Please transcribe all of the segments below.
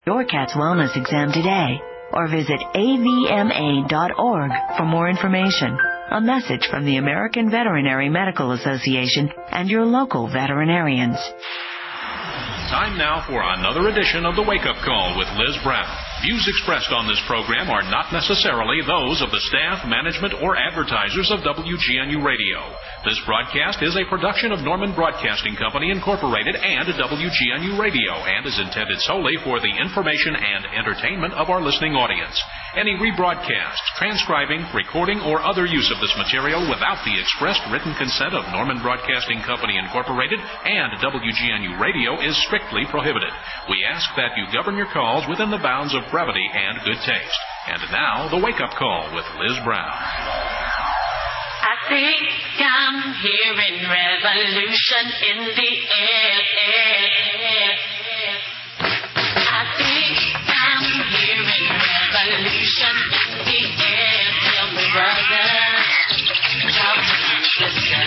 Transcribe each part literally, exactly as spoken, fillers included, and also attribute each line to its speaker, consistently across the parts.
Speaker 1: your cat's wellness exam today or visit A V M A dot org for more information. A message from the American Veterinary Medical Association and your local veterinarians.
Speaker 2: Time now for another edition of the Wake Up Call with Liz Brown. Views expressed on this program are not necessarily those of the staff, management, or advertisers of W G N U Radio. This broadcast is a production of Norman Broadcasting Company, Incorporated, and W G N U Radio, and is intended solely for the information and entertainment of our listening audience. Any rebroadcast, transcribing, recording, or other use of this material without the expressed written consent of Norman Broadcasting Company, Incorporated, and W G N U Radio is strictly prohibited. We ask that you govern your calls within the bounds of brevity and good taste. And now, the Wake Up Call with Liz Brown.
Speaker 3: I think I'm hearing revolution in the air. I think I'm hearing revolution in the air. Tell me, brother, talk to me, sister.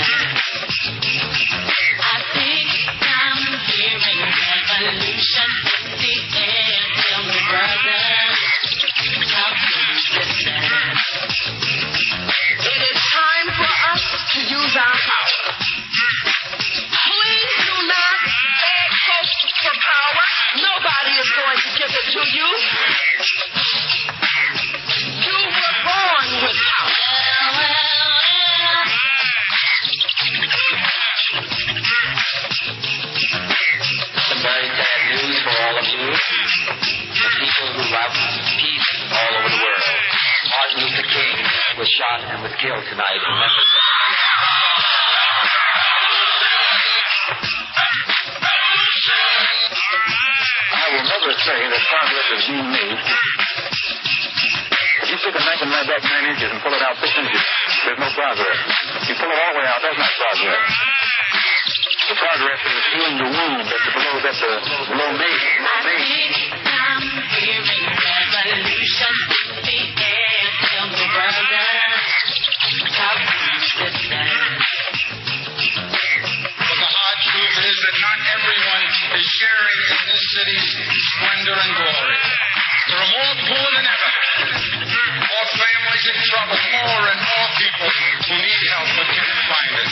Speaker 3: I think I'm hearing revolution in the air. Tell me, brother, talk to me, sister. It is time for us to use our power. Please do not beg folks for power. Nobody is going to give it to you. You were born with power.
Speaker 4: Some very sad news for all of you. The people who love peace all over the world. Martin Luther King was shot and was killed tonight in Memphis.
Speaker 5: I will never say that progress is being made. If you take a knife and knife back nine inches and pull it out six inches, there's no progress. If you pull it all the way out, that's not progress. The progress is healing the wound that's below, that's the below me.
Speaker 3: I think I'm hearing revolution in the air. Tell me, brother, talk to me, sister.
Speaker 6: But the hard truth is that not everyone is sharing in this city's splendor and glory. There are more poor than ever, more families in trouble, more and more people who need help but can't find it.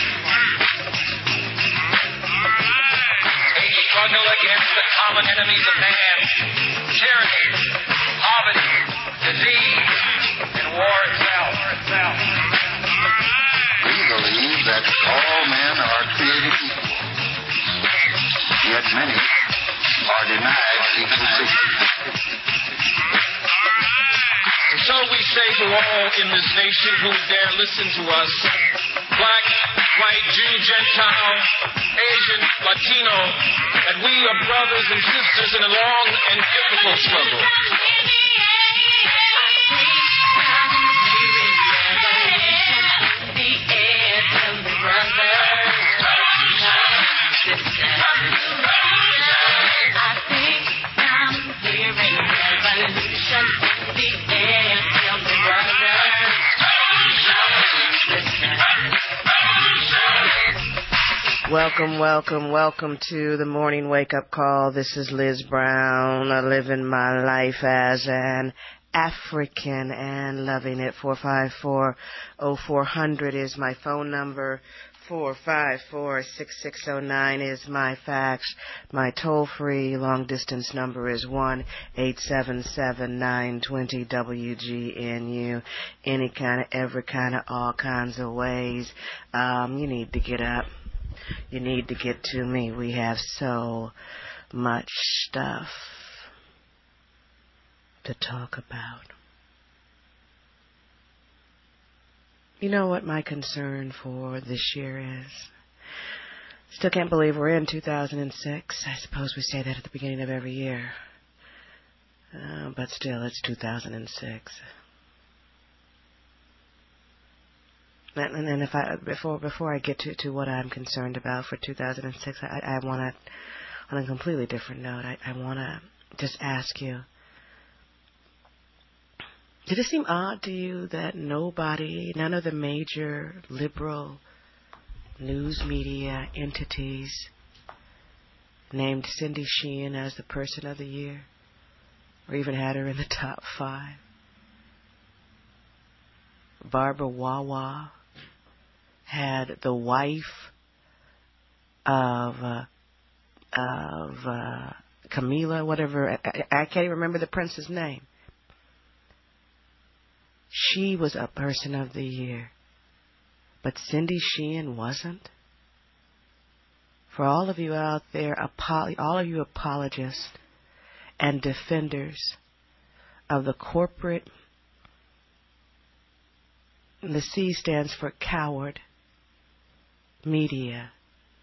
Speaker 6: They struggle against the common enemies of man: tyranny, poverty, disease, and war itself.
Speaker 5: We believe that all men are created equal. Yet many are denied equal treatment.
Speaker 6: And so we say to all in this nation who dare listen to us, black, white, Jew, Gentile, Asian, Latino, that we are brothers and sisters in a long and difficult struggle.
Speaker 7: Welcome, welcome, welcome to the morning wake-up call. This is Liz Brown, uh, living my life as an African and loving it. four five four, oh four hundred is my phone number. four five four, six six oh nine is my fax. My toll-free long-distance number is one eight seven seven, nine two zero, W G N U. Any kind of, every kind of, all kinds of ways. Um, you need to get up. You need to get to me. We have so much stuff to talk about. You know what my concern for this year is? Still can't believe we're in two thousand six. I suppose we say that at the beginning of every year. Uh, but still, it's two thousand six. And then if I before before I get to, to what I'm concerned about for two thousand six, I, I want to, on a completely different note, I, I want to just ask you, did it seem odd to you that nobody, none of the major liberal news media entities named Cindy Sheehan as the Person of the Year? or even had her in the top five. Barbara Wawa had the wife of uh, of uh, Camila, whatever. I, I can't even remember the prince's name. She was a person of the year, but Cindy Sheehan wasn't. For all of you out there, apo- all of you apologists and defenders of the corporate, the C stands for coward, media.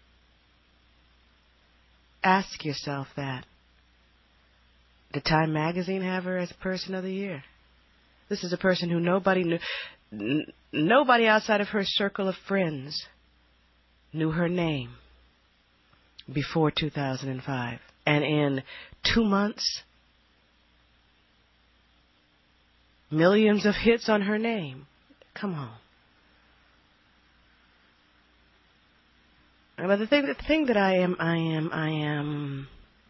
Speaker 7: Ask yourself that. Did Time Magazine have her as Person of the Year? This is a person who nobody knew, n- nobody outside of her circle of friends knew her name before two thousand five. And in two months, millions of hits on her name. Come on. But the thing, the thing that I am, I am, I am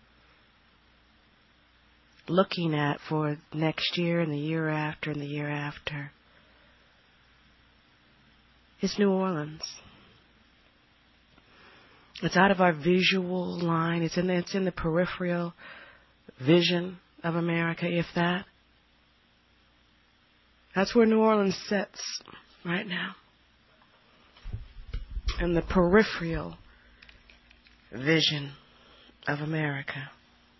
Speaker 7: looking at for next year and the year after and the year after is New Orleans. It's out of our visual line. It's in the, it's in the peripheral vision of America, if that. That's where New Orleans sits right now. In the peripheral vision of America.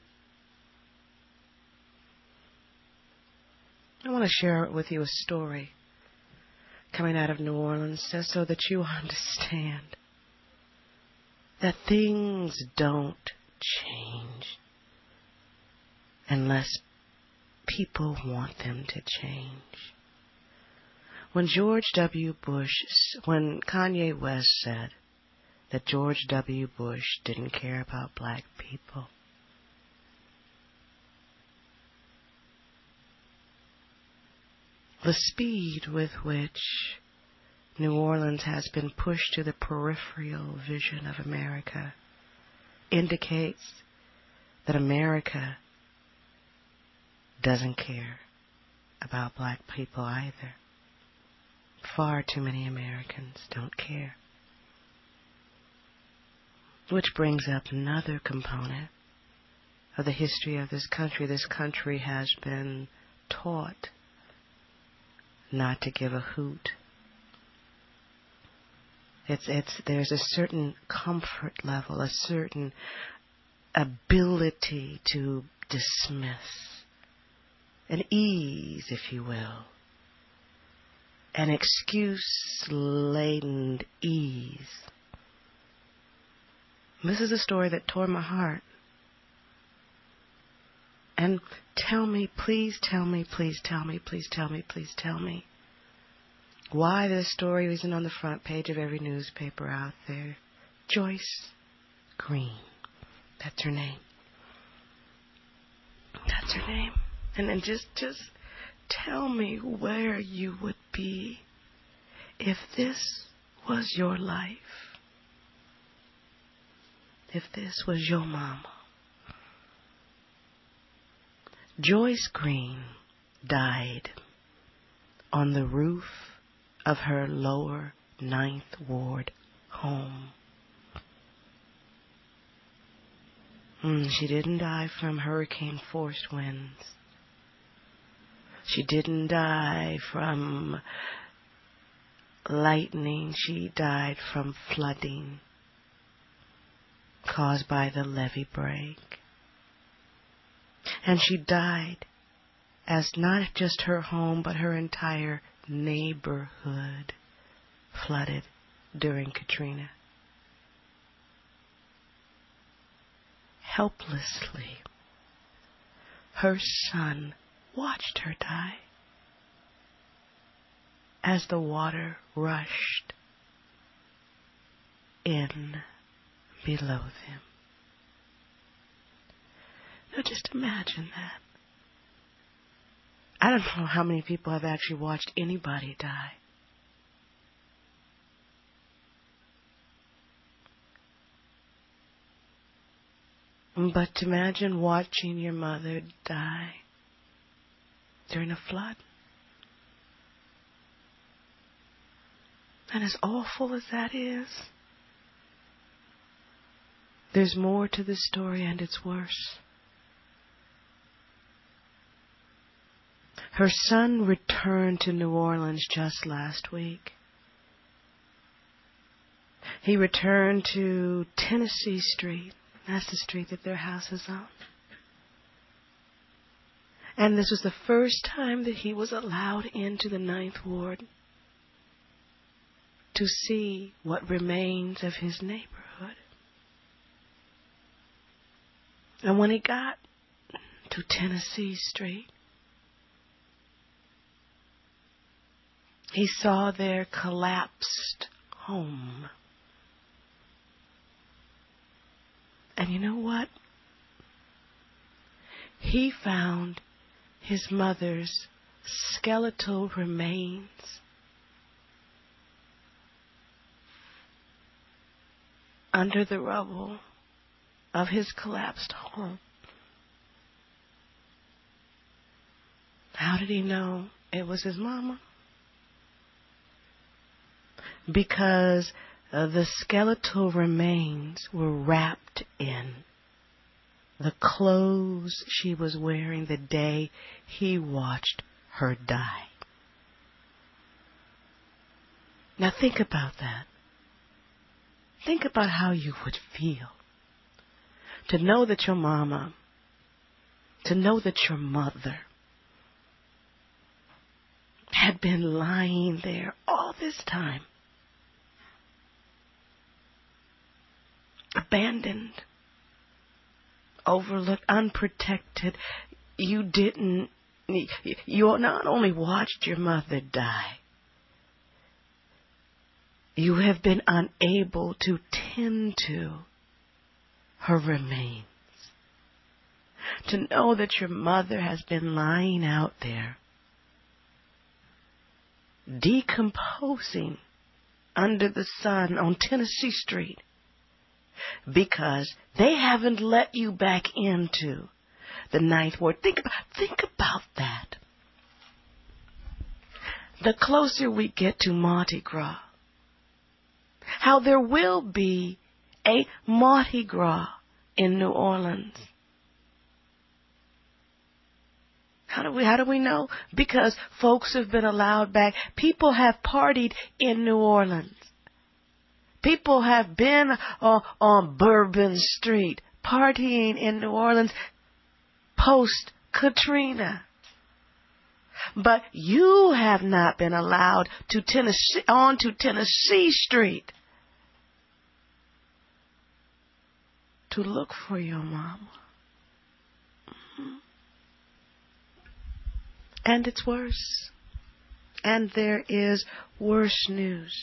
Speaker 7: I want to share with you a story coming out of New Orleans just so that you understand that things don't change unless people want them to change. When George W. Bush, when Kanye West said that George W. Bush didn't care about black people, the speed with which New Orleans has been pushed to the peripheral vision of America indicates that America doesn't care about black people either. Far too many Americans don't care. Which brings up another component of the history of this country. This country has been taught not to give a hoot. It's, it's, there's a certain comfort level, a certain ability to dismiss, an ease, if you will, an excuse-laden ease. This is a story that tore my heart. And tell me, please tell me, please tell me, please tell me, please tell me why this story isn't on the front page of every newspaper out there. Joyce Green. That's her name. That's her name. And then just, just tell me where you would be if this was your life. If this was your mama. Joyce Green died on the roof of her lower Ninth Ward home. Mm, she didn't die from hurricane-forced winds. She didn't die from lightning. She died from flooding caused by the levee break. And she died as not just her home, but her entire neighborhood flooded during Katrina. Helplessly, her son watched her die as the water rushed in below them. Now just imagine that. I don't know how many people have actually watched anybody die. But imagine watching your mother die during a flood. And as awful as that is, there's more to this story, and it's worse. Her son returned to New Orleans just last week. He returned to Tennessee Street. That's the street that their house is on. And this was the first time that he was allowed into the Ninth Ward to see what remains of his neighborhood. And when he got to Tennessee Street, he saw their collapsed home. And you know what? He found his mother's skeletal remains under the rubble of his collapsed home. How did he know it was his mama? Because uh, the skeletal remains were wrapped in the clothes she was wearing the day he watched her die. Now think about that. Think about how you would feel to know that your mama, to know that your mother had been lying there all this time, abandoned, overlooked, unprotected. You didn't, you not only watched your mother die, you have been unable to tend to her remains. To know that your mother has been lying out there, decomposing under the sun on Tennessee Street, because they haven't let you back into the Ninth Ward. Think about, think about that. The closer we get to Mardi Gras, how there will be a Mardi Gras in New Orleans. How do we, how do we know? Because folks have been allowed back. People have partied in New Orleans. People have been uh, on Bourbon Street partying in New Orleans post Katrina. But you have not been allowed to Tennessee, onto Tennessee Street to look for your mama. Mm-hmm. And it's worse. And there is worse news.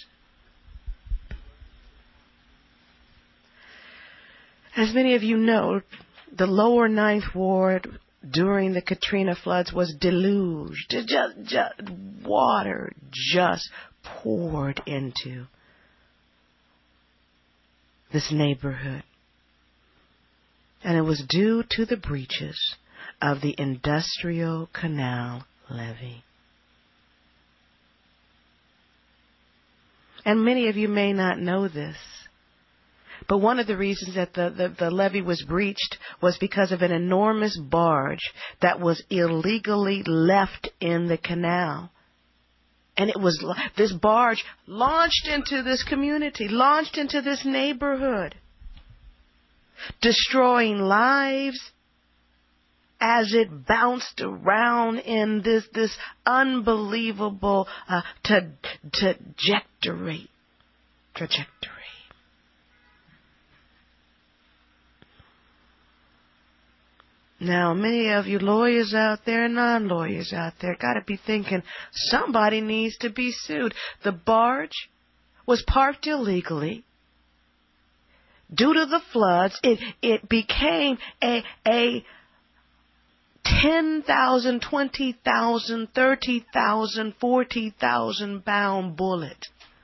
Speaker 7: As many of you know, the lower Ninth Ward during the Katrina floods was deluged. Just, just, water just poured into this neighborhood. And it was due to the breaches of the Industrial Canal Levee. And many of you may not know this, but one of the reasons that the, the, the levee was breached was because of an enormous barge that was illegally left in the canal. And it was, this barge launched into this community, launched into this neighborhood, destroying lives as it bounced around in this, this unbelievable uh, tra- trajectory. Trajectory. Now, many of you lawyers out there and non-lawyers out there got to be thinking, somebody needs to be sued. The barge was parked illegally. Due to the floods, it, it became a, a ten thousand, twenty thousand, thirty thousand, forty thousand pound bullet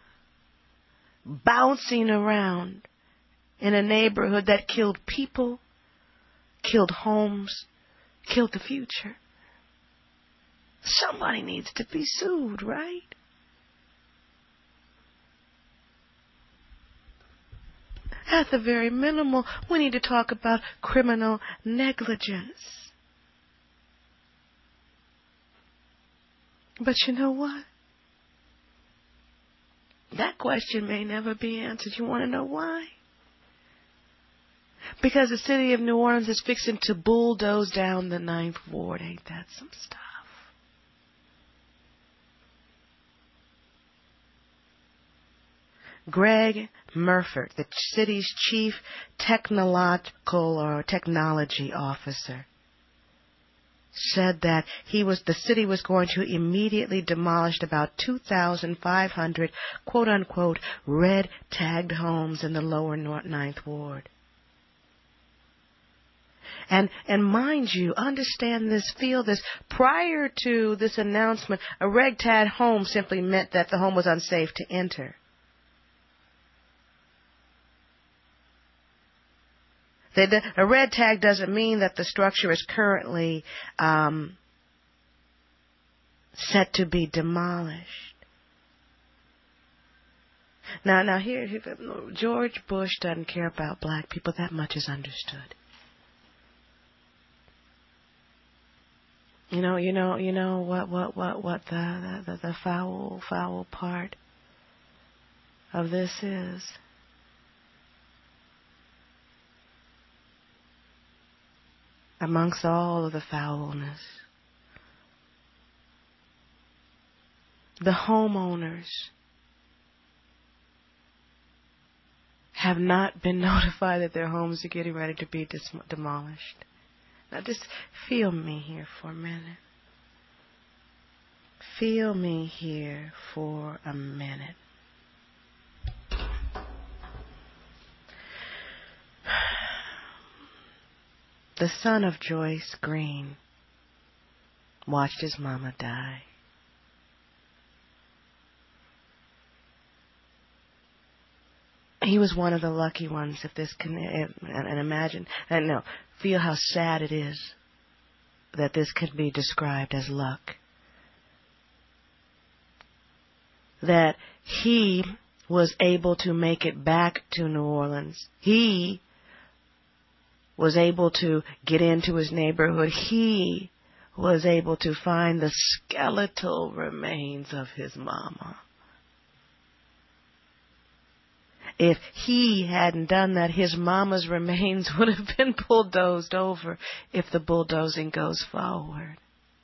Speaker 7: bouncing around in a neighborhood that killed people, killed homes, killed the future. Somebody needs to be sued, right? At the very minimal, we need to talk about criminal negligence. But you know what? That question may never be answered. You want to know why? Because the city of New Orleans is fixing to bulldoze down the Ninth Ward. Ain't that some stuff? Greg Murford, the city's chief technological or technology officer, said that he was the city was going to immediately demolish about two thousand five hundred quote-unquote red-tagged homes in the lower Ninth Ward. And and mind you, understand this, feel this, prior to this announcement, a red-tagged home simply meant that the home was unsafe to enter. A red tag doesn't mean that the structure is currently um, set to be demolished. Now, now here, here, George Bush doesn't care about black people. That much is understood. You know, you know, you know what, what, what, what the, the, the foul, foul part of this is. Amongst all of the foulness, the homeowners have not been notified that their homes are getting ready to be dis- demolished. Now just feel me here for a minute. Feel me here for a minute. The son of Joyce Green watched his mama die. He was one of the lucky ones, if this can, and imagine, and no, feel how sad it is that this can be described as luck. That he was able to make it back to New Orleans. He was able to get into his neighborhood. He was able to find the skeletal remains of his mama. If he hadn't done that, his mama's remains would have been bulldozed over if the bulldozing goes forward.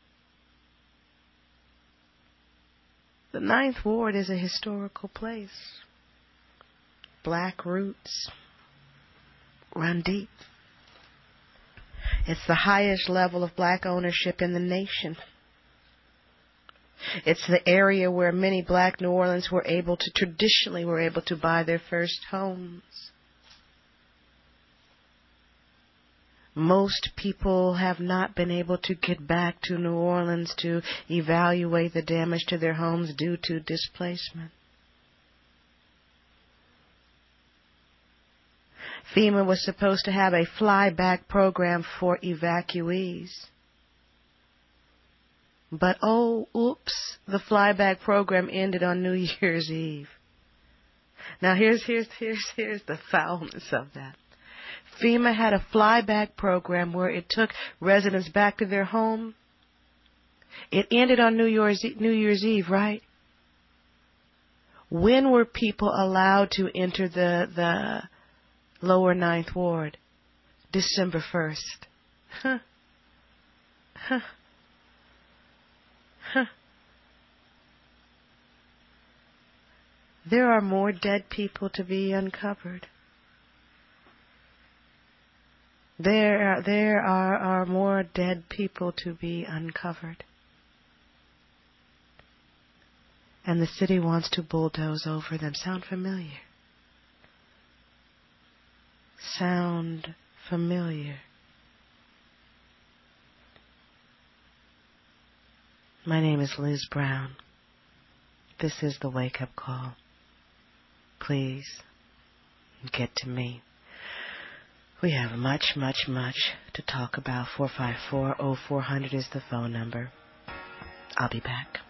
Speaker 7: The Ninth Ward is a historical place. Black roots run deep. It's the highest level of black ownership in the nation. It's the area where many black New Orleans were able to, traditionally were able to buy their first homes. Most people have not been able to get back to New Orleans to evaluate the damage to their homes due to displacement. FEMA was supposed to have a flyback program for evacuees. But, oh, oops, the flyback program ended on New Year's Eve. Now, here's, here's, here's, here's the foulness of that. FEMA had a flyback program where it took residents back to their home. It ended on New Year's, New Year's Eve, right? When were people allowed to enter the, the Lower Ninth Ward? December first. Huh. Huh. Huh. There are more dead people to be uncovered. There are, there are, are more dead people to be uncovered. And the city wants to bulldoze over them. Sound familiar? Sound familiar? My name is Liz Brown. This is the Wake Up Call. Please get to me. We have much, much, much to talk about. four five four, oh four hundred is the phone number. I'll be back.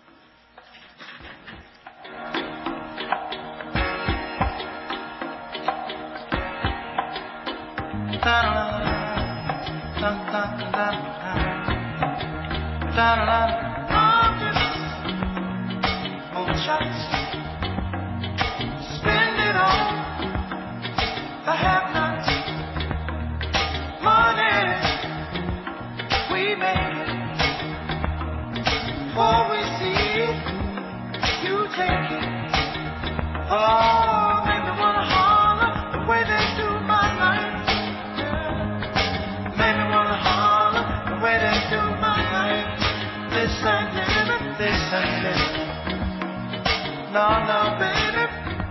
Speaker 8: Spend it all. I have not money. We make it. Before we see it, you take it. Oh, make me wanna holler the way they do my life. Make me wanna holler the way they do my life. This ain't living, this ain't living. No, no, baby.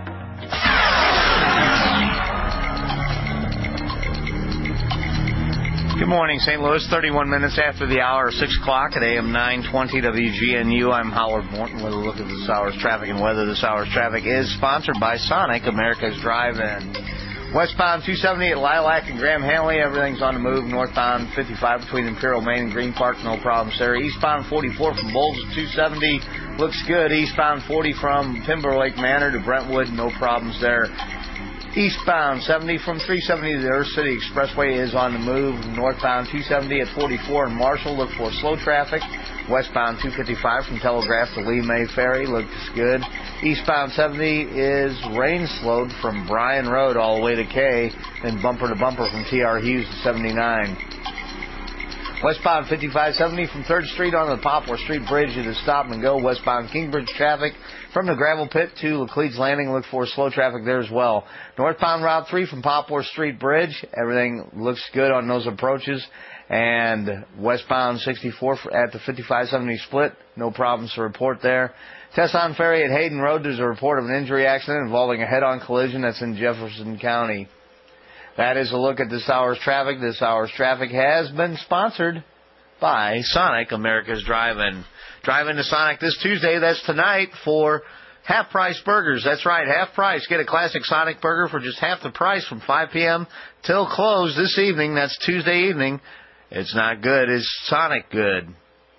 Speaker 9: Good morning, Saint Louis. thirty-one minutes after the hour, six o'clock at A M nine twenty W G N U. I'm Howard Morton with a look at this hour's traffic and weather. This hour's traffic is sponsored by Sonic, America's Drive-In. Westbound two seventy at Lilac and Graham Hanley, everything's on the move. Northbound fifty-five between Imperial, Maine and Green Park, no problems there. Eastbound forty-four from Bowles at two seventy, looks good. Eastbound forty from Timberlake Manor to Brentwood, no problems there. Eastbound seventy from three seventy to the Earth City Expressway is on the move. Northbound two seventy at forty-four in Marshall, look for slow traffic. Westbound two fifty-five from Telegraph to Lee May Ferry, looks good. Eastbound seventy is rain slowed from Bryan Road all the way to K, and bumper to bumper from T R Hughes to seventy-nine. Westbound fifty-five seventy from third Street on the Poplar Street Bridge to the Stop and Go. Westbound Kingbridge traffic from the Gravel Pit to Laclede's Landing, look for slow traffic there as well. Northbound Route three from Poplar Street Bridge, everything looks good on those approaches. And westbound sixty-four at the fifty-five seventy split, no problems to report there. Tesson Ferry at Hayden Road, there's a report of an injury accident involving a head-on collision that's in Jefferson County. That is a look at this hour's traffic. This hour's traffic has been sponsored by Sonic, America's Drive-In. Drive into Sonic this Tuesday, that's tonight, for half-price burgers. That's right, half price. Get a classic Sonic burger for just half the price from five p.m. till close this evening. That's Tuesday evening. It's not good. Is Sonic good?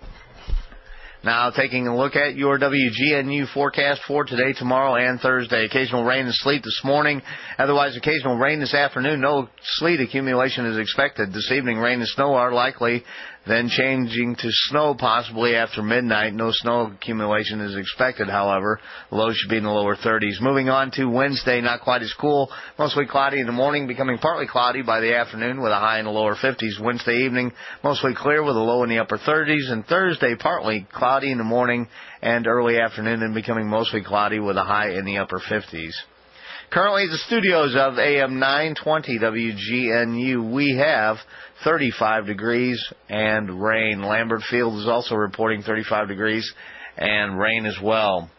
Speaker 9: Now, taking a look at your W G N U forecast for today, tomorrow, and Thursday. Occasional rain and sleet this morning. Otherwise, occasional rain this afternoon. No sleet accumulation is expected. This evening, rain and snow are likely. Then changing to snow possibly after midnight. No snow accumulation is expected, however. Lows should be in the lower thirties. Moving on to Wednesday, not quite as cool. Mostly cloudy in the morning, becoming partly cloudy by the afternoon with a high in the lower fifties. Wednesday evening, mostly clear with a low in the upper thirties. And Thursday, partly cloudy in the morning and early afternoon and becoming mostly cloudy with a high in the upper fifties. Currently, the studios of A M nine twenty W G N U, we have thirty-five degrees and rain. Lambert Field is also reporting thirty-five degrees and rain as well.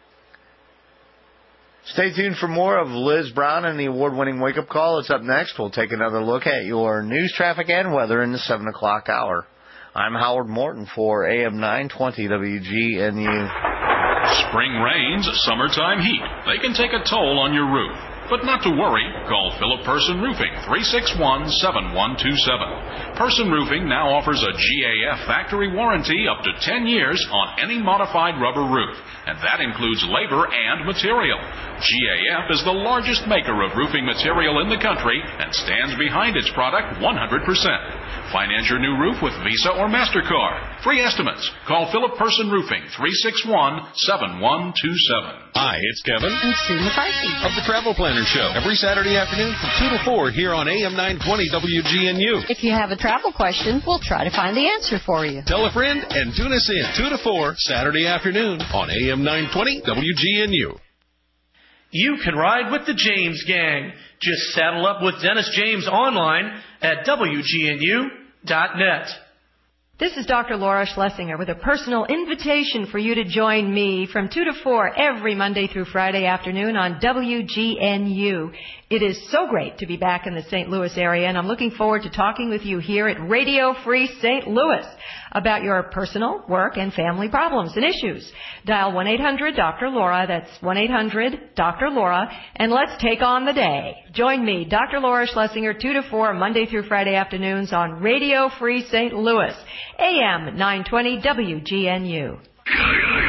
Speaker 9: Stay tuned for more of Liz Brown and the award-winning wake-up call. It's up next. We'll take another look at your news, traffic, and weather in the seven o'clock hour. I'm Howard Morton for A M nine twenty W G N U.
Speaker 2: Spring rains, summertime heat. They can take a toll on your roof. But not to worry, call Philip Person Roofing, three six one, seven one two seven. Person Roofing now offers a G A F factory warranty up to ten years on any modified rubber roof, and that includes labor and material. G A F is the largest maker of roofing material in the country and stands behind its product one hundred percent. Finance your new roof with Visa or MasterCard. Free estimates. Call Philip Person Roofing, three six one, seven one two seven.
Speaker 10: Hi, it's Kevin.
Speaker 11: And Sue McCarthy.
Speaker 10: Of the Travel Planner Show. Every Saturday afternoon from two to four here on A M nine twenty W G N U.
Speaker 11: If you have a travel question, we'll try to find the answer for you.
Speaker 10: Tell a friend and tune us in two to four Saturday afternoon on A M nine twenty W G N U.
Speaker 12: You can ride with the James Gang. Just saddle up with Dennis James online at W G N U dot net.
Speaker 13: This is Doctor Laura Schlesinger with a personal invitation for you to join me from two to four every Monday through Friday afternoon on W G N U. It is so great to be back in the Saint Louis area, and I'm looking forward to talking with you here at Radio Free Saint Louis about your personal, work, and family problems and issues. Dial one eight hundred Doctor Laura, that's one eight hundred Doctor Laura, and let's take on the day. Join me, Doctor Laura Schlesinger, two to four, Monday through Friday afternoons on Radio Free Saint Louis, A M nine twenty W G N U.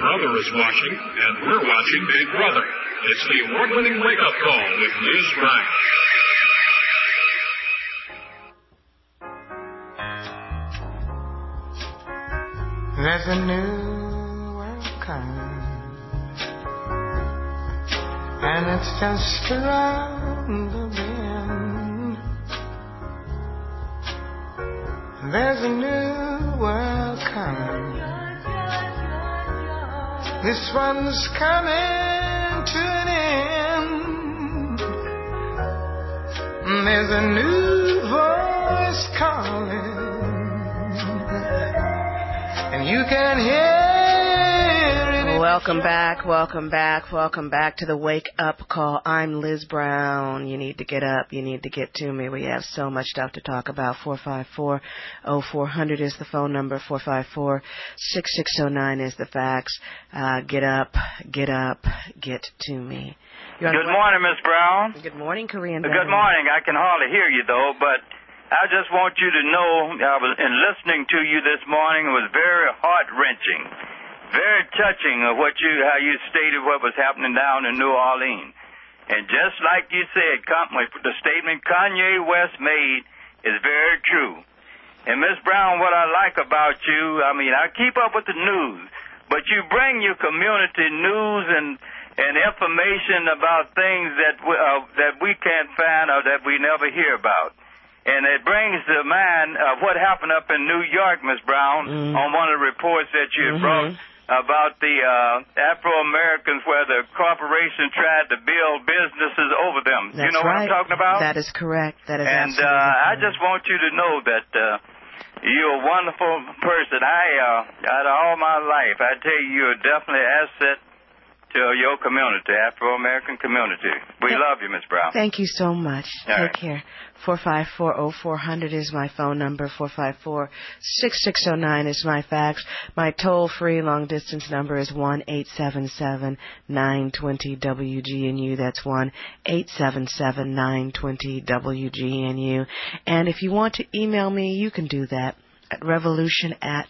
Speaker 2: Brother is watching, and we're watching Big Brother. It's the award-winning wake-up call with Liz Brown.
Speaker 8: There's a new world coming, and it's just around the bend. There's a new world coming. This one's coming to an end. There's a new voice calling, and you can hear it.
Speaker 7: Welcome back, welcome back, welcome back to the Wake Up Call. I'm Liz Brown. You need to get up, you need to get to me. We have so much stuff to talk about. four five four, oh four hundred is the phone number. four five four, six six oh nine is the fax. Uh, get up, get up, get to me.
Speaker 5: Good morning, Miss Brown.
Speaker 7: Good morning, Korean.
Speaker 5: Good morning. I can hardly hear you, though, but I just want you to know, I was in listening to you this morning, it was very heart-wrenching, very touching of what you, how you stated what was happening down in New Orleans. And just like you said, the statement Kanye West made is very true. And Miss Brown, what I like about you, I mean, I keep up with the news, but you bring your community news and and information about things that we, uh, that we can't find or that we never hear about. And it brings to mind uh, what happened up in New York, Miss Brown, mm-hmm. on one of the reports that you mm-hmm. brought about the uh, Afro-Americans where the corporation tried to build businesses over them.
Speaker 7: That's
Speaker 5: you know
Speaker 7: right.
Speaker 5: what I'm talking about?
Speaker 7: That is correct. That is
Speaker 5: and
Speaker 7: absolutely
Speaker 5: uh,
Speaker 7: correct.
Speaker 5: I just want you to know that uh, you're a wonderful person. I, uh, out of all my life, I tell you, you're definitely an asset to your community, Afro-American community. We yeah. love you, Miss Brown.
Speaker 7: Thank you so much.
Speaker 5: All
Speaker 7: Take
Speaker 5: right.
Speaker 7: care. four five four, oh four hundred is my phone number. four five four, six six oh nine is my fax. My toll-free long-distance number is one eight seven seven, nine two zero, W G N U. That's one eight seven seven, nine two zero, W G N U. And if you want to email me, you can do that at revolution at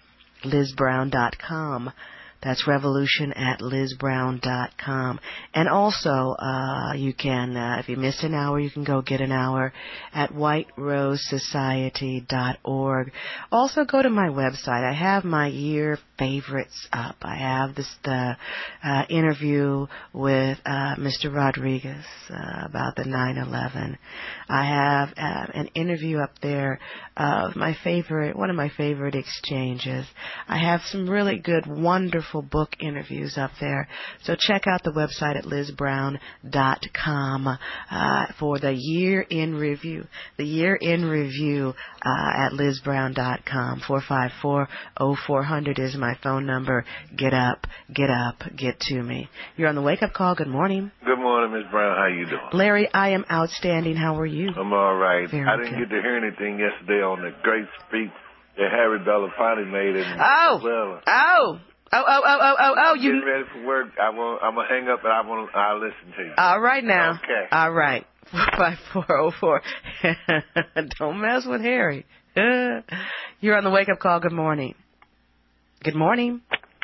Speaker 7: lizbrown dot com. That's revolution at lizbrown dot com. And also, uh, you can, uh, if you miss an hour, you can go get an hour at white rose society dot org. Also, go to my website. I have my year favorites up. I have this the uh, interview with uh, Mister Rodriguez uh, about the nine eleven. I have uh, an interview up there of my favorite, one of my favorite exchanges. I have some really good, wonderful book interviews up there. So check out the website at lizbrown dot com uh, for the year in review. The year in review uh, at lizbrown dot com. four five four, oh four hundred is my phone number. Get up, get up, get to me. You're on the wake-up call. Good morning.
Speaker 14: Good morning, Miss Brown. How you doing?
Speaker 7: Larry, I am outstanding. How are you?
Speaker 14: I'm all right.
Speaker 7: Very
Speaker 14: I didn't
Speaker 7: good.
Speaker 14: get to hear anything yesterday on the great speech that Harry Belafonte made. In
Speaker 7: Oh,
Speaker 14: well,
Speaker 7: oh, oh, oh, oh, oh, oh, oh, you.
Speaker 14: Getting ready for work. I want, I'm going to hang up and I want, I'll listen to you.
Speaker 7: All right now.
Speaker 14: Okay.
Speaker 7: All right. four five four oh four. Don't mess with Harry. You're on the wake-up call. Good morning. Good morning.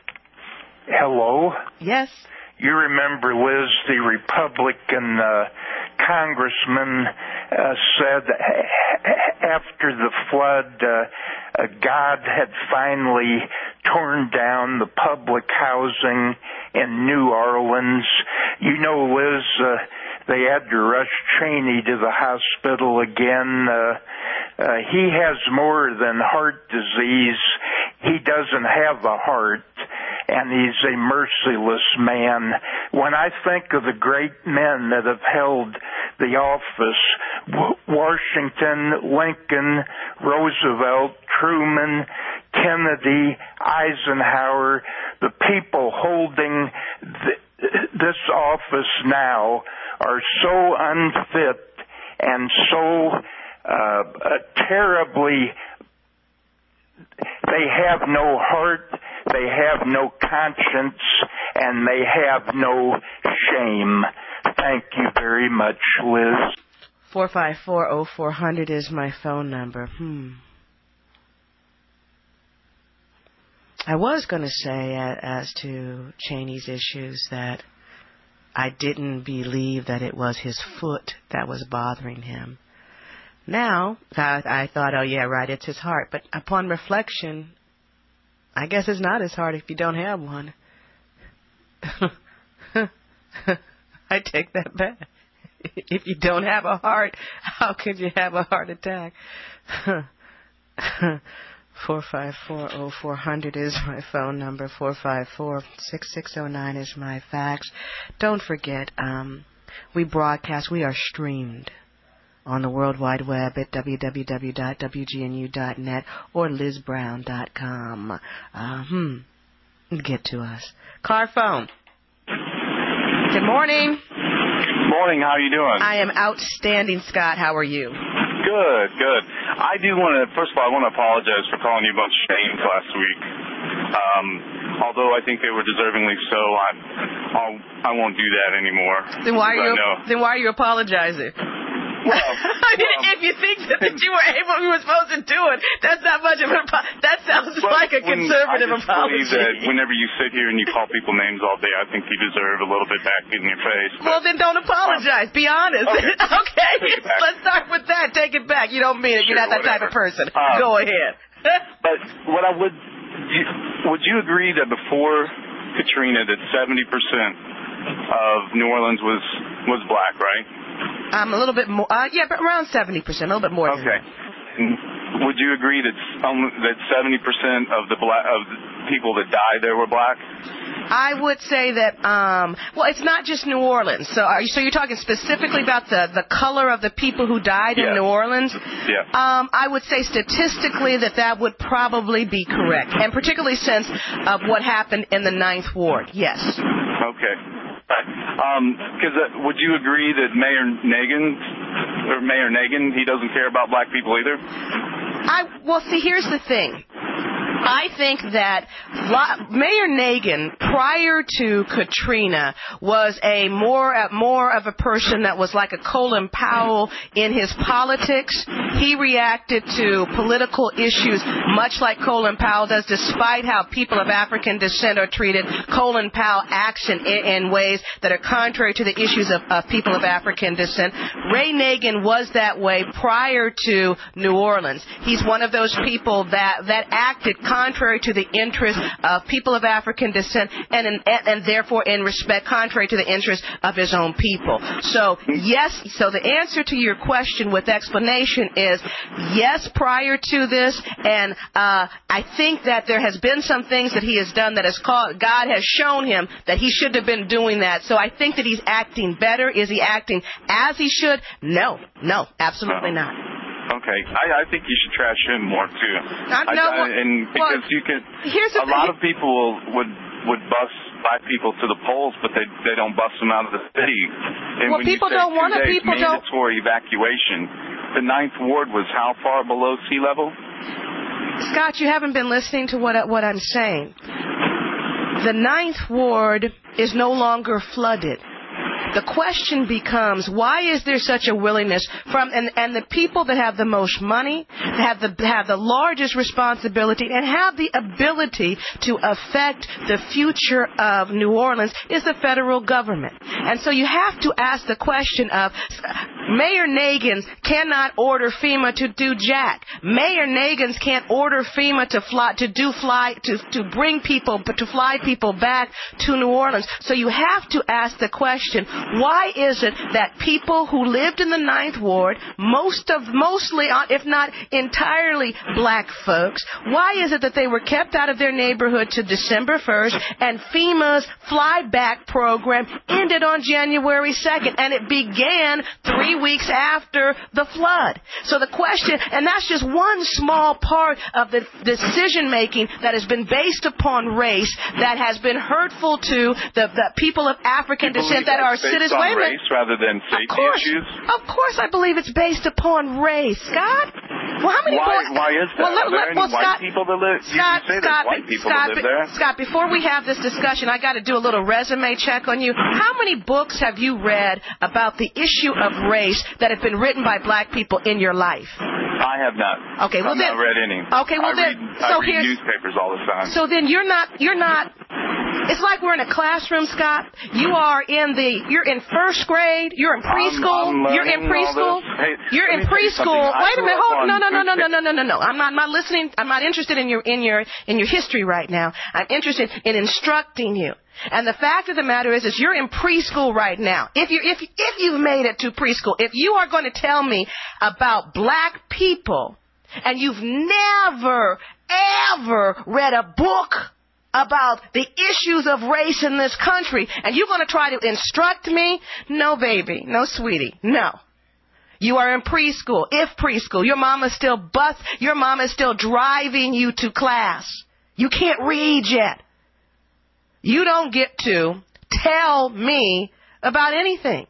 Speaker 15: Hello?
Speaker 7: Yes.
Speaker 15: You remember, Liz, the Republican uh, congressman uh, said after the flood, uh, uh, God had finally torn down the public housing in New Orleans. You know, Liz, uh, they had to rush Cheney to the hospital again. Uh, uh, he has more than heart disease. He doesn't have a heart, and he's a merciless man. When I think of the great men that have held the office, w- Washington, Lincoln, Roosevelt, Truman, Kennedy, Eisenhower, the people holding th- this office now are so unfit and so uh, uh, terribly, they have no heart, they have no conscience, and they have no shame. Thank you very much, Liz.
Speaker 7: four five four, oh four hundred is my phone number. Hmm. I was going to say, uh, as to Cheney's issues, that I didn't believe that it was his foot that was bothering him. Now, I, I thought, oh, yeah, right, it's his heart. But upon reflection, I guess it's not his heart if you don't have one. I take that back. If you don't have a heart, how could you have a heart attack? four five four, oh four hundred is my phone number. four five four, six six oh nine is my fax. Don't forget, um, we broadcast, we are streamed on the World Wide Web at w w w dot w g n u dot net or liz brown dot com. Uh, hmm. Get to us. Car phone. Good morning.
Speaker 16: Morning. How are you doing?
Speaker 7: I am outstanding, Scott. How are you?
Speaker 16: Good, good. I do want to, first of all, I want to apologize for calling you a bunch of names last week. Um, although I think they were deservingly so, I, I'll, I won't do that anymore.
Speaker 7: Then why are you?
Speaker 16: know.
Speaker 7: Then why are you apologizing?
Speaker 16: Well,
Speaker 7: I mean,
Speaker 16: well,
Speaker 7: if you think that, that you were able, you were supposed to do it, that's not much of an apology. That sounds like a conservative
Speaker 16: I just
Speaker 7: apology.
Speaker 16: believe that whenever you sit here and you call people names all day, I think you deserve a little bit back in your face. But,
Speaker 7: well, then don't apologize. Um, Be honest.
Speaker 16: Okay.
Speaker 7: okay. Let's start with that. Take it back. You don't mean it. You're
Speaker 16: Sure,
Speaker 7: not that
Speaker 16: whatever.
Speaker 7: type of person.
Speaker 16: Um,
Speaker 7: Go ahead.
Speaker 16: But what I would, would you agree that before Katrina, that seventy percent of New Orleans was was black, right?
Speaker 7: Um, a little bit more. Uh, yeah, but around seventy percent, a little bit more.
Speaker 16: Okay. Than would you agree that um, that seventy percent of the black of the people that died there were black?
Speaker 7: I would say that. Um, well, it's not just New Orleans. So, are you, so you're talking specifically about the the color of the people who died
Speaker 16: yes.
Speaker 7: in New Orleans?
Speaker 16: Yeah.
Speaker 7: Um, I would say statistically that that would probably be correct, and particularly since of what happened in the Ninth Ward. Yes.
Speaker 16: Okay. Because um, uh, would you agree that Mayor Nagin, or Mayor Nagin, he doesn't care about black people either?
Speaker 7: I well, see, here's the thing. I think that Mayor Nagin, prior to Katrina, was a more uh, more of a person that was like a Colin Powell in his politics. He reacted to political issues much like Colin Powell does, despite how people of African descent are treated. Colin Powell acts in, in ways that are contrary to the issues of, of people of African descent. Ray Nagin was that way prior to New Orleans. He's one of those people that, that acted contrary to the interests of people of African descent and, in, and, and therefore in respect contrary to the interests of his own people. So, yes, so the answer to your question with explanation is yes, prior to this, and uh, I think that there has been some things that he has done that has called, God has shown him that he shouldn't have been doing that. So I think that he's acting better. Is he acting as he should? No, no, absolutely not.
Speaker 16: Okay, I, I think you should trash him more too.
Speaker 7: I, no,
Speaker 16: I, I, and because
Speaker 7: well,
Speaker 16: you can,
Speaker 7: here's
Speaker 16: a lot of people would would bus black people to the polls, but they they don't bus them out of the city. And
Speaker 7: well,
Speaker 16: when
Speaker 7: people
Speaker 16: you say
Speaker 7: don't want to. People don't.
Speaker 16: Mandatory evacuation. The Ninth Ward was how far below sea level?
Speaker 7: Scott, you haven't been listening to what what I'm saying. The Ninth Ward is no longer flooded. The question becomes, why is there such a willingness from, and, and the people that have the most money, have the, have the largest responsibility, and have the ability to affect the future of New Orleans is the federal government. And so you have to ask the question of, Mayor Nagin cannot order FEMA to do jack. Mayor Nagin can't order FEMA to fly, to do fly, to, to bring people, to fly people back to New Orleans. So you have to ask the question, why is it that people who lived in the Ninth Ward, most of, mostly, if not entirely black folks, why is it that they were kept out of their neighborhood to December first and FEMA's flyback program ended on January second and it began three weeks after the flood? So the question, and that's just one small part of the decision making that has been based upon race, that has been hurtful to the, the people of African descent that are
Speaker 16: based on race rather than safety
Speaker 7: of course,
Speaker 16: issues?
Speaker 7: Of course I believe it's based upon race, Scott. Well, how many
Speaker 16: why,
Speaker 7: boys,
Speaker 16: why is that?
Speaker 7: Well, let,
Speaker 16: are there
Speaker 7: let,
Speaker 16: any
Speaker 7: well,
Speaker 16: white
Speaker 7: Scott,
Speaker 16: people that live?
Speaker 7: Scott,
Speaker 16: you say
Speaker 7: Scott,
Speaker 16: there's white people
Speaker 7: Scott,
Speaker 16: that live there.
Speaker 7: Scott, before we have this discussion, I got to do a little resume check on you. How many books have you read about the issue of race that have been written by black people in your life?
Speaker 16: I I have not.
Speaker 7: Okay, well
Speaker 16: I've
Speaker 7: then.
Speaker 16: not read any.
Speaker 7: Okay, well
Speaker 16: I
Speaker 7: then.
Speaker 16: Read,
Speaker 7: so
Speaker 16: I read
Speaker 7: here's.
Speaker 16: newspapers all the time.
Speaker 7: So then you're not. You're not. It's like we're in a classroom, Scott. You are in the. You're in first grade. You're in preschool.
Speaker 16: I'm, I'm
Speaker 7: you're in
Speaker 16: learning
Speaker 7: preschool.
Speaker 16: all this. Hey,
Speaker 7: you're
Speaker 16: let
Speaker 7: in
Speaker 16: me tell you
Speaker 7: preschool.
Speaker 16: something. I
Speaker 7: Wait a
Speaker 16: grew
Speaker 7: minute.
Speaker 16: up
Speaker 7: Hold.
Speaker 16: on
Speaker 7: No, no, no, no, no,
Speaker 16: newspa-
Speaker 7: no, no, no, no. I'm not. I'm not listening. I'm not interested in your in your in your history right now. I'm interested in instructing you. And the fact of the matter is, is you're in preschool right now. If you if if you've made it to preschool, if you are going to tell me about black people, and you've never ever read a book about the issues of race in this country, and you're going to try to instruct me? No, baby. No, sweetie. No. You are in preschool. If preschool, your mama's still bus. Your mama is still driving you to class. You can't read yet. You don't get to tell me about anything.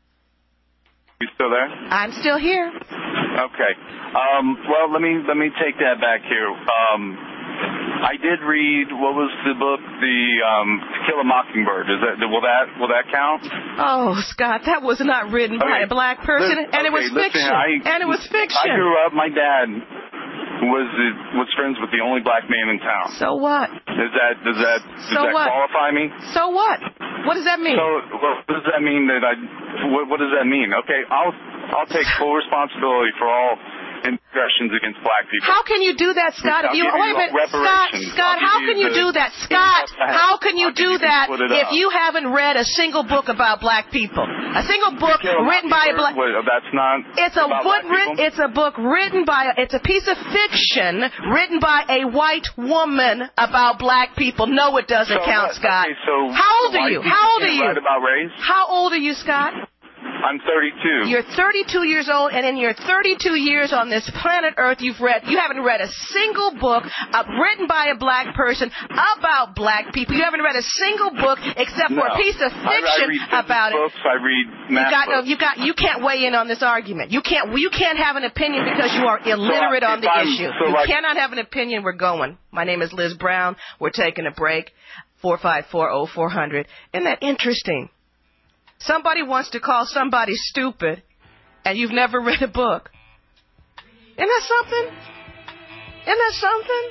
Speaker 16: You still there?
Speaker 7: I'm still here.
Speaker 16: Okay. Um, well, let me let me take that back here. Um, I did read, what was the book? The um, To Kill a Mockingbird. Is that will that will that count?
Speaker 7: Oh, Scott, that was not written by
Speaker 16: Okay.
Speaker 7: a black person,
Speaker 16: Listen,
Speaker 7: and it was
Speaker 16: okay,
Speaker 7: fiction.
Speaker 16: listen, I,
Speaker 7: and it was fiction.
Speaker 16: I grew up. My dad was was friends with the only black man in town.
Speaker 7: So what?
Speaker 16: Does that does that does
Speaker 7: So
Speaker 16: that
Speaker 7: what?
Speaker 16: qualify me?
Speaker 7: So what? What does that mean?
Speaker 16: So well, what does that mean that I? What, what does that mean? Okay, I'll I'll take full responsibility for all indiscretions against black people.
Speaker 7: How can you do that, Scott?
Speaker 16: I'll
Speaker 7: If you
Speaker 16: give you
Speaker 7: wait a minute, Scott,
Speaker 16: reparations.
Speaker 7: Scott,
Speaker 16: I'll
Speaker 7: how
Speaker 16: give
Speaker 7: can
Speaker 16: you
Speaker 7: you
Speaker 16: the-
Speaker 7: do that, Scott? How can you
Speaker 16: I'll give
Speaker 7: do
Speaker 16: you
Speaker 7: that
Speaker 16: split it
Speaker 7: if
Speaker 16: up.
Speaker 7: you haven't read a single book about black people? A single book
Speaker 16: Kill a
Speaker 7: written by a black.
Speaker 16: Mockingbird, well, that's not.
Speaker 7: It's a
Speaker 16: about
Speaker 7: book
Speaker 16: black
Speaker 7: written.
Speaker 16: people?
Speaker 7: It's a book written by. It's a piece of fiction written by a white woman about black people. No, it doesn't
Speaker 16: So,
Speaker 7: count,
Speaker 16: uh,
Speaker 7: Scott.
Speaker 16: okay, so
Speaker 7: How old are
Speaker 16: white
Speaker 7: you?
Speaker 16: people
Speaker 7: How old are
Speaker 16: can't
Speaker 7: you?
Speaker 16: write about race?
Speaker 7: How old are you, Scott?
Speaker 16: I'm thirty-two.
Speaker 7: You're thirty-two years old, and in your thirty-two years on this planet Earth, you've read, you haven't read a single book uh, written by a black person about black people. You haven't read a single book except for
Speaker 16: No.
Speaker 7: a piece of
Speaker 16: I, I
Speaker 7: fiction
Speaker 16: read physics
Speaker 7: about
Speaker 16: books,
Speaker 7: it.
Speaker 16: I read
Speaker 7: You
Speaker 16: math
Speaker 7: got no,
Speaker 16: books.
Speaker 7: you got, you can't weigh in on this argument. You can't, you can't have an opinion because you are illiterate
Speaker 16: So,
Speaker 7: on the
Speaker 16: if I'm-
Speaker 7: issue.
Speaker 16: so
Speaker 7: you
Speaker 16: like-
Speaker 7: cannot have an opinion. We're going. My name is Liz Brown. We're taking a break. Four five four oh four hundred. Isn't that interesting? Somebody wants to call somebody stupid, and you've never read a book. Isn't that something? Isn't that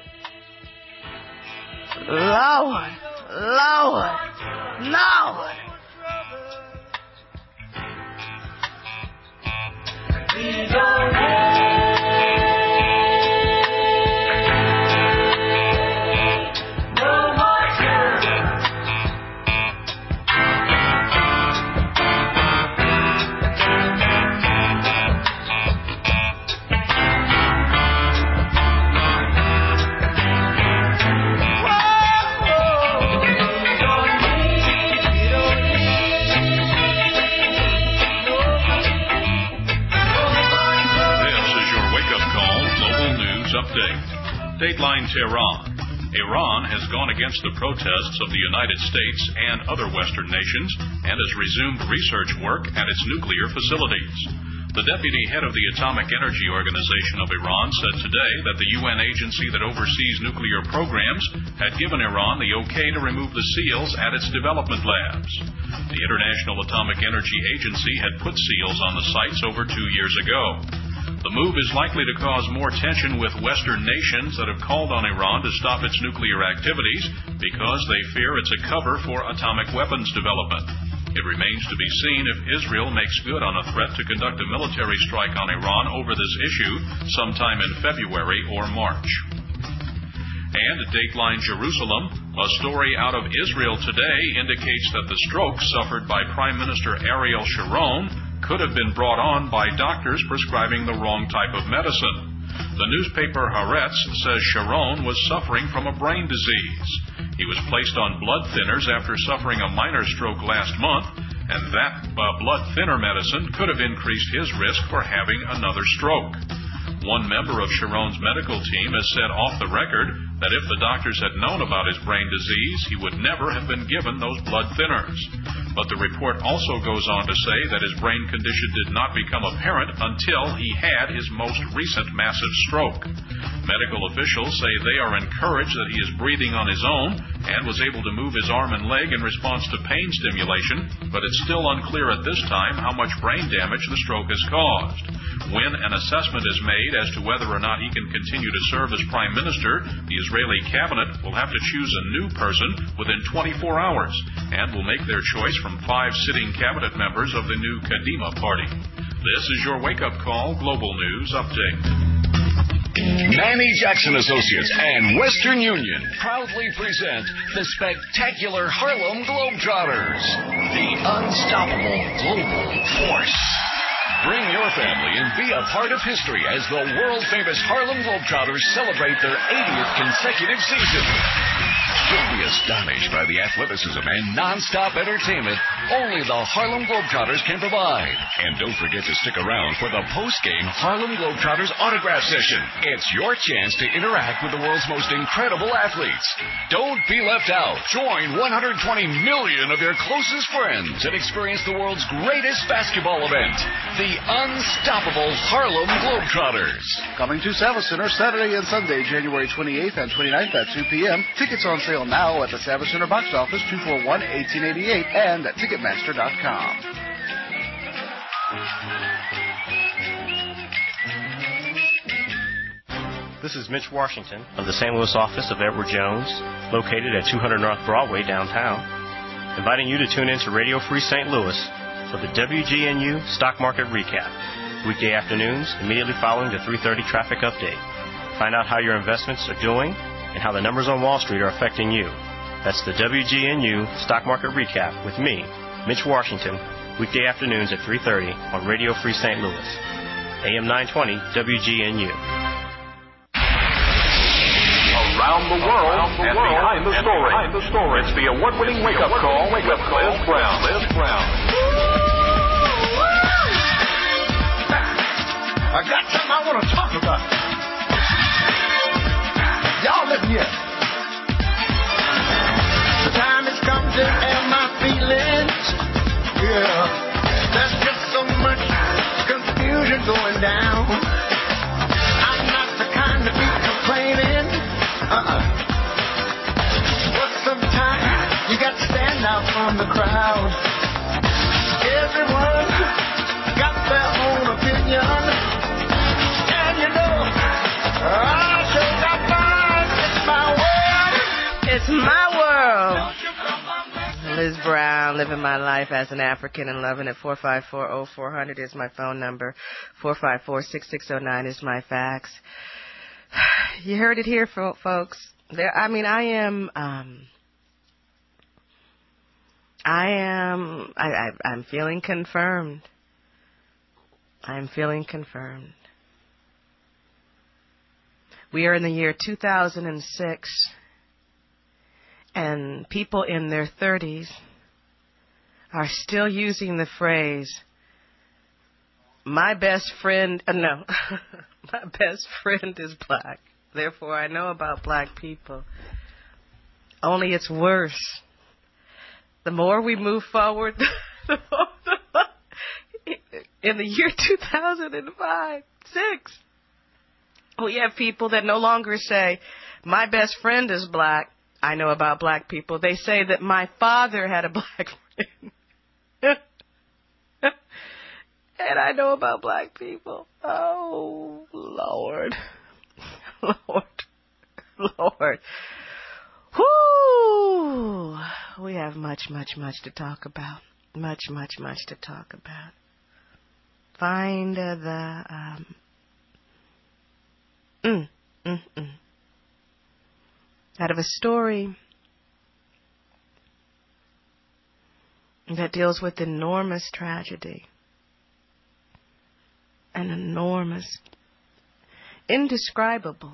Speaker 7: something? Lord, Lord, Lord. We don't no more time.
Speaker 2: Update. Dateline Tehran. Iran has gone against the protests of the United States and other Western nations and has resumed research work at its nuclear facilities. The deputy head of the Atomic Energy Organization of Iran said today that the U N agency that oversees nuclear programs had given Iran the okay to remove the seals at its development labs. The International Atomic Energy Agency had put seals on the sites over two years ago. The move is likely to cause more tension with Western nations that have called on Iran to stop its nuclear activities because they fear it's a cover for atomic weapons development. It remains to be seen if Israel makes good on a threat to conduct a military strike on Iran over this issue sometime in February or March. And at Dateline Jerusalem, a story out of Israel today indicates that the stroke suffered by Prime Minister Ariel Sharon could have been brought on by doctors prescribing the wrong type of medicine. The newspaper Haaretz says Sharon was suffering from a brain disease. He was placed on blood thinners after suffering a minor stroke last month, and that uh, blood thinner medicine could have increased his risk for having another stroke. One member of Sharon's medical team has said off the record that if the doctors had known about his brain disease, he would never have been given those blood thinners. But the report also goes on to say that his brain condition did not become apparent until he had his most recent massive stroke. Medical officials say they are encouraged that he is breathing on his own and was able to move his arm and leg in response to pain stimulation, but it's still unclear at this time how much brain damage the stroke has caused. When an assessment is made as to whether or not he can continue to serve as Prime Minister, the Israeli cabinet will have to choose a new person within twenty-four hours and will make their choice from five sitting cabinet members of the new Kadima party. This is your wake-up call Global News Update.
Speaker 17: Manny Jackson Associates and Western Union proudly present the spectacular Harlem Globetrotters, the unstoppable global force. Bring your family and be a part of history as the world-famous Harlem Globetrotters celebrate their eightieth consecutive season. You'll be astonished by the athleticism and non-stop entertainment only the Harlem Globetrotters can provide. And don't forget to stick around for the post-game Harlem Globetrotters autograph session. It's your chance to interact with the world's most incredible athletes. Don't be left out. Join one hundred twenty million of your closest friends and experience the world's greatest basketball event, the unstoppable Harlem Globetrotters.
Speaker 18: Coming to Savas Center Saturday and Sunday, January twenty-eighth and twenty-ninth at two p.m. Tickets on sale now at the Savas Center box office, two four one, one eight eight eight, and at Ticketmaster dot com.
Speaker 19: This is Mitch Washington of the Saint Louis office of Edward Jones, located at two hundred North Broadway downtown, inviting you to tune in to Radio Free Saint Louis for the W G N U Stock Market Recap, weekday afternoons immediately following the three thirty traffic update. Find out how your investments are doing and how the numbers on Wall Street are affecting you. That's the W G N U Stock Market Recap with me, Mitch Washington, weekday afternoons at three thirty on Radio Free Saint Louis, A M nine twenty W G N U.
Speaker 2: Around the world, Around the and, world behind, the and behind the story. It's the award-winning wake-up call with Liz Brown. Liz Brown.
Speaker 8: I got something I want to talk about. Y'all listen here. The time has come to air my feelings. Yeah. There's just so much confusion going down. I'm not the kind to be complaining. Uh-uh. But sometimes you got to stand out from the crowd. Everyone got their own opinion. And you know, I sure got mine. It's my world.
Speaker 7: It's my world. Liz Brown, living my life as an African and loving it. four five four, oh four hundred is my phone number. four five four, six six oh nine is my fax. You heard it here, folks. There, I mean, I am, um, I am, I, I, I'm feeling confirmed. I'm feeling confirmed. We are in the year two thousand six, and people in their thirties are still using the phrase, my best friend, uh, no, my best friend is black. Therefore, I know about black people. Only it's worse. The more we move forward, the more, in the year two thousand five, six, we have people that no longer say, my best friend is black. I know about black people. They say that my father had a black friend. And I know about black people. Oh, Lord. Lord. Lord. Whoo! We have much, much, much to talk about. Much, much, much to talk about. Find uh, the... Um, mm, mm, mm. Out of a story that deals with enormous tragedy. An enormous, indescribable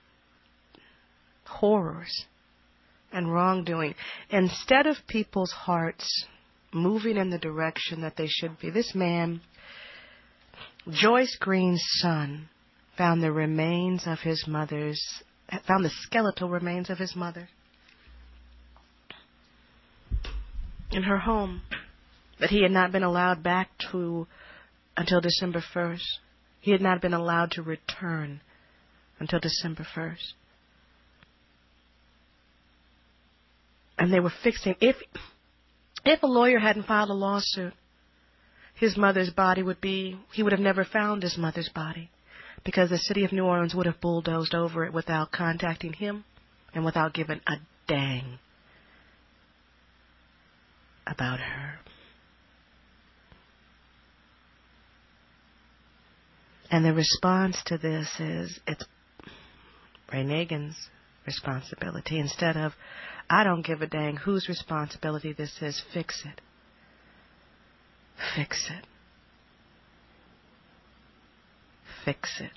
Speaker 7: horrors and wrongdoing. Instead of people's hearts moving in the direction that they should be, this man, Joyce Green's son, found the remains of his mother's, found the skeletal remains of his mother in her home that he had not been allowed back to until December first. He had not been allowed to return until December first. And they were fixing, if if a lawyer hadn't filed a lawsuit, his mother's body would be, he would have never found his mother's body, because the city of New Orleans would have bulldozed over it without contacting him and without giving a dang about her. And the response to this is, it's Ray Nagin's responsibility. Instead of, I don't give a dang whose responsibility this is, fix it. Fix it. Fix it.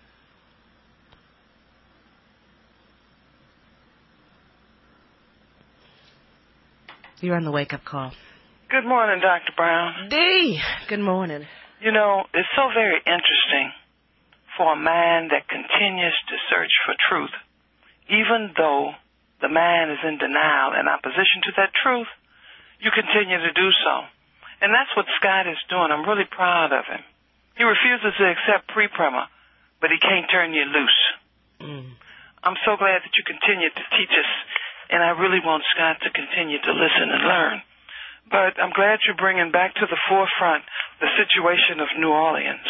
Speaker 7: You're on the wake-up call.
Speaker 20: Good morning, Doctor Brown.
Speaker 7: D, good morning.
Speaker 20: You know, it's so very interesting for a man that continues to search for truth, even though the man is in denial and opposition to that truth, you continue to do so. And that's what Scott is doing. I'm really proud of him. He refuses to accept pre-primer, but he can't turn you loose.
Speaker 7: Mm.
Speaker 20: I'm so glad that you continue to teach us, and I really want Scott to continue to listen and learn. But I'm glad you're bringing back to the forefront the situation of New Orleans.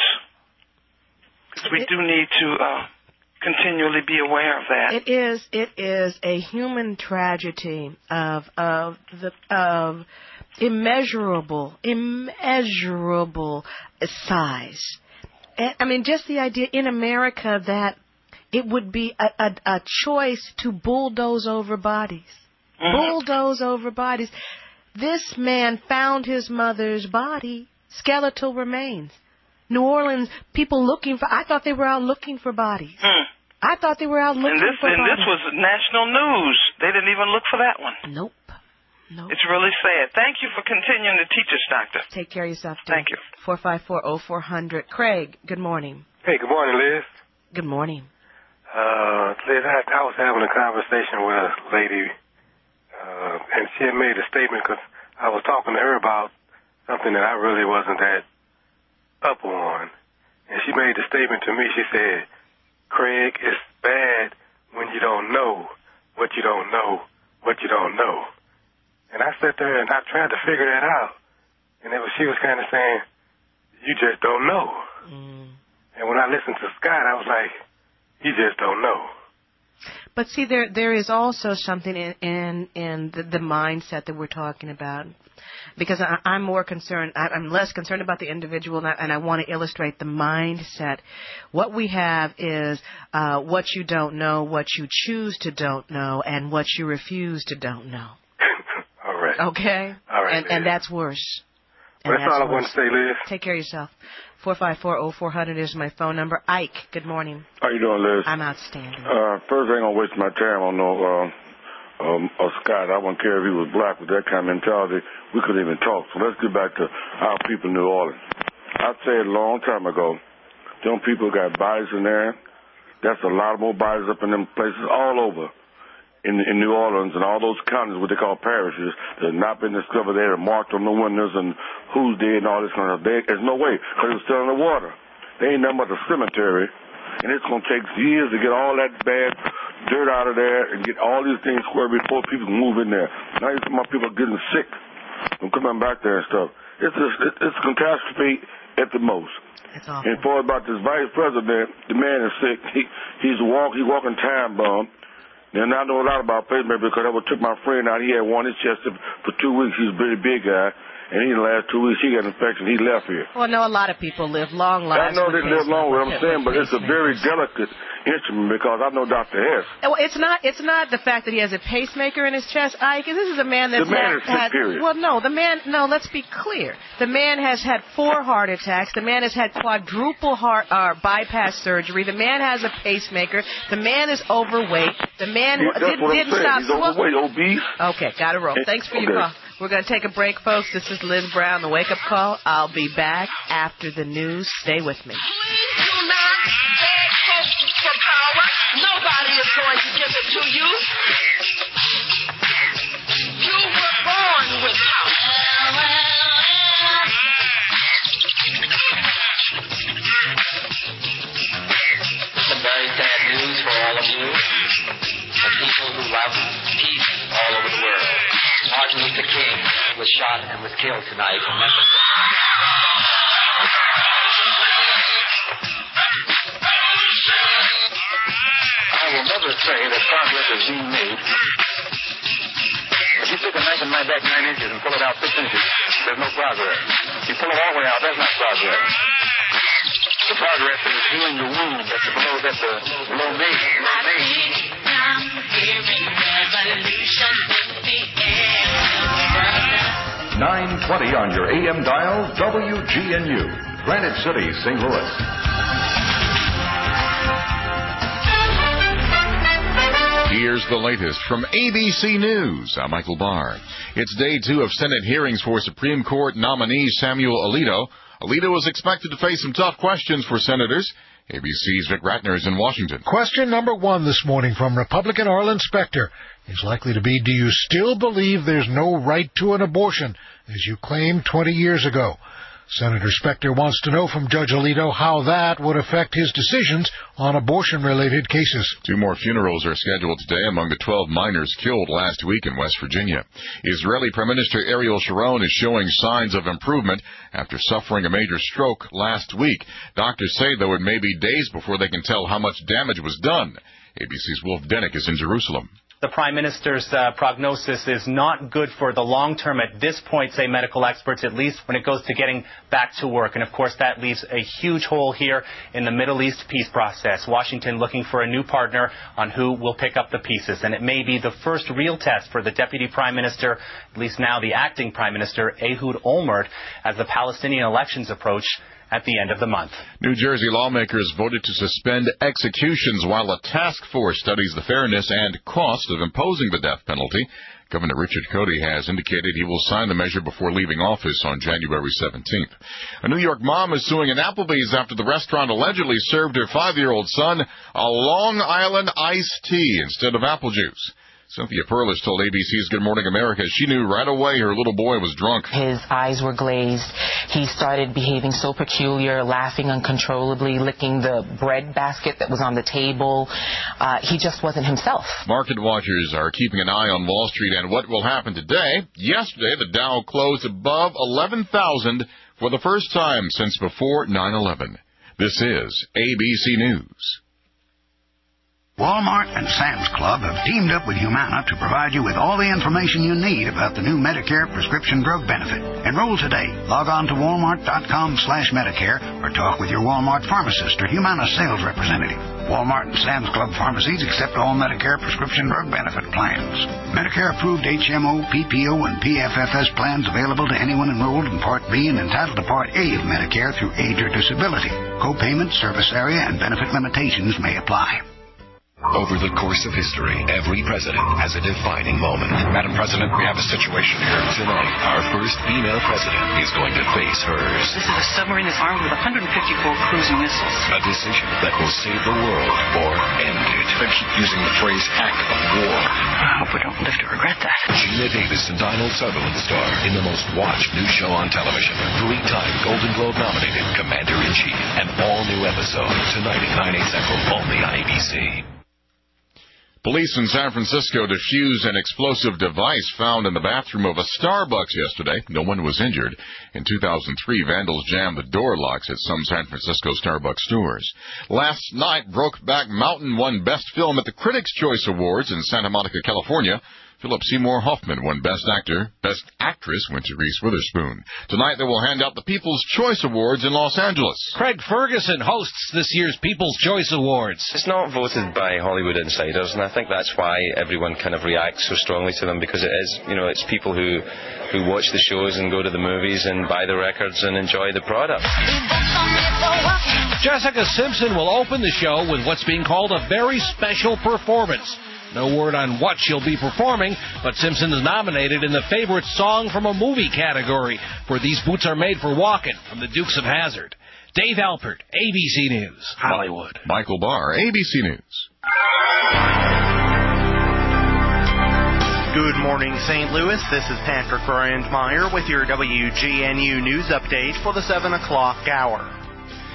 Speaker 20: Because we do need to uh, continually be aware of that.
Speaker 7: It is. It is a human tragedy of of the of immeasurable, immeasurable size. And, I mean, just the idea in America that it would be a, a, a choice to bulldoze over bodies, mm-hmm. bulldoze over bodies. This man found his mother's body, skeletal remains. New Orleans, people looking for, I thought they were out looking for bodies.
Speaker 20: Hmm.
Speaker 7: I thought they were out looking
Speaker 20: and this,
Speaker 7: for
Speaker 20: and
Speaker 7: bodies.
Speaker 20: And this was national news. They didn't even look for that one.
Speaker 7: Nope. Nope.
Speaker 20: It's really sad. Thank you for continuing to teach us, Doctor.
Speaker 7: Take care of yourself, dear.
Speaker 20: Thank you.
Speaker 7: four five four, oh four hundred. Craig, good morning.
Speaker 21: Hey, good morning, Liz.
Speaker 7: Good morning.
Speaker 21: Uh, Liz, I, I was having a conversation with a lady, uh, and she had made a statement because I was talking to her about something that I really wasn't that up on. And she made the statement to me. She said, Craig, it's bad when you don't know what you don't know, what you don't know. And I sat there and I tried to figure that out. And it was, she was kind of saying, you just don't know.
Speaker 7: Mm.
Speaker 21: And when I listened to Scott, I was like, you just don't know.
Speaker 7: But see, there there is also something in in, in the, the mindset that we're talking about, because I, I'm more concerned. I, I'm less concerned about the individual, and I, and I want to illustrate the mindset. What we have is uh, what you don't know, what you choose to don't know, and what you refuse to don't know.
Speaker 21: All right.
Speaker 7: Okay.
Speaker 21: All right.
Speaker 7: And, and that's worse.
Speaker 21: Well, that's, that's all I want to say, Liz.
Speaker 7: Take care of yourself. four five four, oh four hundred is my phone number. Ike, good morning.
Speaker 22: How you doing, Liz?
Speaker 7: I'm outstanding.
Speaker 22: Uh, first, I ain't going to waste my time on no uh, um, uh, Scott. I wouldn't care if he was black with that kind of mentality. We couldn't even talk. So let's get back to our people in New Orleans. I said a long time ago, them people got bodies in there. That's a lot more bodies up in them places all over. In, in New Orleans and all those counties, what they call parishes, that have not been discovered. They are marked on the windows and who's dead and all this kind of stuff. They, there's no way, because it was still in the water. They ain't nothing but a cemetery, and it's going to take years to get all that bad dirt out of there and get all these things squared before people can move in there. Now you're talking about people getting sick and coming back there and stuff. It's just, it's a catastrophe at the most.
Speaker 7: That's awful.
Speaker 22: And for about this vice president, the man is sick. He, he's a walk, he's walking time bomb. And I know a lot about pacemaker because I took my friend out. He had one in his chest for two weeks. He's a very big guy. And in the last two weeks, he got an infection. He left here.
Speaker 7: Well, I know a lot of people live long lives.
Speaker 22: I know they live long, what I'm saying, but it's a very
Speaker 7: pacemakers.
Speaker 22: delicate instrument because I know Doctor Hess.
Speaker 7: Well, it's not. It's not the fact that he has a pacemaker in his chest, Ike. This is a man that's
Speaker 22: The man
Speaker 7: had,
Speaker 22: is sick,
Speaker 7: had.
Speaker 22: period.
Speaker 7: Well, no, the man. No, let's be clear. The man has had four heart attacks. The man has had quadruple heart uh, bypass surgery. The man has a pacemaker. The man is overweight. The man
Speaker 22: Yeah, that's
Speaker 7: did,
Speaker 22: what I'm
Speaker 7: didn't
Speaker 22: saying.
Speaker 7: stop.
Speaker 22: He's overweight, obese.
Speaker 7: Okay, got to roll. Thanks for your
Speaker 22: Okay.
Speaker 7: call. We're going to take a break, folks. This is Liz Brown, the Wake Up Call. I'll be back after the news. Stay with me.
Speaker 3: Please do not beg folks for power. Nobody is going to give it to you. You were born with power.
Speaker 4: Some very sad news Martin Luther King was shot and was killed tonight in Memphis.
Speaker 1: I will never say that progress is being made. If you stick a knife in my back nine inches and pull it out six inches, there's no progress. If you pull it all the way out, that's not progress. The progress is healing the wound that's below, that's the below me.
Speaker 3: I'm hearing revolution in the air,
Speaker 6: nine twenty on your A M dial, W G N U, Granite City, Saint Louis.
Speaker 23: Here's the latest from A B C News. I'm Michael Barr. It's day two of Senate hearings for Supreme Court nominee Samuel Alito. Alito is expected to face some tough questions for senators. A B C's Vic Ratner is in Washington.
Speaker 24: Question number one this morning from Republican Arlen Specter is likely to be, do you still believe there's no right to an abortion, as you claimed twenty years ago? Senator Specter wants to know from Judge Alito how that would affect his decisions on abortion-related cases.
Speaker 23: Two more funerals are scheduled today among the twelve miners killed last week in West Virginia. Israeli Prime Minister Ariel Sharon is showing signs of improvement after suffering a major stroke last week. Doctors say, though, it may be days before they can tell how much damage was done. A B C's Wolf Denick is in Jerusalem.
Speaker 25: The Prime Minister's uh, prognosis is not good for the long term at this point, say medical experts, at least when it goes to getting back to work. And, of course, that leaves a huge hole here in the Middle East peace process. Washington looking for a new partner on who will pick up the pieces. And it may be the first real test for the Deputy Prime Minister, at least now the Acting Prime Minister, Ehud Olmert, as the Palestinian elections approach at the end of the month.
Speaker 23: New Jersey lawmakers voted to suspend executions while a task force studies the fairness and cost of imposing the death penalty. Governor Richard Cody has indicated he will sign the measure before leaving office on January seventeenth. A New York mom is suing an Applebee's after the restaurant allegedly served her five-year-old son a Long Island iced tea instead of apple juice. Cynthia Perlis told A B C's Good Morning America she knew right away her little boy was drunk.
Speaker 26: His eyes were glazed. He started behaving so peculiar, laughing uncontrollably, licking the bread basket that was on the table. Uh, he just wasn't himself.
Speaker 23: Market watchers are keeping an eye on Wall Street and what will happen today. Yesterday, the Dow closed above eleven thousand for the first time since before nine eleven. This is A B C News.
Speaker 27: Walmart and Sam's Club have teamed up with Humana to provide you with all the information you need about the new Medicare prescription drug benefit. Enroll today. Log on to walmart.com slash Medicare or talk with your Walmart pharmacist or Humana sales representative. Walmart and Sam's Club pharmacies accept all Medicare prescription drug benefit plans. Medicare-approved H M O, P P O, and P F F S plans available to anyone enrolled in Part B and entitled to Part A of Medicare through age or disability. Co-payment, service area, and benefit limitations may apply.
Speaker 17: Over the course of history, every president has a defining moment.
Speaker 28: Madam President, we have a situation here.
Speaker 17: Tonight, our first female president is going to face hers.
Speaker 29: This is a submarine that's armed with one hundred fifty-four cruising missiles.
Speaker 17: A decision that will save the world or end it.
Speaker 28: They keep using the phrase act of war.
Speaker 29: I hope we don't live to regret that.
Speaker 17: Geena Davis and Donald Sutherland star in the most watched new show on television. Three-time Golden Globe nominated Commander-in-Chief. An all-new episode tonight at nine, eight central, only on A B C.
Speaker 23: Police in San Francisco defused an explosive device found in the bathroom of a Starbucks yesterday. No one was injured. In two thousand three, vandals jammed the door locks at some San Francisco Starbucks stores. Last night, Brokeback Mountain won Best Film at the Critics' Choice Awards in Santa Monica, California. Philip Seymour Hoffman won Best Actor. Best Actress went to Reese Witherspoon. Tonight they will hand out the People's Choice Awards in Los Angeles.
Speaker 30: Craig Ferguson hosts this year's People's Choice Awards.
Speaker 31: It's not voted by Hollywood insiders, and I think that's why everyone kind of reacts so strongly to them, because it is, you know, it's people who, who watch the shows and go to the movies and buy the records and enjoy the product.
Speaker 30: Jessica Simpson will open the show with what's being called a very special performance. No word on what she'll be performing, but Simpson is nominated in the Favorite Song from a Movie category for These Boots Are Made for Walking from the Dukes of Hazzard. Dave Alpert, A B C News, Hollywood.
Speaker 23: Michael Barr, A B C News.
Speaker 32: Good morning, Saint Louis. This is Patrick Brandmeier with your W G N U News Update for the seven o'clock hour.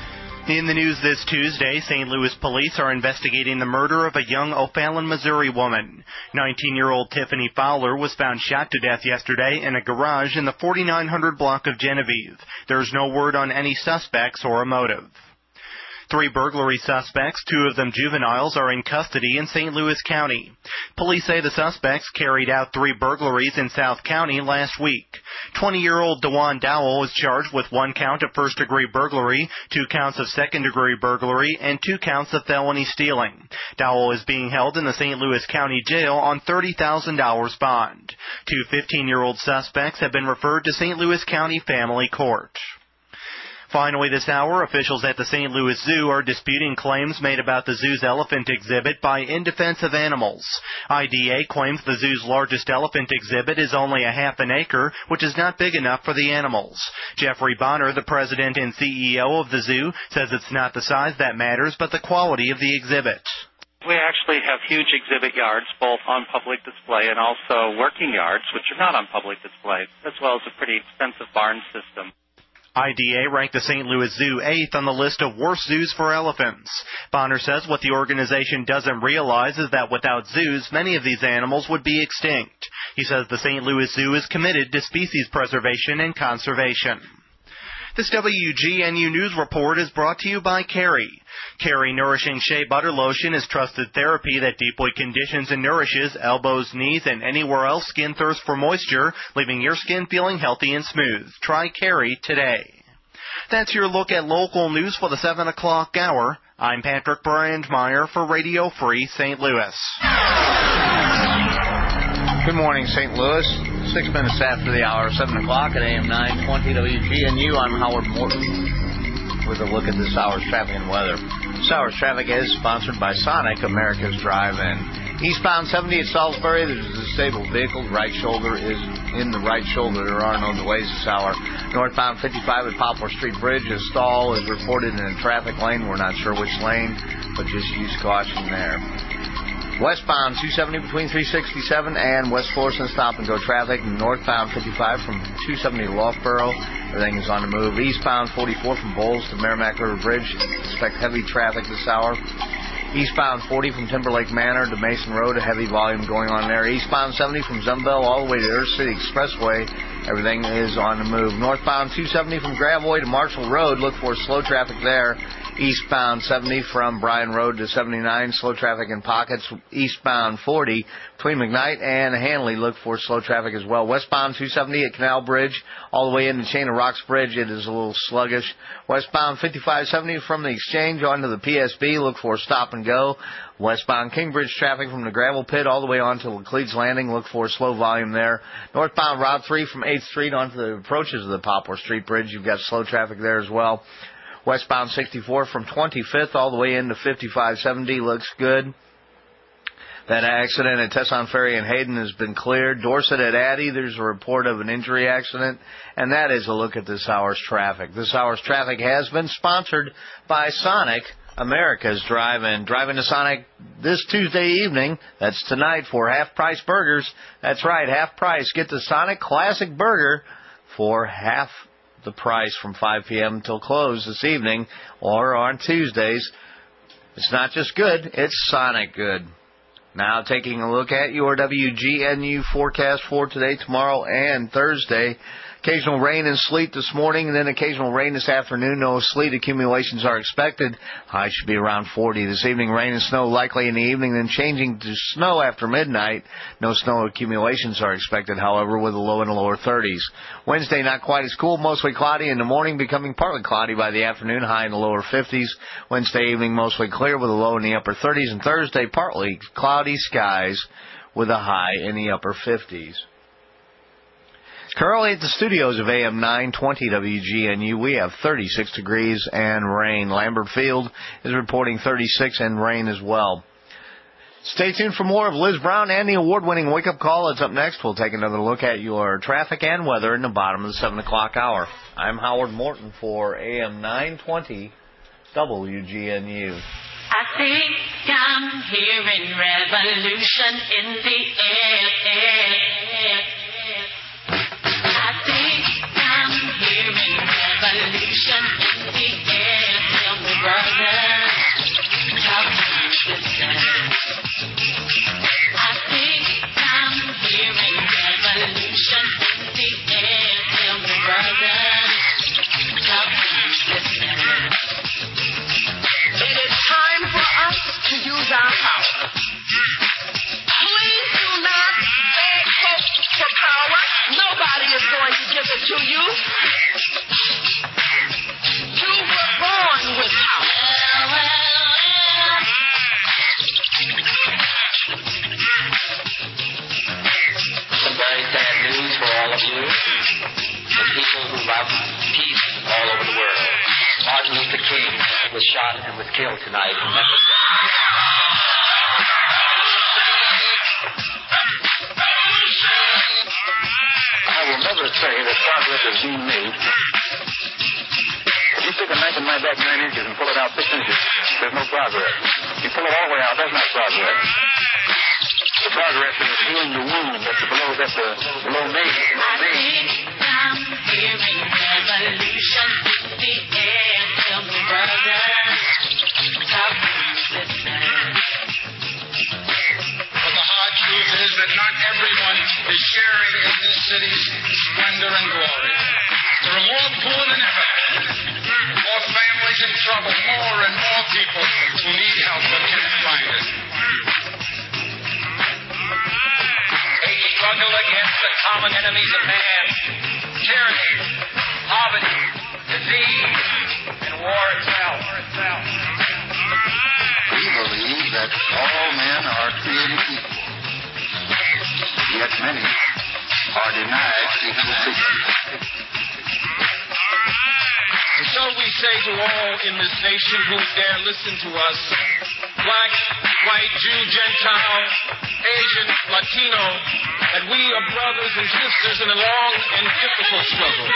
Speaker 32: In the news this Tuesday, Saint Louis police are investigating the murder of a young O'Fallon, Missouri woman. nineteen-year-old Tiffany Fowler was found shot to death yesterday in a garage in the forty-nine hundred block of Genevieve. There is no word on any suspects or a motive. Three burglary suspects, two of them juveniles, are in custody in Saint Louis County. Police say the suspects carried out three burglaries in South County last week. twenty-year-old DeJuan Dowell is charged with one count of first-degree burglary, two counts of second-degree burglary, and two counts of felony stealing. Dowell is being held in the Saint Louis County Jail on thirty thousand dollars bond. Two fifteen-year-old suspects have been referred to Saint Louis County Family Court. Finally this hour, officials at the Saint Louis Zoo are disputing claims made about the zoo's elephant exhibit by In Defense of Animals. I D A claims the zoo's largest elephant exhibit is only a half an acre, which is not big enough for the animals. Jeffrey Bonner, the president and C E O of the zoo, says it's not the size that matters, but the quality of the exhibit.
Speaker 2: We actually have huge exhibit yards, both on public display and also working yards, which are not on public display, as well as a pretty extensive barn system.
Speaker 32: I D A ranked the Saint Louis Zoo eighth on the list of worst zoos for elephants. Bonner says what the organization doesn't realize is that without zoos, many of these animals would be extinct. He says the Saint Louis Zoo is committed to species preservation and conservation. This W G N U News Report is brought to you by Carrie. Carrie Nourishing Shea Butter Lotion is trusted therapy that deeply conditions and nourishes elbows, knees, and anywhere else skin thirsts for moisture, leaving your skin feeling healthy and smooth. Try Carrie today. That's your look at local news for the seven o'clock hour. I'm Patrick Brandmeier for Radio Free Saint Louis.
Speaker 5: Good morning, Saint Louis. Six minutes after the hour, seven o'clock at A M nine twenty W G N U. I'm Howard Morton with a look at this hour's traffic and weather. This hour's traffic is sponsored by Sonic, America's Drive-In. Eastbound seventy at Salisbury, there's a disabled vehicle. Right shoulder is in the right shoulder. There are no delays this hour. Northbound fifty-five at Poplar Street Bridge, a stall is reported in a traffic lane. We're not sure which lane, but just use caution there. Westbound two seventy between three sixty-seven and West Florissant stop-and-go traffic. Northbound fifty-five from two seventy to Loughborough. Everything is on the move. Eastbound forty-four from Bowles to Merrimack River Bridge. Expect heavy traffic this hour. Eastbound forty from Timberlake Manor to Mason Road. A heavy volume going on there. Eastbound seventy from Zumbell all the way to Earth City Expressway. Everything is on the move. Northbound two seventy from Gravois to Marshall Road. Look for slow traffic there. Eastbound seventy from Bryan Road to seventy-nine, slow traffic in pockets. Eastbound forty between McKnight and Hanley, look for slow traffic as well. Westbound two seventy at Canal Bridge, all the way into Chain of Rocks Bridge, it is a little sluggish. Westbound fifty-five seventy from the Exchange onto the P S B, look for stop and go. Westbound Kingbridge traffic from the Gravel Pit all the way on to Laclede's Landing, look for slow volume there. Northbound Route three from eighth Street onto the approaches of the Poplar Street Bridge, you've got slow traffic there as well. Westbound sixty-four from twenty-fifth all the way into fifty-five seventy looks good. That accident at Tesson Ferry and Hayden has been cleared. Dorset at Addy, there's a report of an injury accident. And that is a look at this hour's traffic. This hour's traffic has been sponsored by Sonic, America's Drive-In. Drive into Sonic this Tuesday evening. That's tonight for half-price burgers. That's right, half price. Get the Sonic Classic Burger for half the price from five p.m. till close this evening or on Tuesdays. It's not just good, it's Sonic good. Now taking a look at your W G N U forecast for today, tomorrow, and Thursday. Occasional rain and sleet this morning, and then occasional rain this afternoon. No sleet accumulations are expected. High should be around forty. This evening, rain and snow likely in the evening, then changing to snow after midnight. No snow accumulations are expected, however, with a low in the lower thirties. Wednesday, not quite as cool, mostly cloudy in the morning, becoming partly cloudy by the afternoon, high in the lower fifties. Wednesday evening, mostly clear with a low in the upper thirties, and Thursday, partly cloudy skies with a high in the upper fifties. Currently at the studios of A M nine twenty W G N U, we have thirty-six degrees and rain. Lambert Field is reporting thirty-six and rain as well. Stay tuned for more of Liz Brown and the award-winning Wake Up Call. It's up next. We'll take another look at your traffic and weather in the bottom of the seven o'clock hour. I'm Howard Morton for A M nine twenty W G N U.
Speaker 3: I think I'm hearing revolution in the air, air, air. I think I'm hearing revolution in the air. Tell me You were born with power.
Speaker 4: Some very sad news for all of you. The people who love peace all over the world. Martin Luther King was shot and was killed tonight in Memphis.
Speaker 1: I will never say that progress is being made. If you stick a knife in my back nine inches and pull it out six inches, there's no progress. You pull it all the way out, that's not progress. The progress is healing the wound that's below, that's the below me.
Speaker 3: I think I'm hearing revolution in the air. Tell me, brother, how can you listen?
Speaker 8: But the hard truth is that not everyone is sharing in this city's splendor and glory. There are more poor than ever, more families in trouble, more and more people who need help but can't find it.
Speaker 9: A struggle against the common enemies of man, tyranny, poverty, disease, and war itself.
Speaker 8: We believe that all men are created equal, yet many are denied equal treatment.
Speaker 9: And so we say to all in this nation who dare listen to us, black, white, Jew, Gentile, Asian, Latino, that we are brothers and sisters in a long and difficult struggle.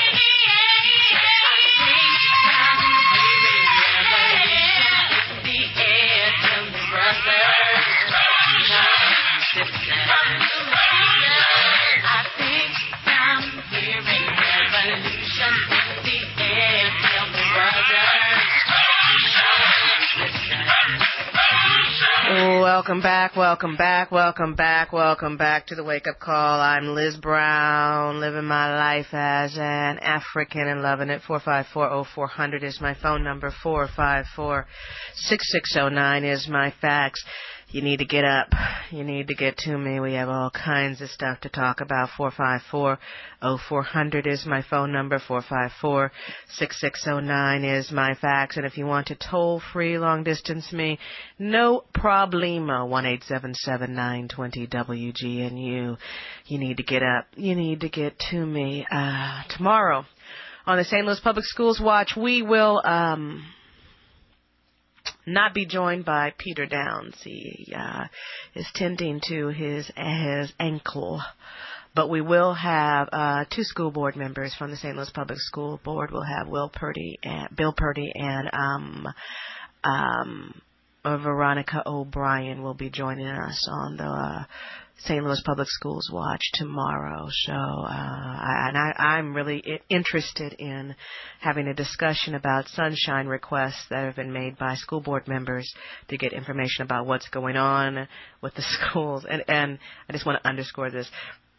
Speaker 3: I think I'm hearing revolution in the air. Tell me, brother.
Speaker 7: Welcome back, welcome back, welcome back, welcome back to the Wake Up Call. I'm Liz Brown, living my life as an African and loving it. four five four, oh four hundred is my phone number. four five four, six six oh nine is my fax. You need to get up. You need to get to me. We have all kinds of stuff to talk about. four five four, oh four hundred is my phone number. four five four, six six oh nine is my fax. And if you want to toll free long distance me, no problemo. one eight seven seven, nine two zero, W G N U. You need to get up. You need to get to me. Uh, tomorrow on the Saint Louis Public Schools Watch, we will... um not be joined by Peter Downs. He uh, is tending to his his ankle. But we will have uh, two school board members from the Saint Louis Public School Board. We'll have Will Purdy and Bill Purdy and um, um, Veronica O'Brien will be joining us on the uh, Saint Louis Public Schools Watch tomorrow. So, uh, I, and I, I'm really interested in having a discussion about sunshine requests that have been made by school board members to get information about what's going on with the schools. And, and I just want to underscore this.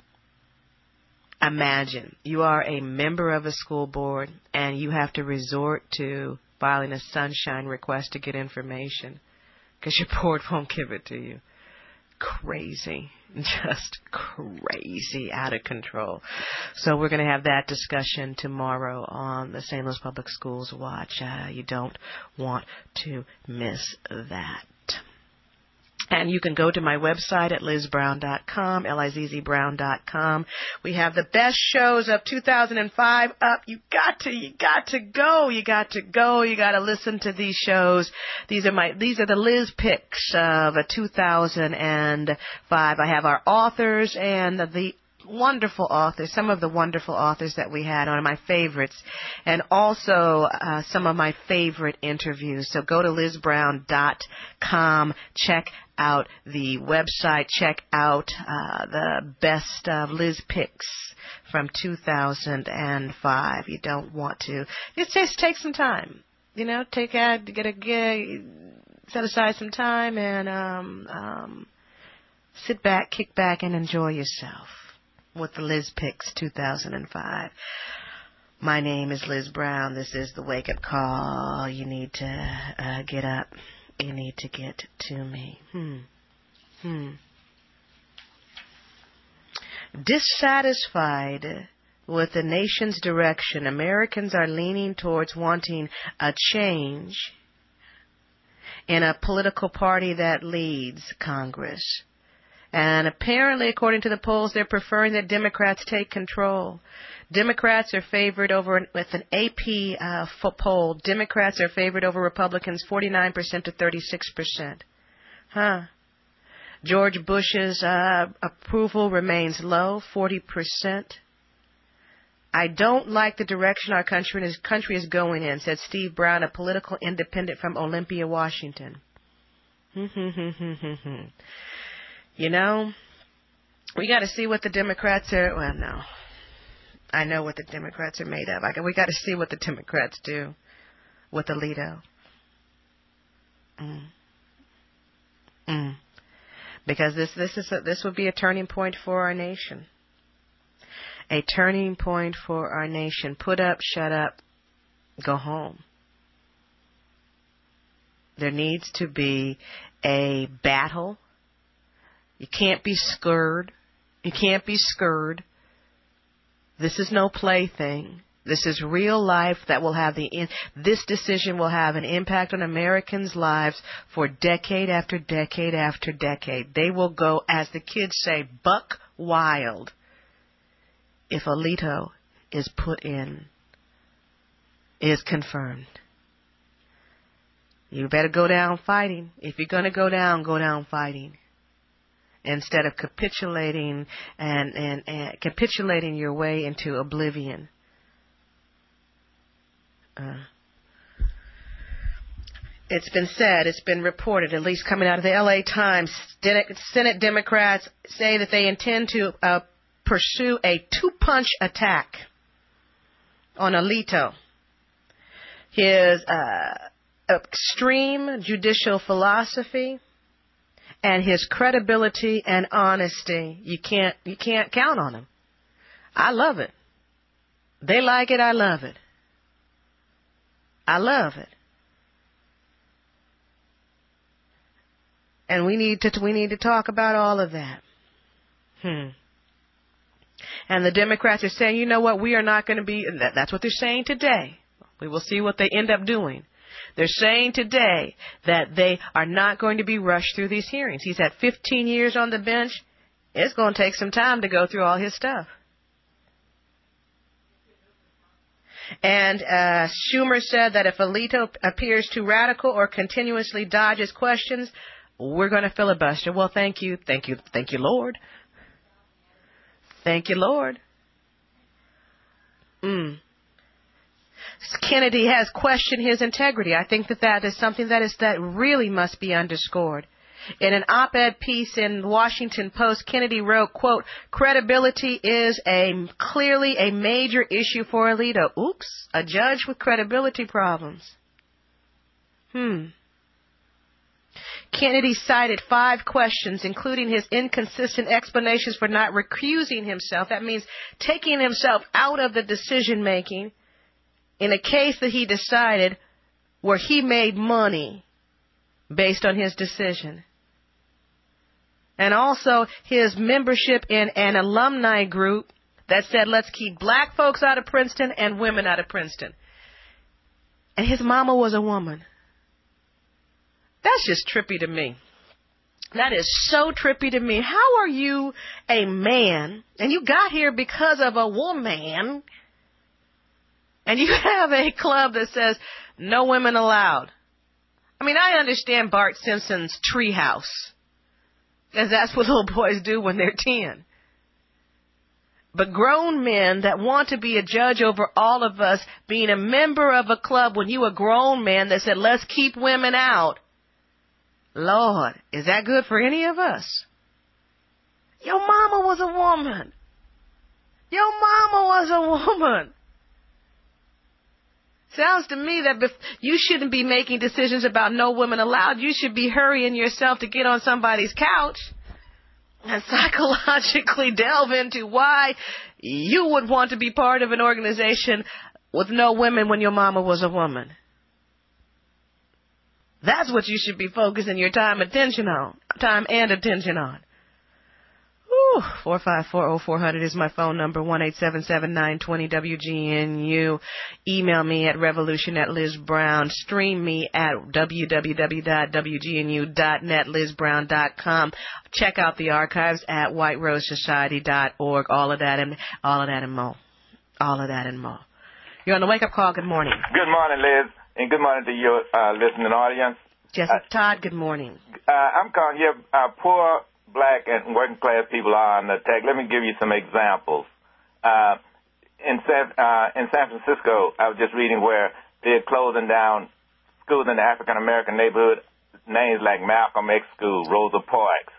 Speaker 7: Imagine you are a member of a school board and you have to resort to filing a sunshine request to get information because your board won't give it to you. Crazy. Just crazy, out of control. So we're going to have that discussion tomorrow on the Saint Louis Public Schools Watch. Uh, you don't want to miss that. And you can go to my website at liz brown dot com, L I Z Z brown dot com. We have the best shows of two thousand five up. You got to, you got to go. You got to go. You got to listen to these shows. These are my, these are the Liz picks of two thousand five. I have our authors and the wonderful authors, some of the wonderful authors that we had on, my favorites, and also uh, some of my favorite interviews. So go to liz brown dot com, check out the website, check out uh, the best of Liz picks from two thousand five. You don't want to. It just take some time, you know, take out, get a get, set aside some time and um, um, sit back, kick back, and enjoy yourself with the Liz Picks two thousand five. My name is Liz Brown. This is the Wake Up Call. You need to uh, get up. You need to get to me. Hmm. Hmm. Dissatisfied with the nation's direction. Americans are leaning towards wanting a change in a political party that leads Congress. And apparently, according to the polls, they're preferring that Democrats take control. Democrats are favored over, with an A P uh, poll, Democrats are favored over Republicans forty-nine percent to thirty-six percent. Huh. George Bush's uh, approval remains low, forty percent. I don't like the direction our country is, country is going in, said Steve Brown, a political independent from Olympia, Washington. You know, we got to see what the Democrats are, well, no. I know what the Democrats are made of. I, we got to see what the Democrats do with Alito. Mm. Mm. Because this this is a, this would be a turning point for our nation. A turning point for our nation. Put up, shut up, go home. There needs to be a battle. You can't be scared. You can't be scared. This is no plaything. This is real life that will have the in, this decision will have an impact on Americans' lives for decade after decade after decade. They will go, as the kids say, buck wild if Alito is put in, is confirmed. You better go down fighting. If you're going to go down, go down fighting. Instead of capitulating and, and, and capitulating your way into oblivion. Uh, it's been said, it's been reported, at least coming out of the L A Times, Senate Democrats say that they intend to uh, pursue a two-punch attack on Alito. His uh, extreme judicial philosophy and his credibility and honesty. You can't you can't count on him. I love it. They like it, I love it. I love it. And we need to we need to talk about all of that. Hmm. And the Democrats are saying, you know what, we are not going to be, and that, that's what they're saying today. We will see what they end up doing. They're saying today that they are not going to be rushed through these hearings. He's had fifteen years on the bench. It's going to take some time to go through all his stuff. And uh, Schumer said that if Alito appears too radical or continuously dodges questions, we're going to filibuster. Well, thank you. Thank you. Thank you, Lord. Thank you, Lord. Mm. Kennedy has questioned his integrity. I think that that is something that is that really must be underscored. In an op-ed piece in the Washington Post, Kennedy wrote, quote, credibility is a clearly a major issue for Alito. Oops, a judge with credibility problems. Hmm. Kennedy cited five questions, including his inconsistent explanations for not recusing himself. That means taking himself out of the decision-making in a case that he decided where he made money based on his decision. And also his membership in an alumni group that said, let's keep black folks out of Princeton and women out of Princeton. And his mama was a woman. That's just trippy to me. That is so trippy to me. How are you a man, and you got here because of a woman, and you have a club that says no women allowed? I mean, I understand Bart Simpson's treehouse, because that's what little boys do when they're ten. But grown men that want to be a judge over all of us, being a member of a club when you a grown man that said, let's keep women out, Lord, is that good for any of us? Your mama was a woman. Your mama was a woman. Sounds to me that bef- you shouldn't be making decisions about no women allowed. You should be hurrying yourself to get on somebody's couch and psychologically delve into why you would want to be part of an organization with no women when your mama was a woman. That's what you should be focusing your time attention on, time and attention on. Whew, four five four oh four hundred is my phone number, one eight seven seven nine two zero W G N U. Email me at revolution at Liz Brown. Stream me at w w w dot w g n u dot net, liz brown dot com. Check out the archives at white rose society dot org. All of that and all of that and more. All of that and more. You're on the wake-up call. Good morning.
Speaker 10: Good morning, Liz, and good morning to your uh, listening audience.
Speaker 7: Jesse
Speaker 10: uh,
Speaker 7: Todd, good morning.
Speaker 10: Uh, I'm calling here. Uh, poor black and working class people are on the attack. Let me give you some examples. Uh, in San uh, in San Francisco, I was just reading where they're closing down schools in the African American neighborhood. Names like Malcolm X School, Rosa Parks,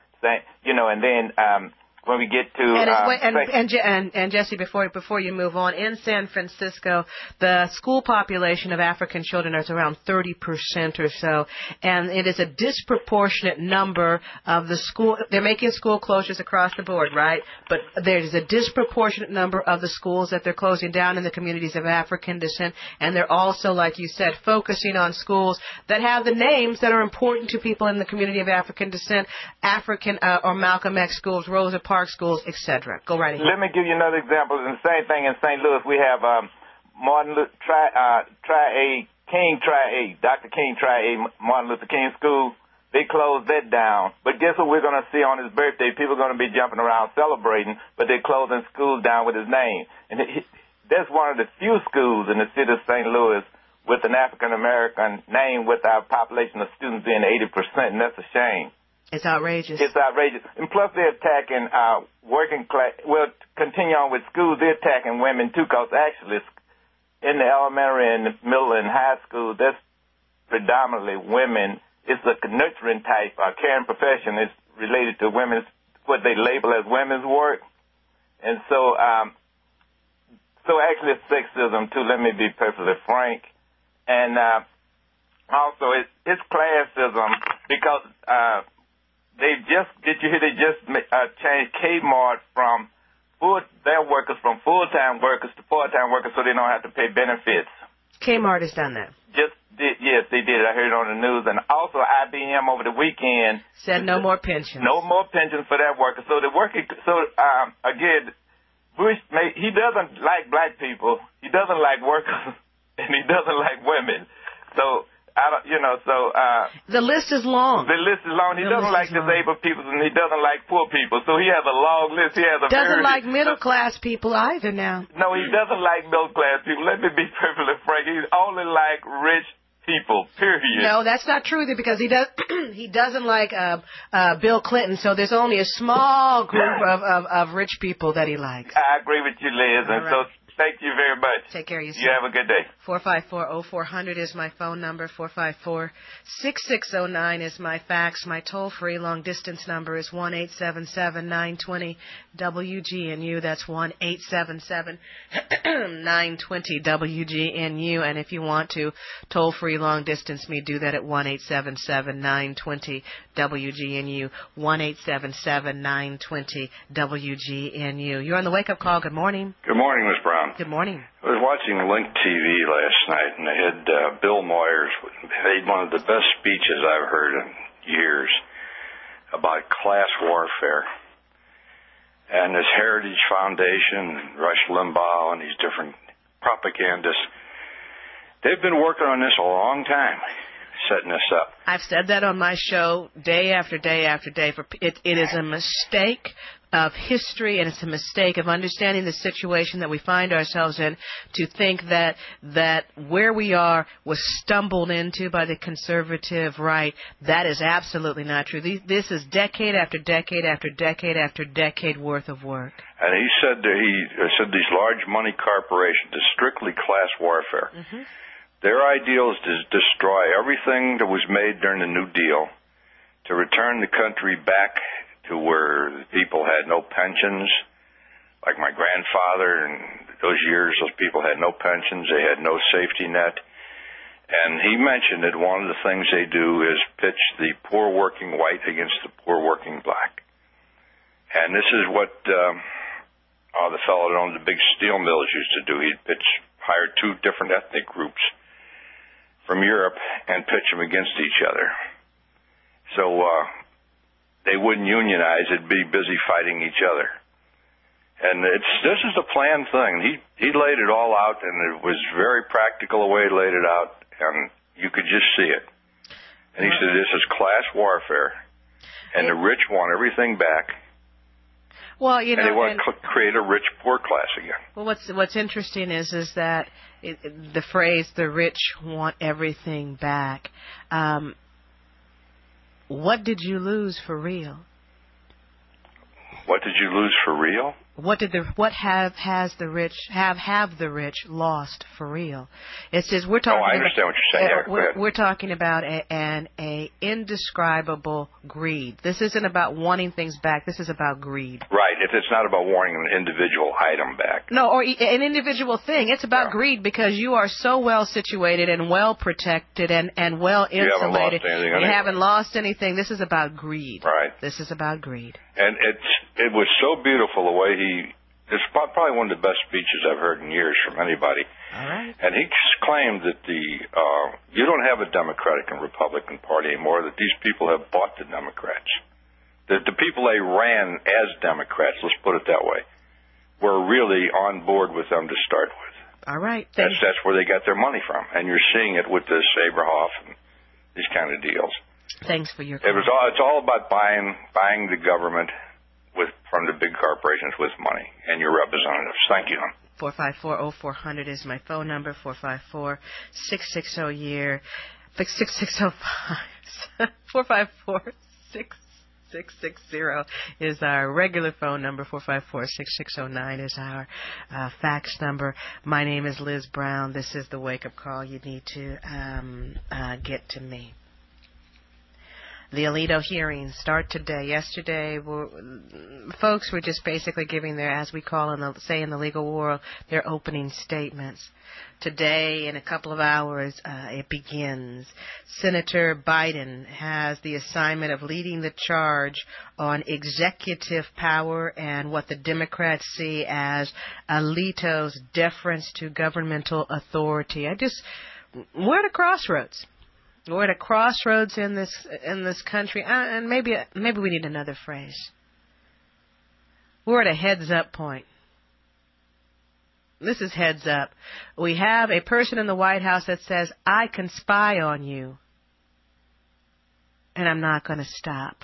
Speaker 10: you know, and then. Um, When we get to
Speaker 7: and,
Speaker 10: uh,
Speaker 7: and, and, and, and Jesse, before before you move on, in San Francisco, the school population of African children is around thirty percent or so, and it is a disproportionate number of the school. They're making school closures across the board, right? But there's a disproportionate number of the schools that they're closing down in the communities of African descent, and they're also, like you said, focusing on schools that have the names that are important to people in the community of African descent, African uh, or Malcolm X schools, Rosa Parks Park schools, et cetera. Go right ahead.
Speaker 10: Let me give you another example. And the same thing in Saint Louis. We have um, Martin Luther Tri, uh, Tri A King Tri A, Doctor King Tri A, Martin Luther King School. They closed that down. But guess what we're going to see on his birthday? People are going to be jumping around celebrating, but they're closing schools down with his name. And it, that's one of the few schools in the city of Saint Louis with an African American name, with our population of students being eighty percent, and that's a shame.
Speaker 7: It's outrageous.
Speaker 10: It's outrageous. And plus they're attacking uh, working class. Well, continue on with schools, they're attacking women too, because actually in the elementary and the middle and high school, that's predominantly women. It's a nurturing type, uh, caring profession. It's related to women's, what they label as women's work. And so, um, so actually it's sexism too, let me be perfectly frank. And uh, also it's, it's classism because... Uh, They just, did you hear they just uh, changed Kmart from full, their workers from full-time workers to part-time workers so they don't have to pay benefits?
Speaker 7: Kmart has done that.
Speaker 10: Just did, yes, they did. I heard it on the news. And also I B M over the weekend.
Speaker 7: Said no more pensions.
Speaker 10: No more pensions for that worker. So the working, so um, again, Bush, may, he doesn't like black people. He doesn't like workers. And he doesn't like women. So... I don't, you know, so... Uh,
Speaker 7: the list is long.
Speaker 10: The list is long. He
Speaker 7: the
Speaker 10: doesn't like disabled people, and he doesn't like poor people. So he has a long list. He has a
Speaker 7: doesn't
Speaker 10: very...
Speaker 7: like middle-class people either now.
Speaker 10: No, he doesn't like middle-class people. Let me be perfectly frank. He only like rich people, period.
Speaker 7: No, that's not true, because he does. he doesn't like uh, uh, Bill Clinton, so there's only a small group of, of, of rich people that he likes.
Speaker 10: I agree with you, Liz, and
Speaker 7: right.
Speaker 10: so... Thank you very much.
Speaker 7: Take care of yourself.
Speaker 10: You have a good day.
Speaker 7: four five four oh four hundred is my phone number. four five four six six oh nine is my fax. My toll-free long-distance number is one eight seven seven nine two zero W G N U. That's one eight seven seven nine two zero W G N U. And if you want to toll-free long-distance me, do that at one eight seven seven nine two zero W G N U. one eight seven seven nine two zero W G N U. You're on the wake-up call. Good morning.
Speaker 11: Good morning, Miz Brown.
Speaker 7: Good morning.
Speaker 11: I was watching Link T V last night, and they had uh, Bill Moyers made one of the best speeches I've heard in years about class warfare. And this Heritage Foundation, and Rush Limbaugh, and these different propagandists, they've been working on this a long time, setting this up.
Speaker 7: I've said that on my show day after day after day. For it, it is a mistake of history, and it's a mistake of understanding the situation that we find ourselves in to think that that where we are was stumbled into by the conservative right. That is absolutely not true. This is decade after decade after decade after decade worth of work.
Speaker 11: And he said that he said these large money corporations is strictly class warfare.
Speaker 7: Mm-hmm.
Speaker 11: Their ideal is to destroy everything that was made during the New Deal, to return the country back to where people had no pensions, like my grandfather, and those years those people had no pensions, they had no safety net. And he mentioned that one of the things they do is pitch the poor working white against the poor working black. And this is what um, oh, the fellow that owned the big steel mills used to do. He'd pitch, hire two different ethnic groups from Europe and pitch them against each other. So, uh, they wouldn't unionize. They'd be busy fighting each other. And it's this is a planned thing. He he laid it all out, and it was very practical the way he laid it out, and you could just see it. And he said, this is class warfare, and the rich want everything back.
Speaker 7: Well, you know,
Speaker 11: and they want
Speaker 7: and,
Speaker 11: to create a rich-poor class again.
Speaker 7: Well, what's what's interesting is is that it, the phrase "the rich want everything back." Um, what did you lose for real?
Speaker 11: What did you lose for real?
Speaker 7: What did the what have has the rich have have the rich lost for real? It says we're talking.
Speaker 11: Oh, I understand
Speaker 7: about,
Speaker 11: what you're saying.
Speaker 7: Uh,
Speaker 11: yeah,
Speaker 7: we're, we're talking about a, an a indescribable greed. This isn't about wanting things back. This is about greed.
Speaker 11: Right. It, it's not about wanting an individual item back.
Speaker 7: No, or e- an individual thing. It's about
Speaker 11: yeah.
Speaker 7: greed because you are so well situated and well protected and and well insulated.
Speaker 11: You haven't lost anything.
Speaker 7: You
Speaker 11: anyway.
Speaker 7: haven't lost anything. This is about greed.
Speaker 11: Right.
Speaker 7: This is about greed.
Speaker 11: And it's it was so beautiful the way he. It's probably one of the best speeches I've heard in years from anybody.
Speaker 7: All right.
Speaker 11: And he claimed that the uh, you don't have a Democratic and Republican Party anymore, that these people have bought the Democrats. That the people they ran as Democrats, let's put it that way, were really on board with them to start with.
Speaker 7: All right.
Speaker 11: That's, that's where they got their money from. And you're seeing it with this Abrahoff and these kind of deals.
Speaker 7: Thanks for your
Speaker 11: It was all, it's all about buying buying the government with from the big corporations with money and your representatives. Thank you.
Speaker 7: four five four oh four hundred is my phone number, four five four, six six zero, year, six six zero five, four five four, six six six zero is our regular phone number, four five four, six six zero nine is our uh, fax number. My name is Liz Brown. This is the wake-up call. You need to um, uh, get to me. The Alito hearings start today. Yesterday, we're, folks were just basically giving their, as we call in the, say in the legal world, their opening statements. Today, in a couple of hours, uh, it begins. Senator Biden has the assignment of leading the charge on executive power and what the Democrats see as Alito's deference to governmental authority. I just, we're at a crossroads. We're at a crossroads in this in this country, uh, and maybe maybe we need another phrase. We're at a heads-up point. This is heads up. We have a person in the White House that says, I can spy on you, and I'm not going to stop.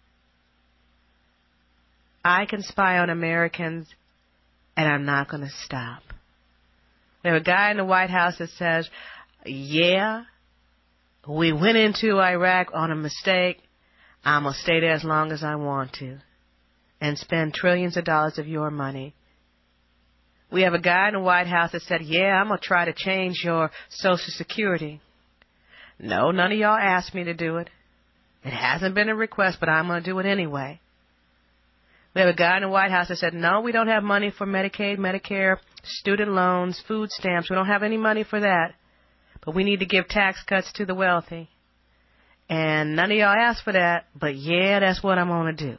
Speaker 7: I can spy on Americans, and I'm not going to stop. We have a guy in the White House that says, yeah, we went into Iraq on a mistake. I'm going to stay there as long as I want to and spend trillions of dollars of your money. We have a guy in the White House that said, yeah, I'm going to try to change your Social Security. No, none of y'all asked me to do it. It hasn't been a request, but I'm going to do it anyway. We have a guy in the White House that said, no, we don't have money for Medicaid, Medicare, student loans, food stamps. We don't have any money for that. But we need to give tax cuts to the wealthy. And none of y'all asked for that, but yeah, that's what I'm going to do.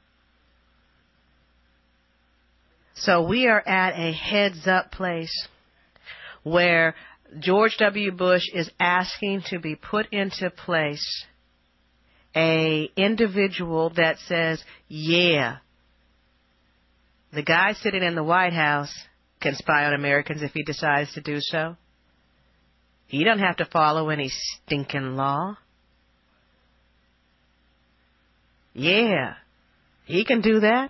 Speaker 7: So we are at a heads-up place where George W. Bush is asking to be put into place a individual that says, yeah, the guy sitting in the White House can spy on Americans if he decides to do so. He doesn't have to follow any stinking law. Yeah, he can do that.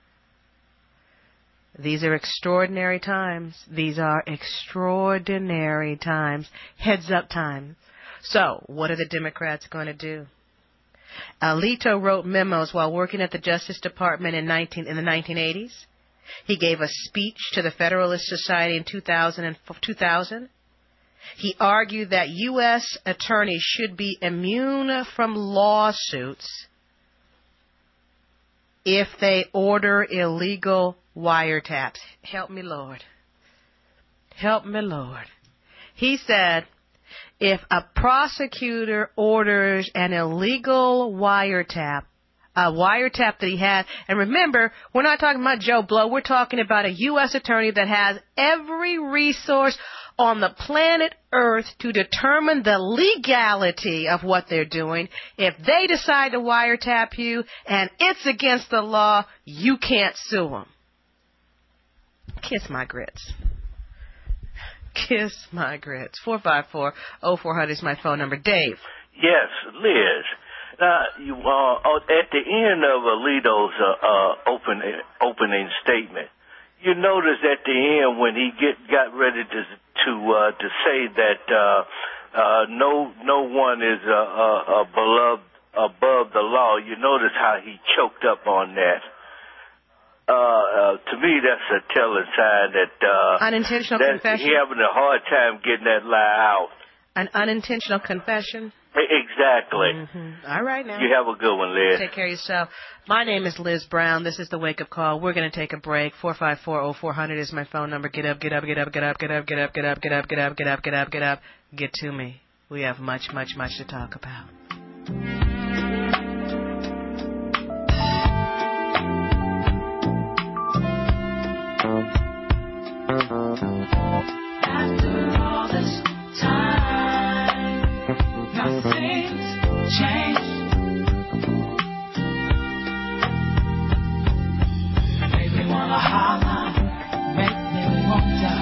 Speaker 7: These are extraordinary times. These are extraordinary times. Heads up time. So, what are the Democrats going to do? Alito wrote memos while working at the Justice Department in, nineteen, in the nineteen eighties. He gave a speech to the Federalist Society in two thousand. He argued that U S attorneys should be immune from lawsuits if they order illegal wiretaps. Help me, Lord. Help me, Lord. He said, if a prosecutor orders an illegal wiretap, a wiretap that he had, and remember, we're not talking about Joe Blow, we're talking about a U S attorney that has every resource, on the planet Earth to determine the legality of what they're doing. If they decide to wiretap you and it's against the law, you can't sue them. Kiss my grits. Kiss my grits. four five four, oh four hundred is my phone number. Dave.
Speaker 6: Yes, Liz. Now, you, uh, at the end of Alito's uh, uh, open, opening statement, you notice at the end when he get got ready to to uh, to say that uh, uh, no no one is uh, uh, uh, beloved above the law. You notice how he choked up on that. Uh, uh, to me, that's a telling sign that uh,
Speaker 7: unintentional
Speaker 6: that
Speaker 7: confession.
Speaker 6: He having a hard time getting that lie out.
Speaker 7: An unintentional confession.
Speaker 6: Exactly.
Speaker 7: Mm-hmm. All right, now.
Speaker 6: You have a good one, Liz.
Speaker 7: Take care of yourself. My name is Liz Brown. This is the Wake Up Call. We're going to take a break. four five four, oh four hundred is my phone number. Get up, get up, get up, get up, get up, get up, get up, get up, get up, get up, get up, get up. Get to me. We have much, much, much to talk about.
Speaker 3: After all this time, nothing's changed. Make me wanna holler, make me wonder.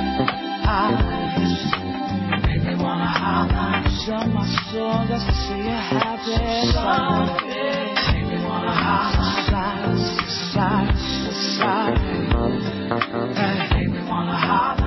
Speaker 3: Eyes, make me wanna holler. Show my soul just to see you happy. Something, make me wanna holler. Side, side, side. Hey, make me wanna holler.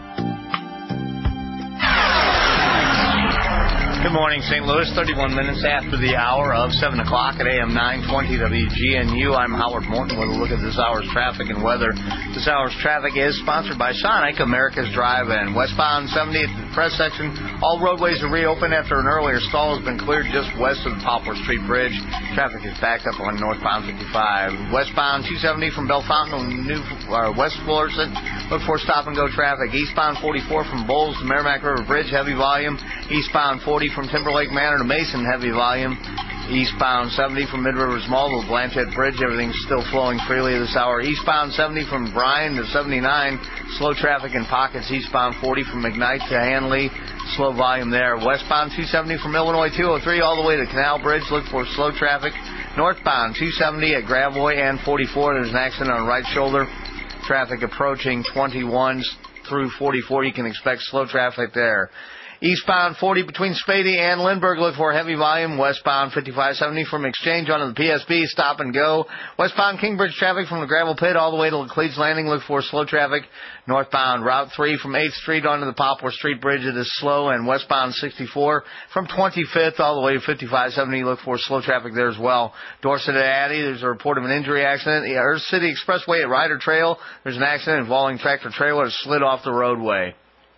Speaker 5: Good morning, Saint Louis. thirty-one minutes after the hour of seven o'clock at A M nine twenty W G N U. I'm Howard Morton with a look at this hour's traffic and weather. This hour's traffic is sponsored by Sonic, America's Drive-In. Westbound seventy at the press section. All roadways are reopened after an earlier stall has been cleared just west of the Poplar Street Bridge. Traffic is backed up on northbound fifty-five. Westbound two seventy from Bell Fountain to New uh, West Florissant. Look for stop-and-go traffic. Eastbound forty-four from Bowles to Merrimack River Bridge, heavy volume. Eastbound forty from Timberlake Manor to Mason, heavy volume. Eastbound seventy from Mid Rivers Mall to Blanchette Bridge, everything's still flowing freely this hour. Eastbound seventy from Bryan to seventy-nine, slow traffic in pockets. Eastbound forty from McKnight to Hanley, slow volume there. Westbound two seventy from Illinois two oh three all the way to Canal Bridge, look for slow traffic. Northbound two seventy at Gravois and forty-four, there's an accident on right shoulder. Traffic approaching twenty-one through forty-four, you can expect slow traffic there. Eastbound forty between Spady and Lindbergh, look for heavy volume. Westbound fifty-five seventy from Exchange onto the P S B, stop and go. Westbound Kingbridge traffic from the Gravel Pit all the way to Laclede's Landing, look for slow traffic. Northbound Route three from eighth Street onto the Poplar Street Bridge, it is slow. And westbound sixty-four from twenty-fifth all the way to fifty-five seventy, look for slow traffic there as well. Dorset at Addy, there's a report of an injury accident. The Earth City Expressway at Ryder Trail, there's an accident involving tractor trailer that slid off the roadway.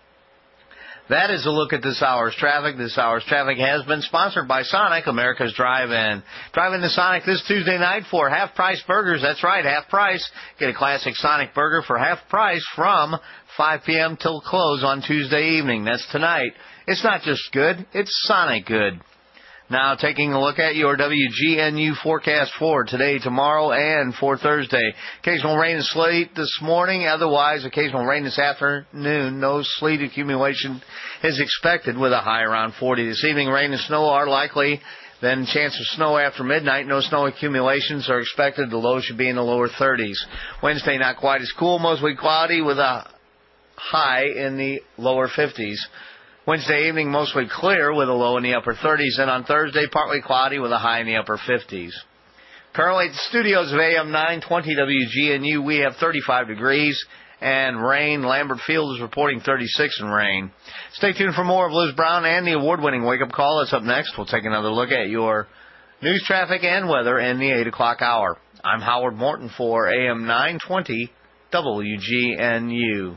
Speaker 5: That is a look at this hour's traffic. This hour's traffic has been sponsored by Sonic, America's Drive-In. Drive into Sonic this Tuesday night for half-price burgers. That's right, half price. Get a classic Sonic burger for half price from five p.m. till close on Tuesday evening. That's tonight. It's not just good, it's Sonic good. Now, taking a look at your W G N U forecast for today, tomorrow, and for Thursday. Occasional rain and sleet this morning. Otherwise, occasional rain this afternoon. No sleet accumulation is expected with a high around forty. This evening, rain and snow are likely. Then chance of snow after midnight. No snow accumulations are expected. The low should be in the lower thirties. Wednesday, not quite as cool. Mostly cloudy with a high in the lower fifties. Wednesday evening, mostly clear with a low in the upper thirties. And on Thursday, partly cloudy with a high in the upper fifties. Currently at the studios of A M nine twenty W G N U, we have thirty-five degrees and rain. Lambert Field is reporting thirty-six and rain. Stay tuned for more of Liz Brown and the award-winning Wake Up Call. That's up next. We'll take another look at your news, traffic, and weather in the eight o'clock hour. I'm Howard Morton for A M nine twenty W G N U.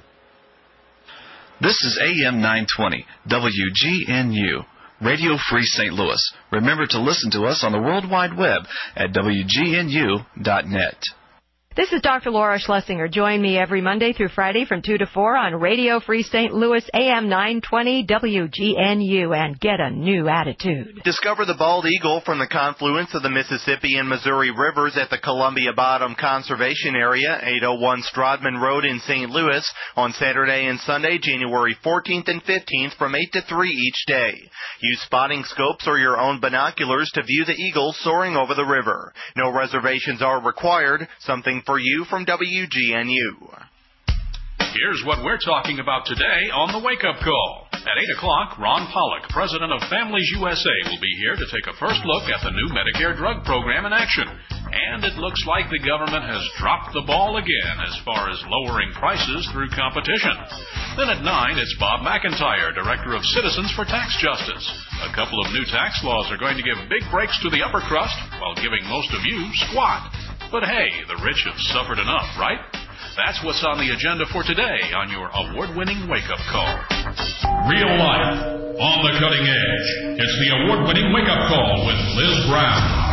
Speaker 28: This is A M nine twenty W G N U, Radio Free Saint Louis. Remember to listen to us on the World Wide Web at W G N U dot net.
Speaker 12: This is Doctor Laura Schlesinger. Join me every Monday through Friday from two to four on Radio Free Saint Louis, A M nine twenty W G N U, and get a new attitude.
Speaker 32: Discover the bald eagle from the confluence of the Mississippi and Missouri rivers at the Columbia Bottom Conservation Area, eight oh one Strodman Road in Saint Louis, on Saturday and Sunday, January fourteenth and fifteenth from eight to three each day. Use spotting scopes or your own binoculars to view the eagles soaring over the river. No reservations are required. Something for you from W G N U.
Speaker 13: Here's what we're talking about today on the Wake Up Call. At eight o'clock, Ron Pollock, president of Families U S A, will be here to take a first look at the new Medicare drug program in action. And it looks like the government has dropped the ball again as far as lowering prices through competition. Then at nine, it's Bob McIntyre, director of Citizens for Tax Justice. A couple of new tax laws are going to give big breaks to the upper crust while giving most of you squat. But hey, the rich have suffered enough, right? That's what's on the agenda for today on your award-winning wake-up call.
Speaker 14: Real life, on the cutting edge. It's the award-winning wake-up call with Liz Brown.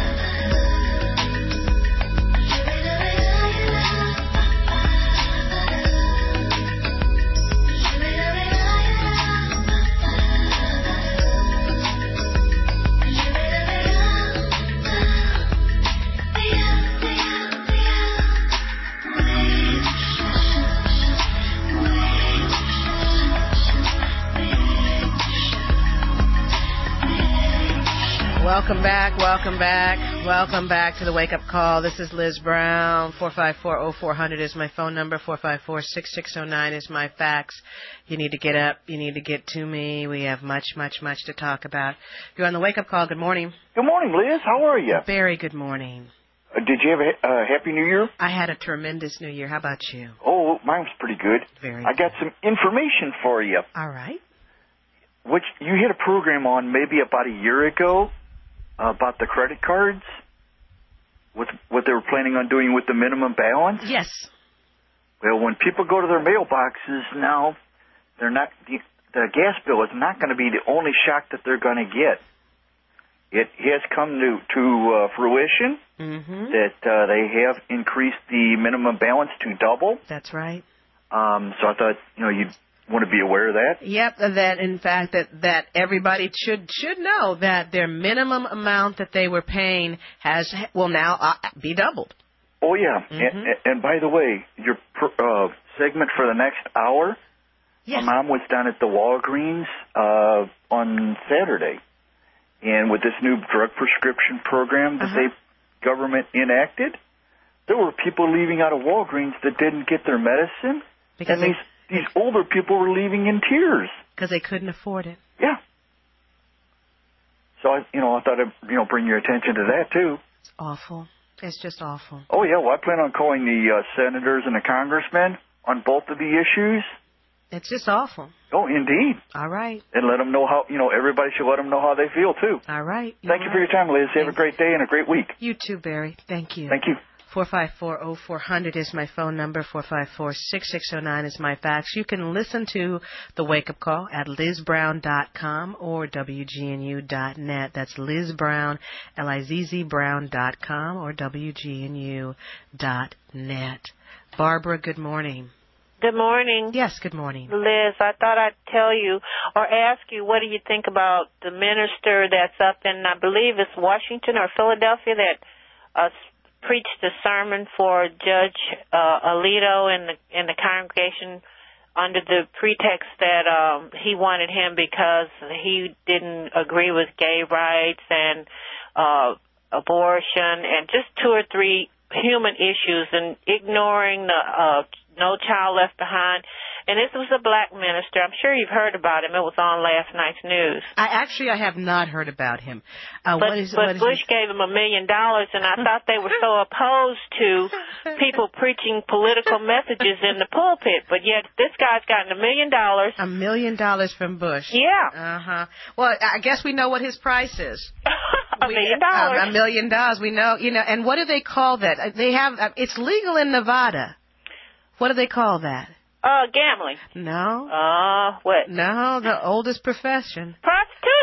Speaker 7: Welcome back, welcome back, welcome back to the Wake Up Call. This is Liz Brown. four five four, oh four hundred is my phone number. four five four, six six oh nine is my fax. You need to get up. You need to get to me. We have much, much, much to talk about. You're on the Wake Up Call. Good morning.
Speaker 15: Good morning, Liz. How are you?
Speaker 7: Very good morning.
Speaker 15: Uh, did you have a uh, Happy New Year?
Speaker 7: I had a tremendous New Year. How about you?
Speaker 15: Oh, mine was pretty good.
Speaker 7: Very
Speaker 15: I got some information for you.
Speaker 7: All right.
Speaker 15: Which you had a program on maybe about a year ago. Uh, about the credit cards, with what they were planning on doing with the minimum balance?
Speaker 7: Yes.
Speaker 15: Well, when people go to their mailboxes now, they're not the, the gas bill is not going to be the only shock that they're going to get. It has come to, to uh, fruition
Speaker 7: mm-hmm.
Speaker 15: that uh, they have increased the minimum balance to double.
Speaker 7: That's right.
Speaker 15: Um, so I thought, you know, you'd want to be aware of that.
Speaker 7: Yep, that in fact that, that everybody should should know that their minimum amount that they were paying has will now uh, be doubled.
Speaker 15: Oh yeah,
Speaker 7: mm-hmm.
Speaker 15: and, and by the way, your uh, segment for the next hour,
Speaker 7: yes.
Speaker 15: my mom was down at the Walgreens uh, on Saturday, and with this new drug prescription program that
Speaker 7: uh-huh.
Speaker 15: the government enacted, there were people leaving out of Walgreens that didn't get their medicine,
Speaker 7: because
Speaker 15: and
Speaker 7: they,
Speaker 15: these These older people were leaving in tears.
Speaker 7: Because they couldn't afford it.
Speaker 15: Yeah. So, I, you know, I thought I'd, you know, bring your attention to that, too.
Speaker 7: It's awful. It's just awful.
Speaker 15: Oh, yeah. Well, I plan on calling the uh, senators and the congressmen on both of the issues.
Speaker 7: It's just awful.
Speaker 15: Oh, indeed.
Speaker 7: All right.
Speaker 15: And let them know how, you know, everybody should let them know how they feel, too.
Speaker 7: All right.
Speaker 15: You're Thank right. you for your time, Liz. Have Thanks. a great day and a great week.
Speaker 7: You too, Barry. Thank you.
Speaker 15: Thank you.
Speaker 7: four five four, oh four hundred is my phone number. four five four, six six oh nine is my fax. You can listen to the Wake Up Call at liz brown dot com or w g n u dot net. That's Liz Brown, L I Z Z Brown dot com or w g n u dot net. Barbara, good morning.
Speaker 16: Good morning.
Speaker 7: Yes, good morning.
Speaker 16: Liz, I thought I'd tell you or ask you, what do you think about the minister that's up in, I believe it's Washington or Philadelphia, that uh, preached a sermon for Judge uh, Alito in the in the congregation under the pretext that um, he wanted him because he didn't agree with gay rights and uh, abortion and just two or three human issues, and ignoring the uh, No Child Left Behind. And this was a black minister. I'm sure you've heard about him. It was on last night's news.
Speaker 7: I actually I have not heard about him. Uh,
Speaker 16: but
Speaker 7: what is,
Speaker 16: but
Speaker 7: what is
Speaker 16: Bush
Speaker 7: his...
Speaker 16: gave him a million dollars, and I thought they were so opposed to people preaching political messages in the pulpit. But yet this guy's gotten a million dollars.
Speaker 7: A million dollars from Bush.
Speaker 16: Yeah.
Speaker 7: Uh huh. Well, I guess we know what his price is.
Speaker 16: a
Speaker 7: we,
Speaker 16: million dollars.
Speaker 7: Um, a million dollars. We know, you know. And what do they call that? They have. Uh, it's legal in Nevada. What do they call that?
Speaker 16: Uh, gambling.
Speaker 7: No.
Speaker 16: Uh, what?
Speaker 7: No, the oldest profession.
Speaker 16: Prostitution.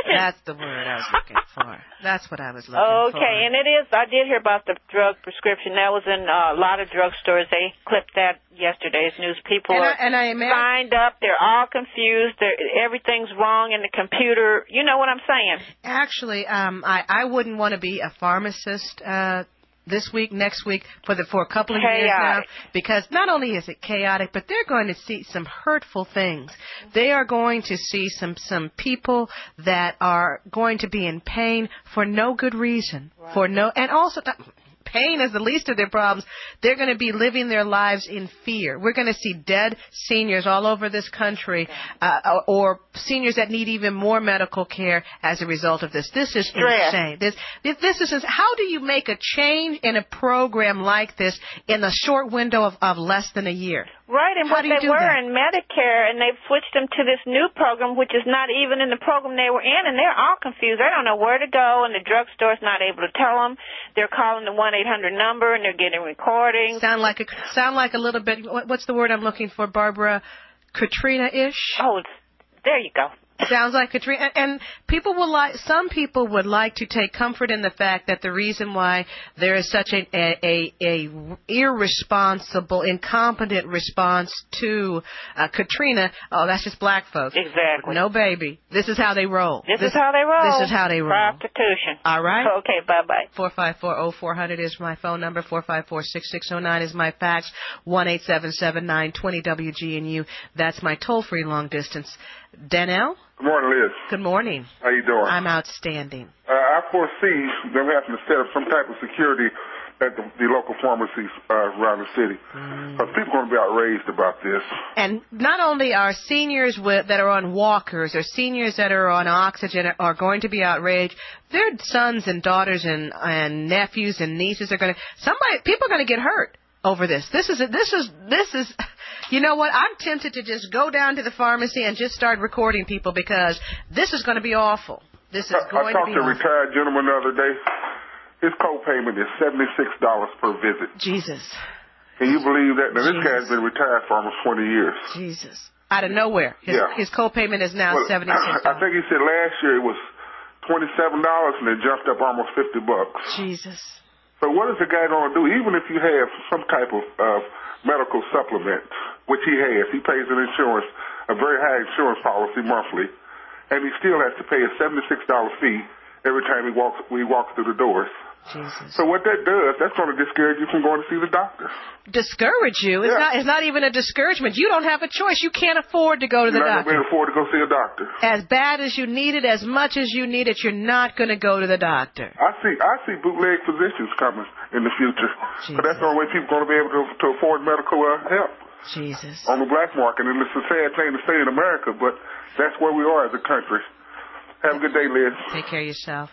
Speaker 16: precision.
Speaker 7: That's the word I was looking for. That's what I was looking for.
Speaker 16: Okay, and it is. I did hear about the drug prescription. That was in uh, a lot of drugstores. They clipped that yesterday's news. People
Speaker 7: And I-
Speaker 16: are
Speaker 7: and I imagine-
Speaker 16: signed up. They're all confused. They're, everything's wrong in the computer. You know what I'm saying?
Speaker 7: Actually, um, I, I wouldn't want to be a pharmacist uh, this week, next week, for the for a couple of years now,
Speaker 16: Chaotic.
Speaker 7: because not only is it chaotic, but they're going to see some hurtful things. They are going to see some some people that are going to be in pain for no good reason, for no, and also. Th- Pain is the least of their problems. They're going to be living their lives in fear. We're going to see dead seniors all over this country, uh, or seniors that need even more medical care as a result of this. This is
Speaker 16: Stress.
Speaker 7: insane. This, this is how do you make a change in a program like this in a short window of, of less than a year?
Speaker 16: Right, and
Speaker 7: How
Speaker 16: what
Speaker 7: do you
Speaker 16: they
Speaker 7: do
Speaker 16: were
Speaker 7: that?
Speaker 16: in Medicare, and they've switched them to this new program, which is not even in the program they were in, and they're all confused. They don't know where to go, and the drugstore's not able to tell them. They're calling the one eight hundred number, and they're getting recordings.
Speaker 7: Sound like a sound like a little bit. What, what's the word I'm looking for, Barbara? Katrina-ish.
Speaker 16: Oh, there you go.
Speaker 7: Sounds like Katrina. And, and people will like. Some people would like to take comfort in the fact that the reason why there is such a a, a, a irresponsible, incompetent response to uh, Katrina. Oh, that's just black folks.
Speaker 16: Exactly.
Speaker 7: No, baby. This is how they roll.
Speaker 16: This, is how they roll.
Speaker 7: This is how they roll.
Speaker 16: Prostitution.
Speaker 7: All right.
Speaker 16: Okay, bye-bye.
Speaker 7: four five four, oh four hundred is my phone number. four five four, six six oh nine is my fax. one eight seven seven, nine two zero W G N U. That's my toll-free long distance. Danielle?
Speaker 17: Good morning, Liz.
Speaker 7: Good morning.
Speaker 17: How you doing?
Speaker 7: I'm outstanding.
Speaker 17: Uh, I foresee them having to set up some type of security at the, the local pharmacies uh, around the city. Because people are going to be outraged about this.
Speaker 7: And not only are seniors with, that are on walkers or seniors that are on oxygen are going to be outraged, their sons and daughters and, and nephews and nieces are going to, somebody, people are going to get hurt over this. This is, this is, this is, you know what? I'm tempted to just go down to the pharmacy and just start recording people because this is going to be awful. This is
Speaker 17: I,
Speaker 7: going
Speaker 17: I talked
Speaker 7: to be
Speaker 17: to a
Speaker 7: awful.
Speaker 17: retired gentleman the other day. His co-payment is seventy-six dollars per visit.
Speaker 7: Jesus.
Speaker 17: Can you believe that? Now, this
Speaker 7: Jesus.
Speaker 17: guy's been retired for almost twenty years.
Speaker 7: Jesus. Out of nowhere. His,
Speaker 17: Yeah.
Speaker 7: his co-payment is now
Speaker 17: Well,
Speaker 7: seventy-six dollars.
Speaker 17: I think he said last year it was twenty-seven dollars and it jumped up almost fifty bucks.
Speaker 7: Jesus.
Speaker 17: So what is the guy going to do? Even if you have some type of uh, medical supplement, which he has, he pays an insurance, a very high insurance policy monthly, and he still has to pay a seventy-six dollars fee every time he walks he walks through the doors.
Speaker 7: Jesus.
Speaker 17: So what that does, that's going to discourage you from going to see the doctor.
Speaker 7: Discourage you? It's
Speaker 17: Yeah.
Speaker 7: not. It's not even a discouragement. You don't have a choice. You can't afford to go to the
Speaker 17: You're not
Speaker 7: doctor.
Speaker 17: going to be able to afford to go see a doctor.
Speaker 7: As bad as you need it, as much as you need it, you're not going to go to the doctor.
Speaker 17: I see I see bootleg physicians coming in the future. But that's the only way people are going to be able to, to afford medical uh, help.
Speaker 7: Jesus.
Speaker 17: On the black market. And it's a sad thing to say in America, but that's where we are as a country. Have a good day, Liz.
Speaker 7: Take care of yourself.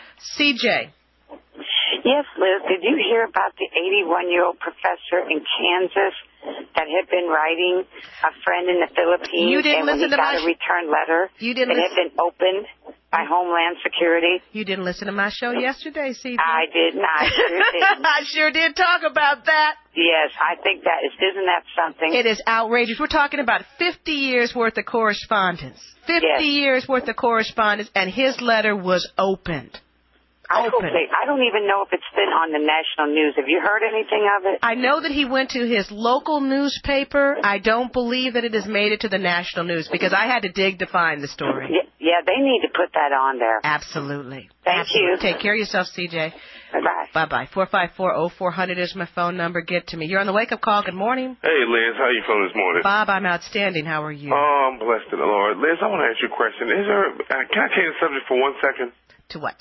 Speaker 7: C J.
Speaker 18: Yes, Liz, did you hear about the eighty-one-year-old professor in Kansas that had been writing a friend in the Philippines?
Speaker 7: You didn't
Speaker 18: and when
Speaker 7: listen
Speaker 18: he
Speaker 7: to
Speaker 18: got
Speaker 7: my
Speaker 18: a return letter,
Speaker 7: You didn't
Speaker 18: it had
Speaker 7: listen-
Speaker 18: been opened by Homeland Security?
Speaker 7: You didn't listen to my show yesterday, C J.
Speaker 18: I did not. Sure didn't.
Speaker 7: I sure did talk about that.
Speaker 18: Yes, I think that is, isn't that something?
Speaker 7: It is outrageous. We're talking about fifty years worth of correspondence. fifty
Speaker 18: Yes.
Speaker 7: years worth of correspondence, and his letter was opened.
Speaker 18: I hope
Speaker 7: Open.
Speaker 18: they, I don't even know if it's been on the national news. Have you heard anything of it?
Speaker 7: I know that he went to his local newspaper. I don't believe that it has made it to the national news because I had to dig to find the story.
Speaker 18: Yeah, yeah, they need to put that on there.
Speaker 7: Absolutely.
Speaker 18: Thank
Speaker 7: Absolutely.
Speaker 18: you.
Speaker 7: Take care of yourself, C J.
Speaker 18: Bye-bye.
Speaker 7: Bye-bye. four five four, oh four hundred is my phone number. Get to me. You're on the wake-up call. Good morning.
Speaker 19: Hey, Liz. How you feeling this morning?
Speaker 7: Bob, I'm outstanding. How are you?
Speaker 19: Oh, I'm blessed in the Lord. Liz, I want to ask you a question. Is there? Uh, can I change the subject for one second?
Speaker 7: To what?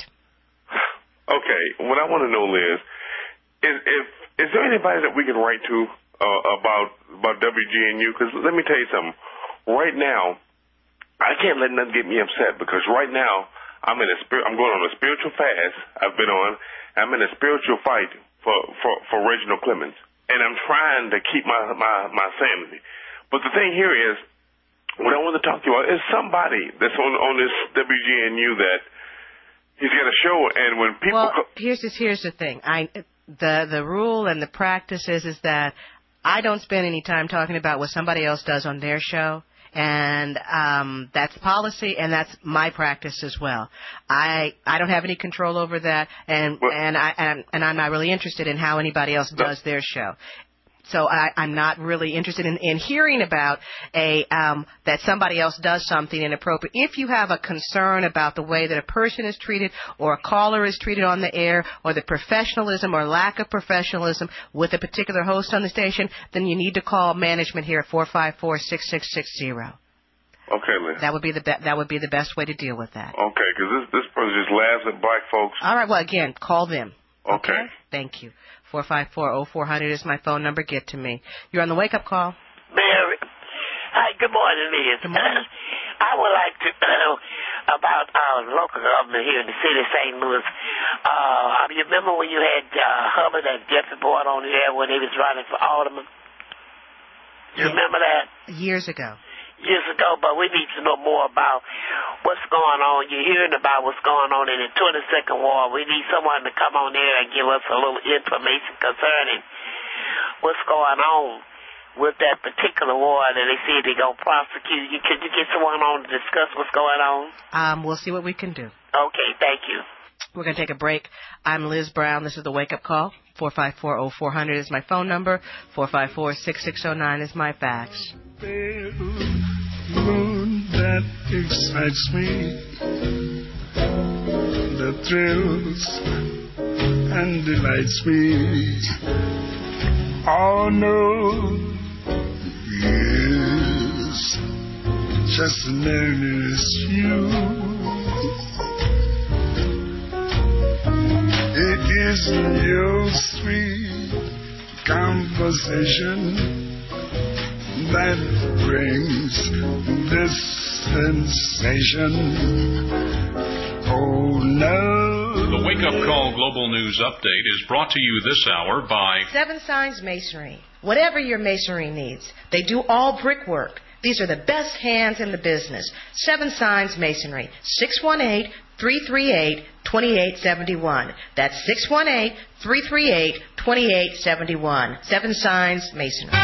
Speaker 19: Okay. What I want to know, Liz, is if is there anybody that we can write to uh, about about W G N U? Because let me tell you something. Right now, I can't let nothing get me upset because right now I'm in a spirit. I'm going on a spiritual fast. I've been on. I'm in a spiritual fight for for for Reginald Clemens, and I'm trying to keep my my my sanity. But the thing here is, what I want to talk to you about is somebody that's on on this W G N U that he's got a show, and when people
Speaker 7: Well,
Speaker 19: co-
Speaker 7: here's this, here's the thing. I the the rule and the practice is is that I don't spend any time talking about what somebody else does on their show. And um, that's policy, and that's my practice as well. I I don't have any control over that, and
Speaker 19: well,
Speaker 7: and I and, and I'm not really interested in how anybody else does their show. So I, I'm not really interested in, in hearing about a um, that somebody else does something inappropriate. If you have a concern about the way that a person is treated or a caller is treated on the air or the professionalism or lack of professionalism with a particular host on the station, then you need to call management here at four five four, six six six zero.
Speaker 19: Okay, Liz.
Speaker 7: That would be the be- that would be the best way to deal with that.
Speaker 19: Okay, because this this person just laughs at black folks.
Speaker 7: All right. Well, again, call them.
Speaker 19: Okay.
Speaker 7: okay? Thank you. Four five four oh four hundred is my phone number. Get to me. You're on the wake up call.
Speaker 2: Mary. Hi. Good morning, Liz.
Speaker 7: Good morning.
Speaker 2: I would like to know about our local government here in the city of Saint Louis. Uh, you remember when you had uh, Hubbard and Jeffrey Boyd on the air when he was running for alderman? You yeah. remember that?
Speaker 7: Years ago.
Speaker 2: Years ago, but we need to know more about what's going on. You're hearing about what's going on in the twenty-second Ward. We need someone to come on there and give us a little information concerning what's going on with that particular ward, and they say they're going to prosecute you. Could you get someone on to discuss what's going on?
Speaker 7: Um, we'll see what we can do.
Speaker 2: Okay, thank you.
Speaker 7: We're going to take a break. I'm Liz Brown. This is the Wake Up Call. four five four oh four hundred is my phone number. four five four, six six oh nine is my fax.
Speaker 3: Moon that excites me, that thrills and delights me. Oh no, yes, just as near as you. It is your sweet conversation that brings this sensation. Oh no.
Speaker 13: The Wake Up Call Global News Update is brought to you this hour by
Speaker 7: Seven Signs Masonry. Whatever your masonry needs, they do all brickwork. These are the best hands in the business. Seven Signs Masonry. six one eight, three three eight, two eight seven one. That's six one eight, three three eight, two eight seven one. Seven Signs Masonry.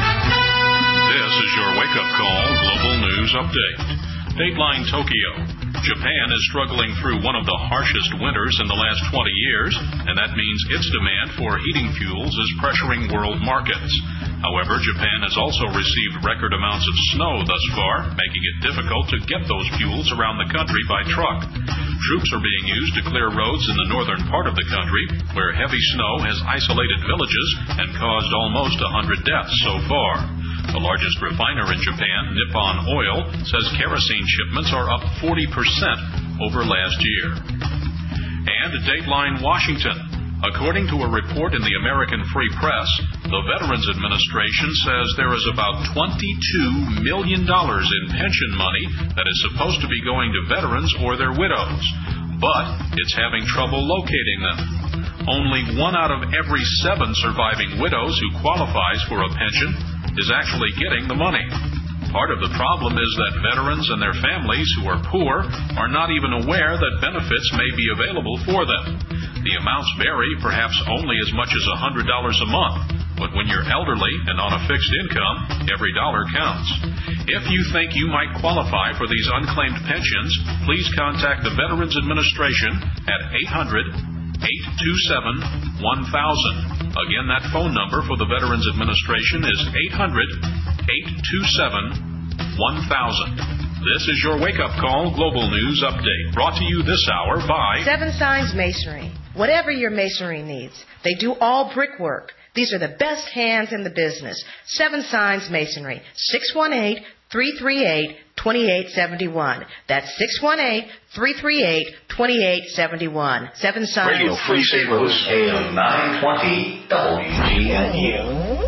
Speaker 13: This is your Wake Up Call Global News Update. Dateline Tokyo. Japan is struggling through one of the harshest winters in the last twenty years, and that means its demand for heating fuels is pressuring world markets. However, Japan has also received record amounts of snow thus far, making it difficult to get those fuels around the country by truck. Troops are being used to clear roads in the northern part of the country, where heavy snow has isolated villages and caused almost one hundred deaths so far. The largest refiner in Japan, Nippon Oil, says kerosene shipments are up forty percent over last year. And Dateline Washington. According to a report in the American Free Press, the Veterans Administration says there is about twenty-two million dollars in pension money that is supposed to be going to veterans or their widows, but it's having trouble locating them. Only one out of every seven surviving widows who qualifies for a pension is actually getting the money. Part of the problem is that veterans and their families who are poor are not even aware that benefits may be available for them. The amounts vary, perhaps only as much as one hundred dollars a month, but when you're elderly and on a fixed income, every dollar counts. If you think you might qualify for these unclaimed pensions, please contact the Veterans Administration at eight hundred, eight two seven, one thousand. Again, that phone number for the Veterans Administration is eight hundred, eight two seven, one thousand. This is your Wake Up Call Global News Update, brought to you this hour by
Speaker 7: Seven Signs Masonry. Whatever your masonry needs, they do all brickwork. These are the best hands in the business. Seven Signs Masonry. six one eight, three three eight, two eight seven one. That's six one eight, three three eight, two eight seven one. Seven Signs.
Speaker 28: Radio Free Saint Louis, A M nine twenty W G N U.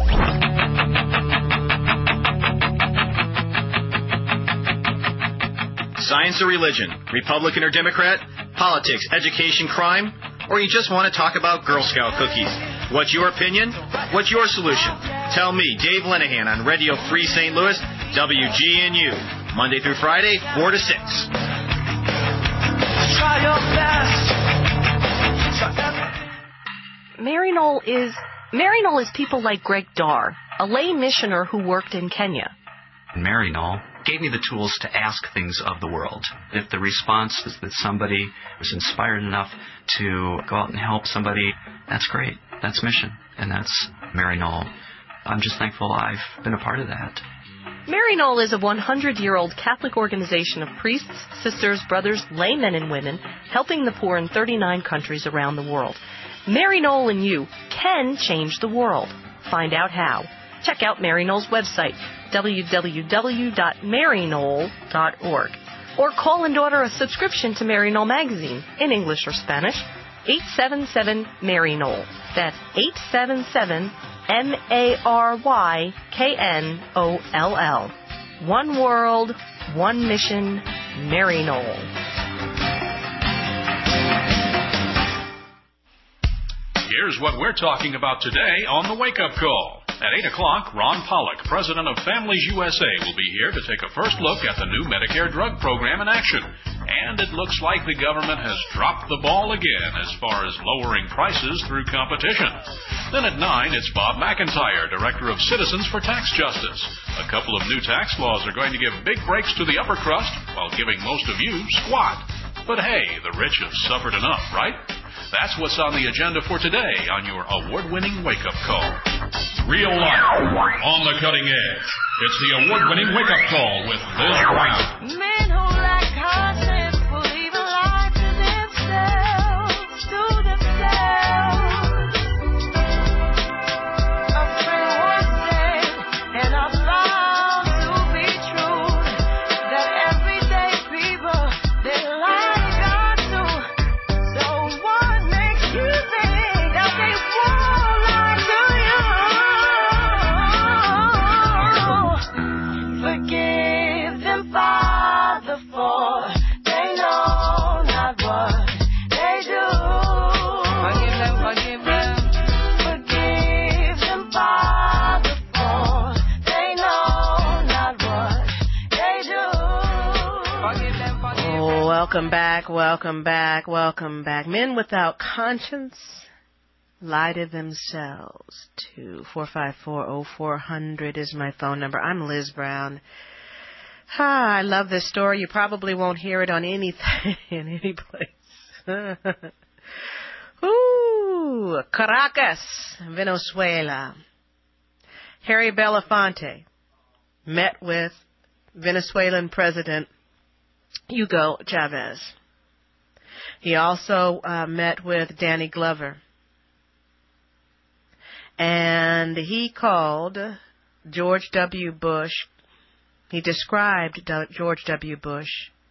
Speaker 20: Science or religion, Republican or Democrat, politics, education, crime, or you just want to talk about Girl Scout cookies. What's your opinion? What's your solution? Tell me, Dave Linehan on Radio Free Saint Louis, W G N U, Monday through Friday, four to six.
Speaker 3: Try your best.
Speaker 21: Maryknoll is Maryknoll is people like Greg Darr, a lay missioner who worked in Kenya.
Speaker 1: Maryknoll gave me the tools to ask things of the world. If the response is that somebody was inspired enough to go out and help somebody, that's great. That's mission, and that's Maryknoll. I'm just thankful I've been a part of that.
Speaker 21: Maryknoll is a one hundred year old Catholic organization of priests, sisters, brothers, laymen, and women helping the poor in thirty-nine countries around the world. Maryknoll and you can change the world. Find out how. Check out Maryknoll's website, w w w dot maryknoll dot org, or call and order a subscription to Maryknoll magazine in English or Spanish, eight seven seven Maryknoll. That's eight seven seven M A R Y K N O L L. One world, one mission, Maryknoll.
Speaker 13: Here's what we're talking about today on the Wake Up Call. At eight o'clock, Ron Pollock, president of Families U S A, will be here to take a first look at the new Medicare drug program in action. And it looks like the government has dropped the ball again as far as lowering prices through competition. Then at nine, it's Bob McIntyre, director of Citizens for Tax Justice. A couple of new tax laws are going to give big breaks to the upper crust while giving most of you squat. But hey, the rich have suffered enough, right? That's what's on the agenda for today on your award-winning wake-up call.
Speaker 14: Real life, on the cutting edge. It's the award-winning wake-up call with Liz Brown.
Speaker 3: Men who lack conscience will even lie to themselves, to themselves. A friend once said, and I found to be true, that everyday people, they lie to God too. So what makes you think that they won't lie to you? Forgive them, Father, for they know not what they do. Forgive them, forgive them. Forgive them, Father, for they know not what they do. Forgive them, forgive them.
Speaker 7: Oh, welcome back, welcome back, welcome back. Men without conscience lie to themselves. Two four five four oh four hundred is my phone number. I'm Liz Brown. Ah, I love this story. You probably won't hear it on anything in any place. Ooh, Caracas, Venezuela. Harry Belafonte met with Venezuelan President Hugo Chavez. He also uh, met with Danny Glover. And he called George W. Bush, he described George W. Bush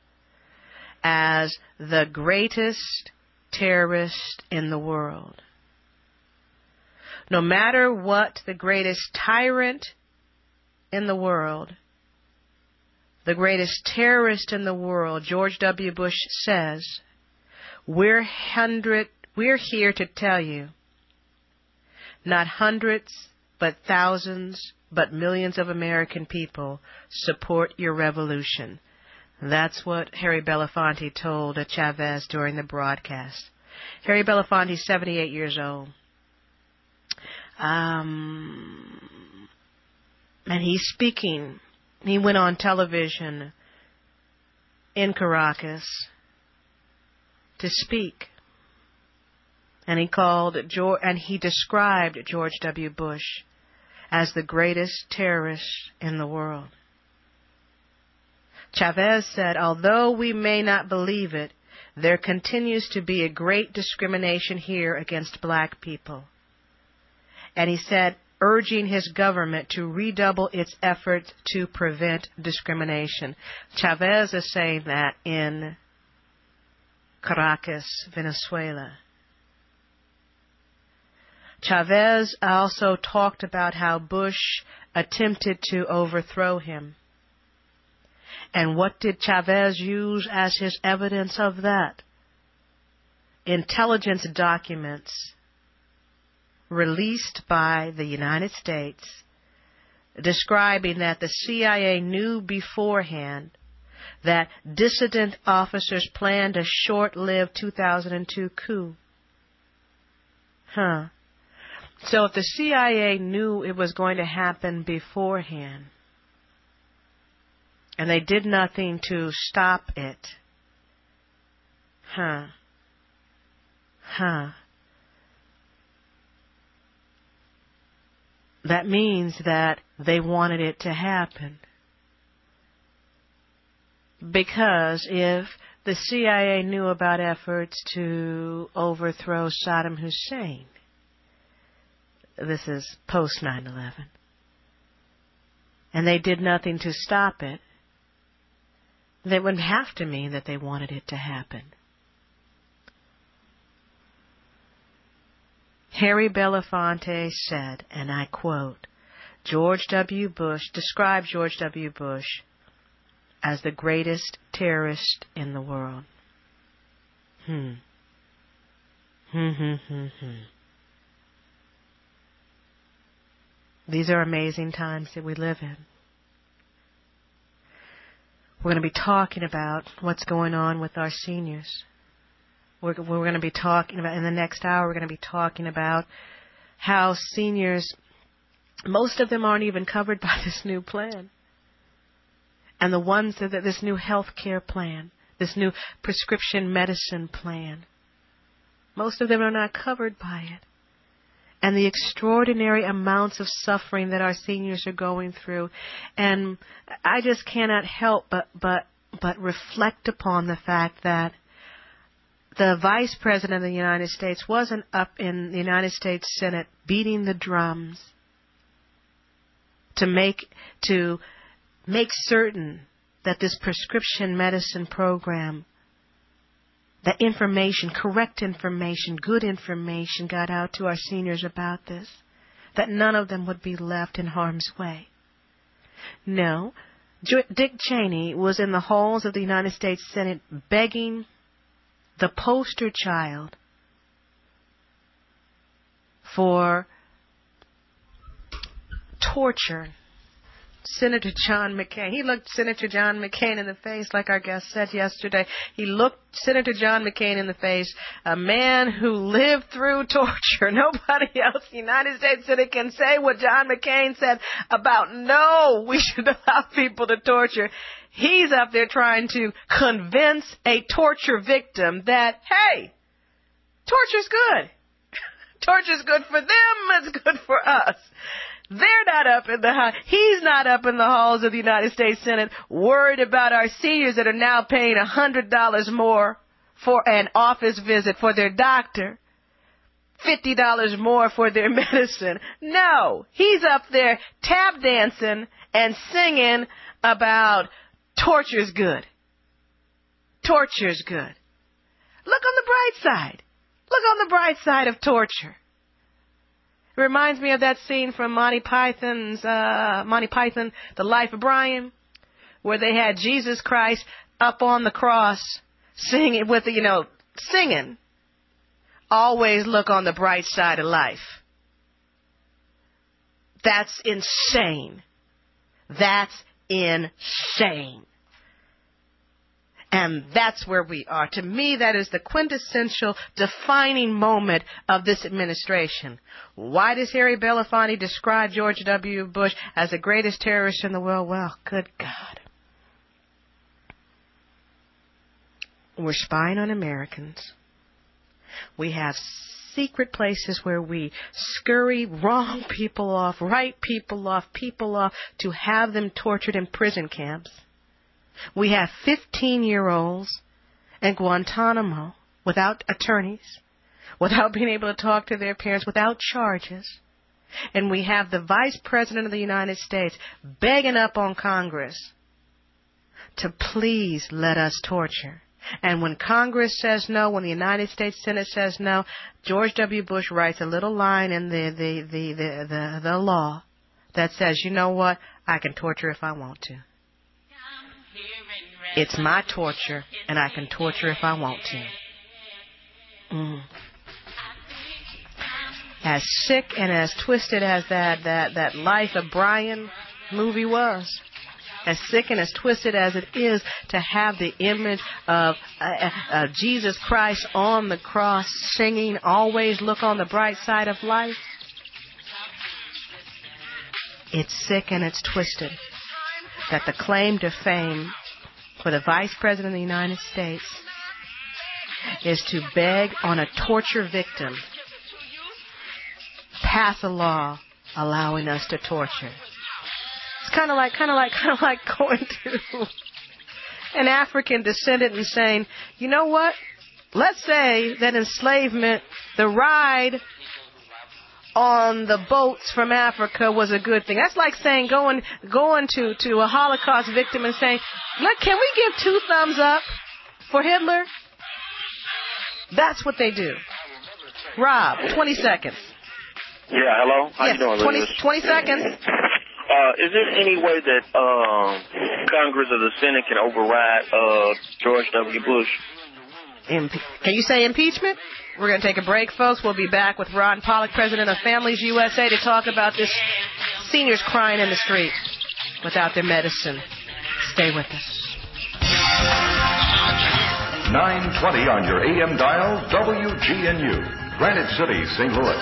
Speaker 7: as the greatest terrorist in the world. No matter what the greatest tyrant in the world, the greatest terrorist in the world, George W. Bush says, we're hundred, we're here to tell you, not hundreds, but thousands, but millions of American people support your revolution. That's what Harry Belafonte told Chavez during the broadcast. Harry Belafonte is seventy-eight years old. Um, and he's speaking. He went on television in Caracas to speak. And he called George, and he described George W. Bush as the greatest terrorist in the world. Chavez said, although we may not believe it, there continues to be a great discrimination here against black people. And he said, urging his government to redouble its efforts to prevent discrimination. Chavez is saying that in Caracas, Venezuela. Chavez also talked about how Bush attempted to overthrow him. And what did Chavez use as his evidence of that? Intelligence documents released by the United States describing that the C I A knew beforehand that dissident officers planned a short-lived two thousand two coup. Huh. So if the C I A knew it was going to happen beforehand, And they did nothing to stop it. Huh. Huh. That means that they wanted it to happen. Because if the C I A knew about efforts to overthrow Saddam Hussein, this is post nine eleven, and they did nothing to stop it, that wouldn't have to mean that they wanted it to happen. Harry Belafonte said, and I quote, George W. Bush, described George W. Bush as the greatest terrorist in the world. Hmm. Hmm, hmm, hmm, hmm. These are amazing times that we live in. We're going to be talking about what's going on with our seniors. We're, we're going to be talking about, in the next hour, we're going to be talking about how seniors, most of them aren't even covered by this new plan. And the ones that, this new health care plan, this new prescription medicine plan, most of them are not covered by it. And the extraordinary amounts of suffering that our seniors are going through. And I just cannot help but, but, but reflect upon the fact that the Vice President of the United States wasn't up in the United States Senate beating the drums to make, to make certain that this prescription medicine program, that information, correct information, good information got out to our seniors about this, that none of them would be left in harm's way. No, Dick Cheney was in the halls of the United States Senate begging the poster child for torture. Senator John McCain. He looked Senator John McCain in the face, like our guest said yesterday. He looked Senator John McCain in the face, a man who lived through torture. Nobody else in the United States Senate can say what John McCain said about, no, we should allow people to torture. He's up there trying to convince a torture victim that, hey, torture's good. Torture's good for them, it's good for us. They're not up in the he's not up in the halls of the United States Senate worried about our seniors that are now paying a hundred dollars more for an office visit for their doctor, fifty dollars more for their medicine. No, he's up there tap dancing and singing about torture's good. Torture's good. Look on the bright side. Look on the bright side of torture. It reminds me of that scene from Monty Python's, uh, Monty Python, The Life of Brian, where they had Jesus Christ up on the cross singing with, you know, singing. Always look on the bright side of life. That's insane. That's insane. And that's where we are. To me, that is the quintessential defining moment of this administration. Why does Harry Belafonte describe George W. Bush as the greatest terrorist in the world? Well, good God. We're spying on Americans. We have secret places where we scurry wrong people off, right people off, people off to have them tortured in prison camps. We have fifteen-year-olds in Guantanamo without attorneys, without being able to talk to their parents, without charges. And we have the Vice President of the United States begging up on Congress to please let us torture. And when Congress says no, when the United States Senate says no, George W. Bush writes a little line in the, the, the, the, the, the law that says, you know what, I can torture if I want to. It's my torture, and I can torture if I want to. Mm. As sick and as twisted as that, that, that Life of Brian movie was, as sick and as twisted as it is to have the image of uh, uh, Jesus Christ on the cross singing, always look on the bright side of life, it's sick and it's twisted. that the claim to fame for the Vice President of the United States is to beg on a torture victim pass a law allowing us to torture. It's kind of like, kind of like, kind of like going to an African descendant and saying, you know what? Let's say that enslavement, the ride on the boats from Africa was a good thing. That's like saying going going to, to a Holocaust victim and saying, look, can we give two thumbs up for Hitler? That's what they do. Rob, twenty seconds.
Speaker 4: Yeah, hello? How
Speaker 7: yes,
Speaker 4: you doing,
Speaker 7: twenty,
Speaker 4: Liz?
Speaker 7: twenty seconds.
Speaker 4: Uh, is there any way that um, Congress or the Senate can override uh, George W. Bush?
Speaker 7: Impe- can you say impeachment? We're going to take a break, folks. We'll be back with Ron Pollock, president of Families U S A, to talk about this seniors crying in the street without their medicine. Stay with us.
Speaker 8: nine twenty on your A M dial, W G N U, Granite City, Saint Louis.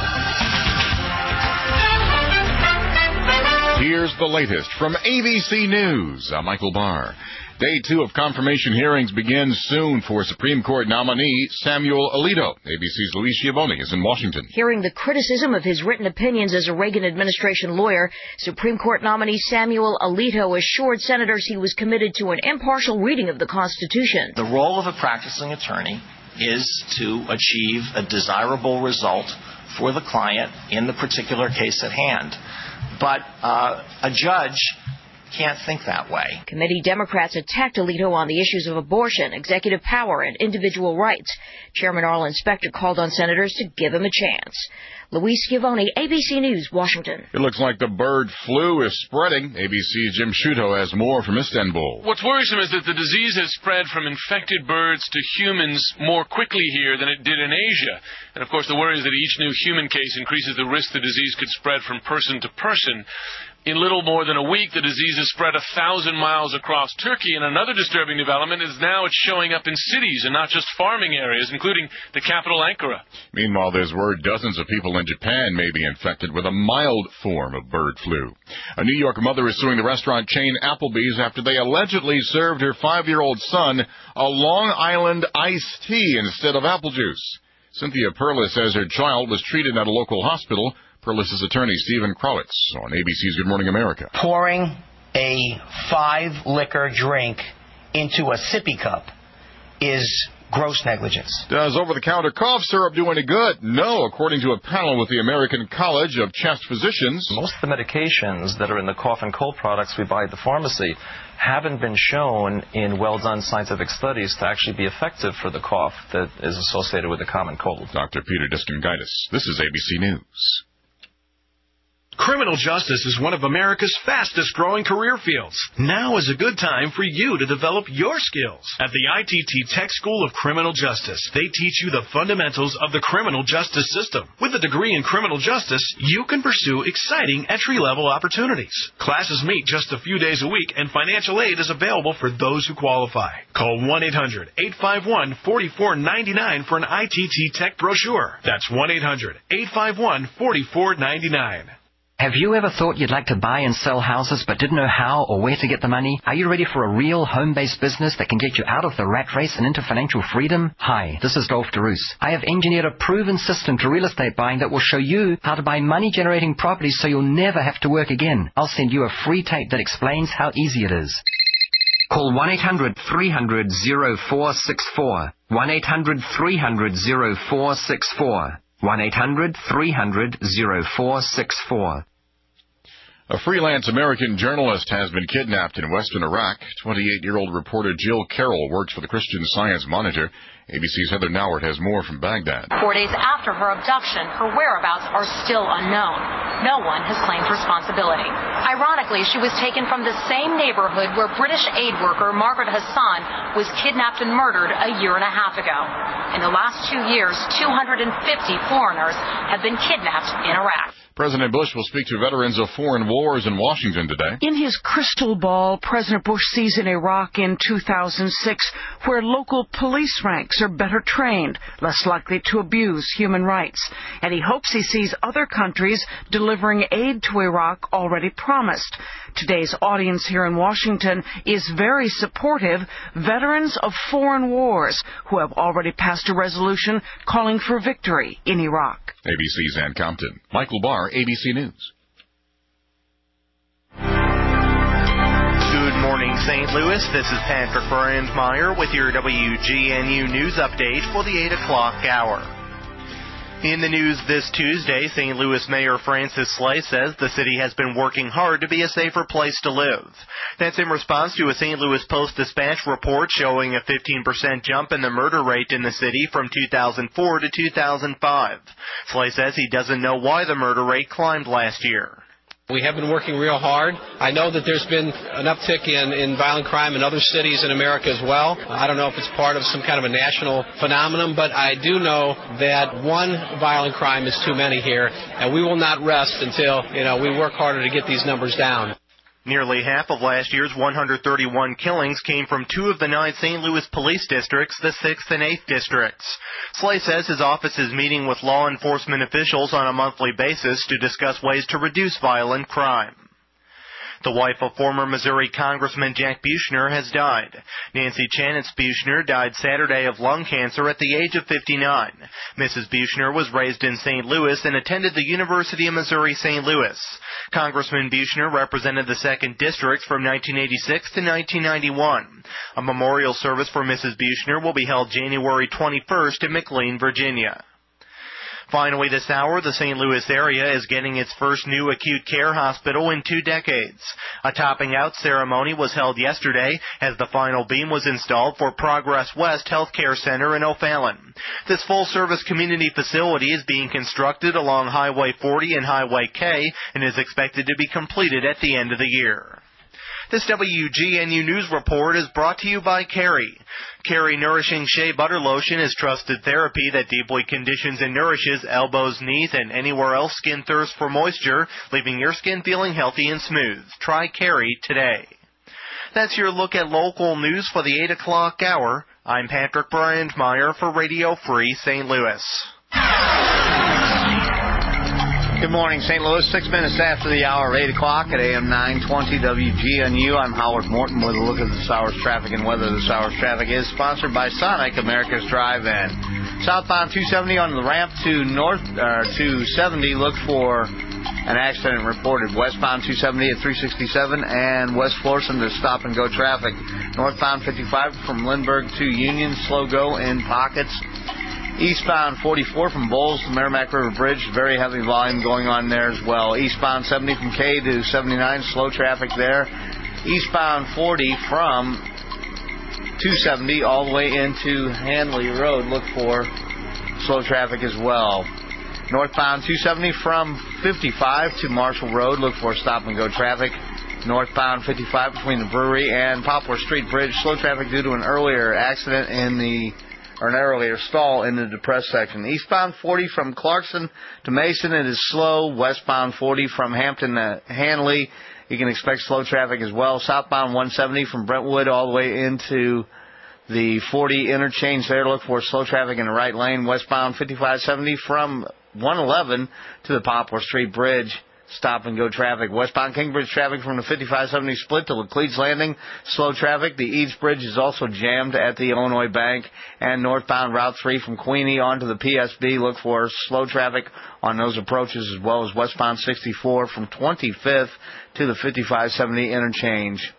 Speaker 9: Here's the latest from A B C News. I'm Michael Barr. Day two of confirmation hearings begins soon for Supreme Court nominee Samuel Alito. A B C's Luis Giovanni is in Washington.
Speaker 22: Hearing the criticism of his written opinions as a Reagan administration lawyer, Supreme Court nominee Samuel Alito assured senators he was committed to an impartial reading of the Constitution.
Speaker 23: The role of a practicing attorney is to achieve a desirable result for the client in the particular case at hand. But uh, a judge can't think that way.
Speaker 22: Committee Democrats attacked Alito on the issues of abortion, executive power, and individual rights. Chairman Arlen Specter called on senators to give him a chance. Luis Giovanni, A B C News, Washington.
Speaker 9: It looks like the bird flu is spreading. A B C's Jim Shuto has more from Istanbul.
Speaker 24: What's worrisome is that the disease has spread from infected birds to humans more quickly here than it did in Asia. And, of course, the worry is that each new human case increases the risk the disease could spread from person to person. In little more than a week, the disease has spread a thousand miles across Turkey, and another disturbing development is now it's showing up in cities and not just farming areas, including the capital, Ankara.
Speaker 9: Meanwhile, there's word dozens of people in Japan may be infected with a mild form of bird flu. A New York mother is suing the restaurant chain Applebee's after they allegedly served her five-year-old son a Long Island iced tea instead of apple juice. Cynthia Perlis says her child was treated at a local hospital. Perlis' attorney, Stephen Krowitz, on A B C's Good Morning America.
Speaker 25: Pouring a five-liquor drink into a sippy cup is gross negligence.
Speaker 9: Does over-the-counter cough syrup do any good? No, according to a panel with the American College of Chest Physicians.
Speaker 26: Most of the medications that are in the cough and cold products we buy at the pharmacy haven't been shown in well-done scientific studies to actually be effective for the cough that is associated with the common cold.
Speaker 9: Doctor Peter Diskingaitis. This is A B C News.
Speaker 27: Criminal justice is one of America's fastest-growing career fields. Now is a good time for you to develop your skills. At the I T T Tech School of Criminal Justice, they teach you the fundamentals of the criminal justice system. With a degree in criminal justice, you can pursue exciting entry-level opportunities. Classes meet just a few days a week, and financial aid is available for those who qualify. Call one eight hundred eight five one four four nine nine for an I T T Tech brochure. That's one eight hundred eight five one four four nine nine.
Speaker 29: Have you ever thought you'd like to buy and sell houses but didn't know how or where to get the money? Are you ready for a real home-based business that can get you out of the rat race and into financial freedom? Hi, this is Dolph DeRoos. I have engineered a proven system to real estate buying that will show you how to buy money-generating properties so you'll never have to work again. I'll send you a free tape that explains how easy it is. Call one eight hundred three hundred oh four six four. one eight hundred three hundred oh four six four. one eight hundred three hundred oh four six four.
Speaker 9: A freelance American journalist has been kidnapped in western Iraq. twenty-eight-year-old reporter Jill Carroll works for the Christian Science Monitor. A B C's Heather Nauert has more from Baghdad.
Speaker 30: Four days after her abduction, her whereabouts are still unknown. No one has claimed responsibility. Ironically, she was taken from the same neighborhood where British aid worker Margaret Hassan was kidnapped and murdered a year and a half ago. In the last two years, two hundred fifty foreigners have been kidnapped in Iraq.
Speaker 9: President Bush will speak to veterans of foreign wars in Washington today.
Speaker 31: In his crystal ball, President Bush sees an Iraq in two thousand six where local police ranks
Speaker 5: are better trained, less likely to abuse human rights, and he hopes he sees other countries delivering aid to Iraq already promised. Today's audience here in Washington is very supportive, veterans of foreign wars who have already passed a resolution calling for victory in Iraq.
Speaker 9: A B C's Ann Compton. Michael Barr, A B C News.
Speaker 6: Good morning, Saint Louis. This is Patrick Brandmeier with your W G N U News Update for the eight o'clock hour. In the news this Tuesday, Saint Louis Mayor Francis Slay says the city has been working hard to be a safer place to live. That's in response to a Saint Louis Post-Dispatch report showing a fifteen percent jump in the murder rate in the city from two thousand four to two thousand five. Slay says he doesn't know why the murder rate climbed last year.
Speaker 10: We have been working real hard. I know that there's been an uptick in, in violent crime in other cities in America as well. I don't know if it's part of some kind of a national phenomenon, but I do know that one violent crime is too many here, and we will not rest until, you know, we work harder to get these numbers down.
Speaker 6: Nearly half of last year's one hundred thirty-one killings came from two of the nine Saint Louis police districts, the sixth and eighth districts. Slay says his office is meeting with law enforcement officials on a monthly basis to discuss ways to reduce violent crime. The wife of former Missouri Congressman Jack Buechner has died. Nancy Chanitz Buechner died Saturday of lung cancer at the age of fifty-nine. Missus Buechner was raised in Saint Louis and attended the University of Missouri Saint Louis. Congressman Buechner represented the second District from nineteen eighty-six to nineteen ninety-one. A memorial service for Missus Buechner will be held January twenty-first in McLean, Virginia. Finally this hour, the Saint Louis area is getting its first new acute care hospital in two decades. A topping out ceremony was held yesterday as the final beam was installed for Progress West Healthcare Center in O'Fallon. This full-service community facility is being constructed along Highway forty and Highway K and is expected to be completed at the end of the year. This W G N U News Report is brought to you by Carrie. Carrie Nourishing Shea Butter Lotion is trusted therapy that deeply conditions and nourishes elbows, knees, and anywhere else skin thirsts for moisture, leaving your skin feeling healthy and smooth. Try Carrie today. That's your look at local news for the eight o'clock hour. I'm Patrick Brandmeier for Radio Free Saint Louis.
Speaker 11: Good morning, Saint Louis. Six minutes after the hour of eight o'clock at A M nine twenty W G N U. I'm Howard Morton with a look at this hour's traffic and weather. This hour's traffic is sponsored by Sonic, America's Drive-In. Southbound two seventy on the ramp to north uh, two seventy. Look for an accident reported. Westbound two seventy at three sixty-seven and West Florissant to stop and go traffic. Northbound fifty-five from Lindbergh to Union, slow go in pockets. Eastbound forty-four from Bowles to Merrimack River Bridge, very heavy volume going on there as well. Eastbound seventy from K to seventy-nine, slow traffic there. Eastbound forty from two seventy all the way into Hanley Road, look for slow traffic as well. Northbound two seventy from fifty-five to Marshall Road, look for stop and go traffic. Northbound fifty-five between the brewery and Poplar Street Bridge, slow traffic due to an earlier accident in the or an earlier stall in the depressed section. Eastbound forty from Clarkson to Mason, it is slow. Westbound forty from Hampton to Hanley, you can expect slow traffic as well. Southbound one seventy from Brentwood all the way into the forty interchange there, look for slow traffic in the right lane. Westbound fifty-five seventy from one eleven to the Poplar Street Bridge, stop and go traffic. Westbound Kingbridge traffic from the fifty-five seventy split to Laclede's Landing, slow traffic. The Eads Bridge is also jammed at the Illinois Bank. And northbound Route three from Queenie onto the P S B, look for slow traffic on those approaches, as well as westbound sixty-four from twenty-fifth to the fifty-five seventy interchange.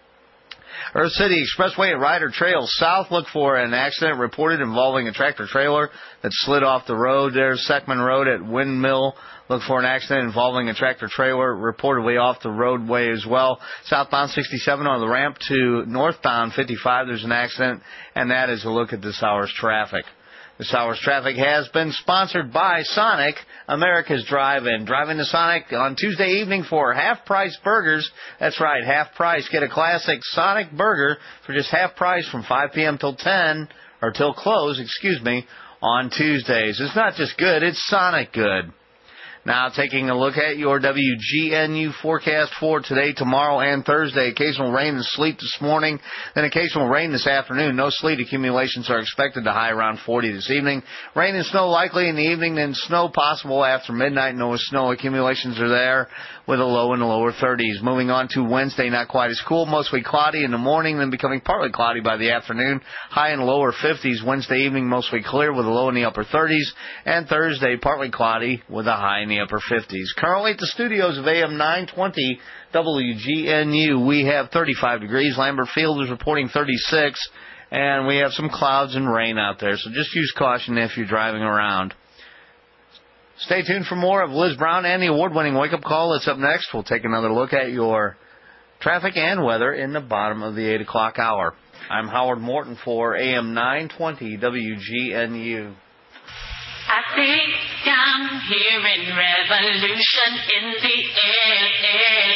Speaker 11: Earth City Expressway at Ryder Trail South, look for an accident reported involving a tractor trailer that slid off the road. There's Seckman Road at Windmill. Look for an accident involving a tractor trailer reportedly off the roadway as well. Southbound sixty-seven on the ramp to northbound fifty-five, there's an accident, and that is a look at this hour's traffic. This hour's traffic has been sponsored by Sonic, America's Drive-In. Drive into Sonic on Tuesday evening for half-price burgers. That's right, half price. Get a classic Sonic burger for just half price from five p.m. till ten, or till close, excuse me, on Tuesdays. It's not just good, it's Sonic good. Now taking a look at your W G N U forecast for today, tomorrow, and Thursday. Occasional rain and sleet this morning, then occasional rain this afternoon. No sleet accumulations are expected to high around forty this evening. Rain and snow likely in the evening, then snow possible after midnight. No snow accumulations are there with a low in the lower thirties. Moving on to Wednesday, not quite as cool. Mostly cloudy in the morning, then becoming partly cloudy by the afternoon. High in the lower fifties. Wednesday evening, mostly clear with a low in the upper thirties. And Thursday, partly cloudy with a high in the upper fifties. Currently at the studios of A M nine twenty W G N U, we have thirty-five degrees. Lambert Field is reporting thirty-six. And we have some clouds and rain out there, so just use caution if you're driving around. Stay tuned for more of Liz Brown and the award-winning Wake Up Call. That's up next. We'll take another look at your traffic and weather in the bottom of the eight o'clock hour. I'm Howard Morton for A M nine twenty W G N U.
Speaker 3: I think I'm hearing revolution in the air.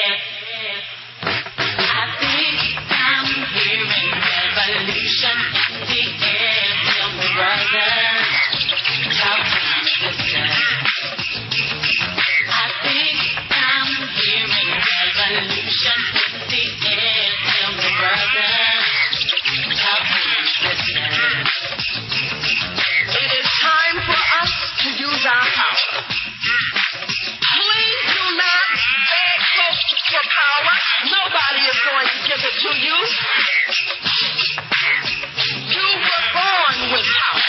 Speaker 3: I think I'm hearing revolution in the air. Tell me, brother, talk to me, sister. I think I'm hearing revolution in the air. Tell me, brother, talk to me, sister. It is time for us to use our power. Please do not beg folks for power. Nobody is going to give it to you. You were born with power.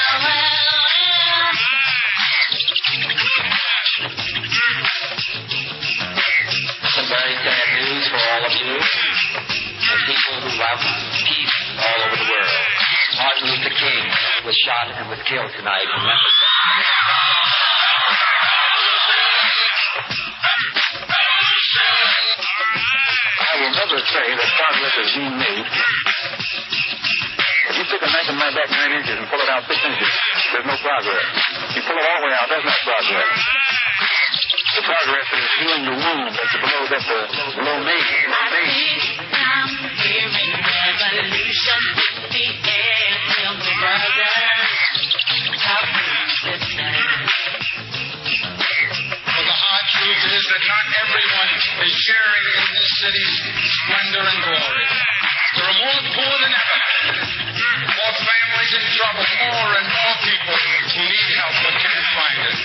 Speaker 1: Some very sad news for all of you and people who love peace all over the world. Martin Luther King was shot and was killed tonight in Memphis.
Speaker 2: I will never say that progress is being made. If you stick a knife in my back nine inches and pull it out six inches, there's no progress. You pull it all the way out, that's not progress. The progress is healing the wound that's below, that's below me.
Speaker 3: I'm hearing revolution in the air. Tell me, brother, talk to me, sister.
Speaker 12: Well, the hard truth is that not everyone is sharing in this city's splendor and glory. There are more poor than ever, more families in trouble, more and more people who need help but can't find it.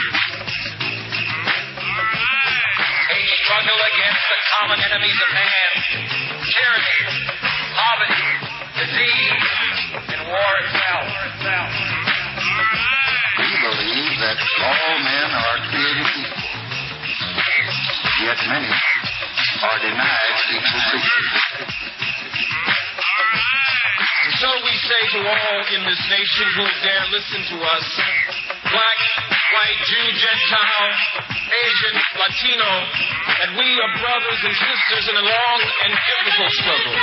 Speaker 12: A struggle against the common enemies of man, tyranny, poverty, disease, and war itself.
Speaker 2: We believe that all men are created equal, yet many are denied equal treatment.
Speaker 12: And so we say to all in this nation who dare listen to us, black, white, Jew, Gentile, Asian, Latino, that we are brothers and sisters in a long and difficult struggle.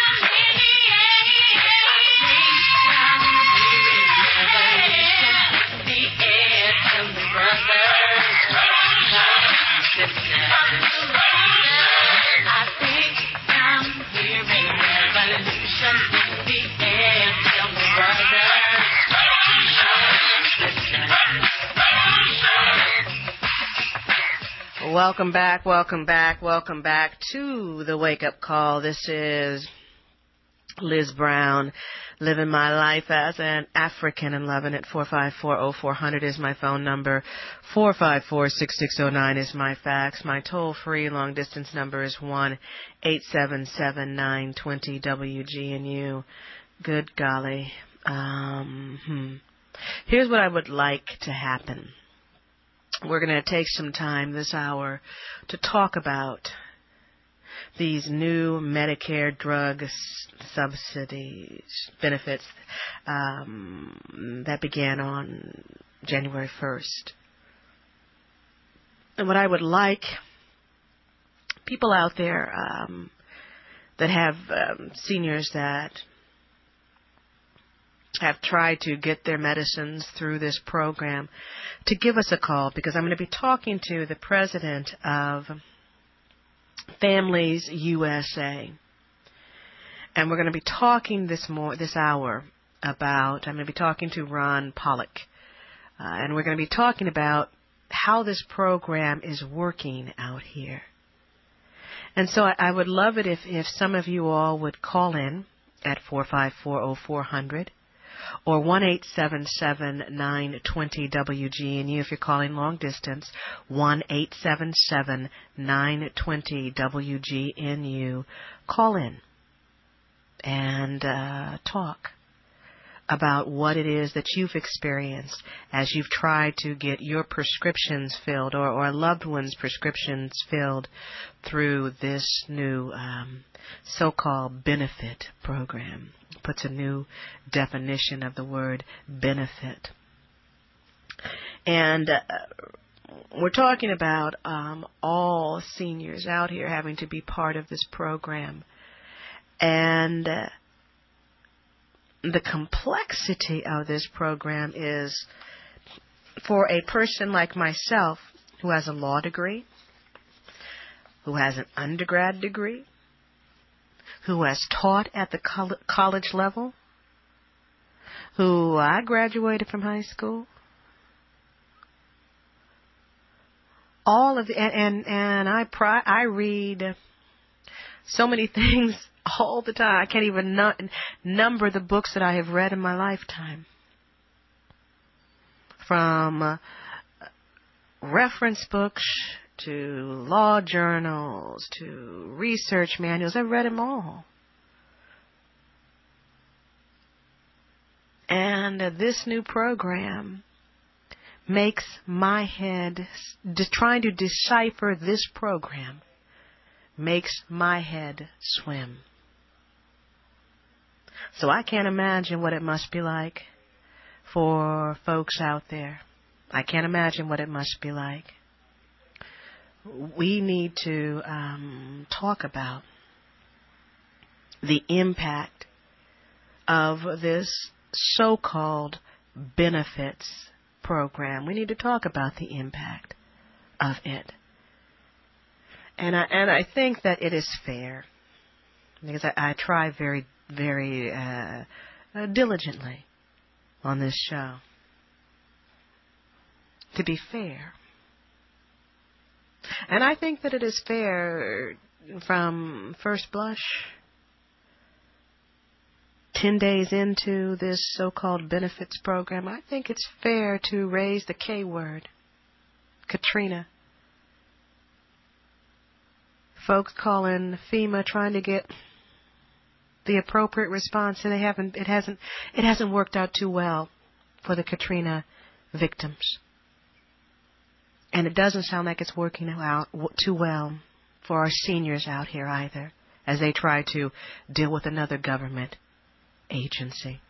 Speaker 3: I think I'm hearing revolution in the air. Tell me, brother,
Speaker 7: Welcome back, welcome back, welcome back to the Wake Up Call. This is Liz Brown, living my life as an African and loving it. four five four, oh four hundred is my phone number. four five four, six six oh nine is my fax. My toll-free long-distance number is one eight seven seven, nine two zero W G N U. Good golly. Um, hmm. Here's what I would like to happen. We're going to take some time this hour to talk about these new Medicare drug subsidies, benefits um, that began on January first. And what I would like people out there um, that have um, seniors that have tried to get their medicines through this program to give us a call, because I'm going to be talking to the president of Families U S A. And we're going to be talking this more this hour about, I'm going to be talking to Ron Pollock. Uh, and we're going to be talking about how this program is working out here. And so I, I would love it if, if some of you all would call in at four five four, oh four hundred or one eight seven seven, nine two zero, W G N U if you're calling long distance, one eight seven seven, nine two zero, W G N U. Call in and uh, talk about what it is that you've experienced as you've tried to get your prescriptions filled or, or loved ones' prescriptions filled through this new um, so-called benefit program. It puts a new definition of the word benefit. And uh, we're talking about um, all seniors out here having to be part of this program. And uh, the complexity of this program is for a person like myself who has a law degree, who has an undergrad degree, who has taught at the college level, who I graduated from high school. All of the, and and, and I pri- I read so many things all the time. I can't even nu- number the books that I have read in my lifetime. From uh, reference books to law journals to research manuals. I've read them all. And uh, this new program makes my head, de- trying to decipher this program, makes my head swim. So I can't imagine what it must be like for folks out there. I can't imagine what it must be like. We need to um, talk about the impact of this so-called benefits program. We need to talk about the impact of it. And I, and I think that it is fair, because I, I try very, very uh, uh, diligently on this show to be fair. And I think that it is fair from first blush. Ten days into this so-called benefits program, I think it's fair to raise the K word, Katrina. Folks calling FEMA trying to get the appropriate response, and they haven't. It hasn't. It hasn't worked out too well for the Katrina victims, and it doesn't sound like it's working out too well for our seniors out here either, as they try to deal with another government agency.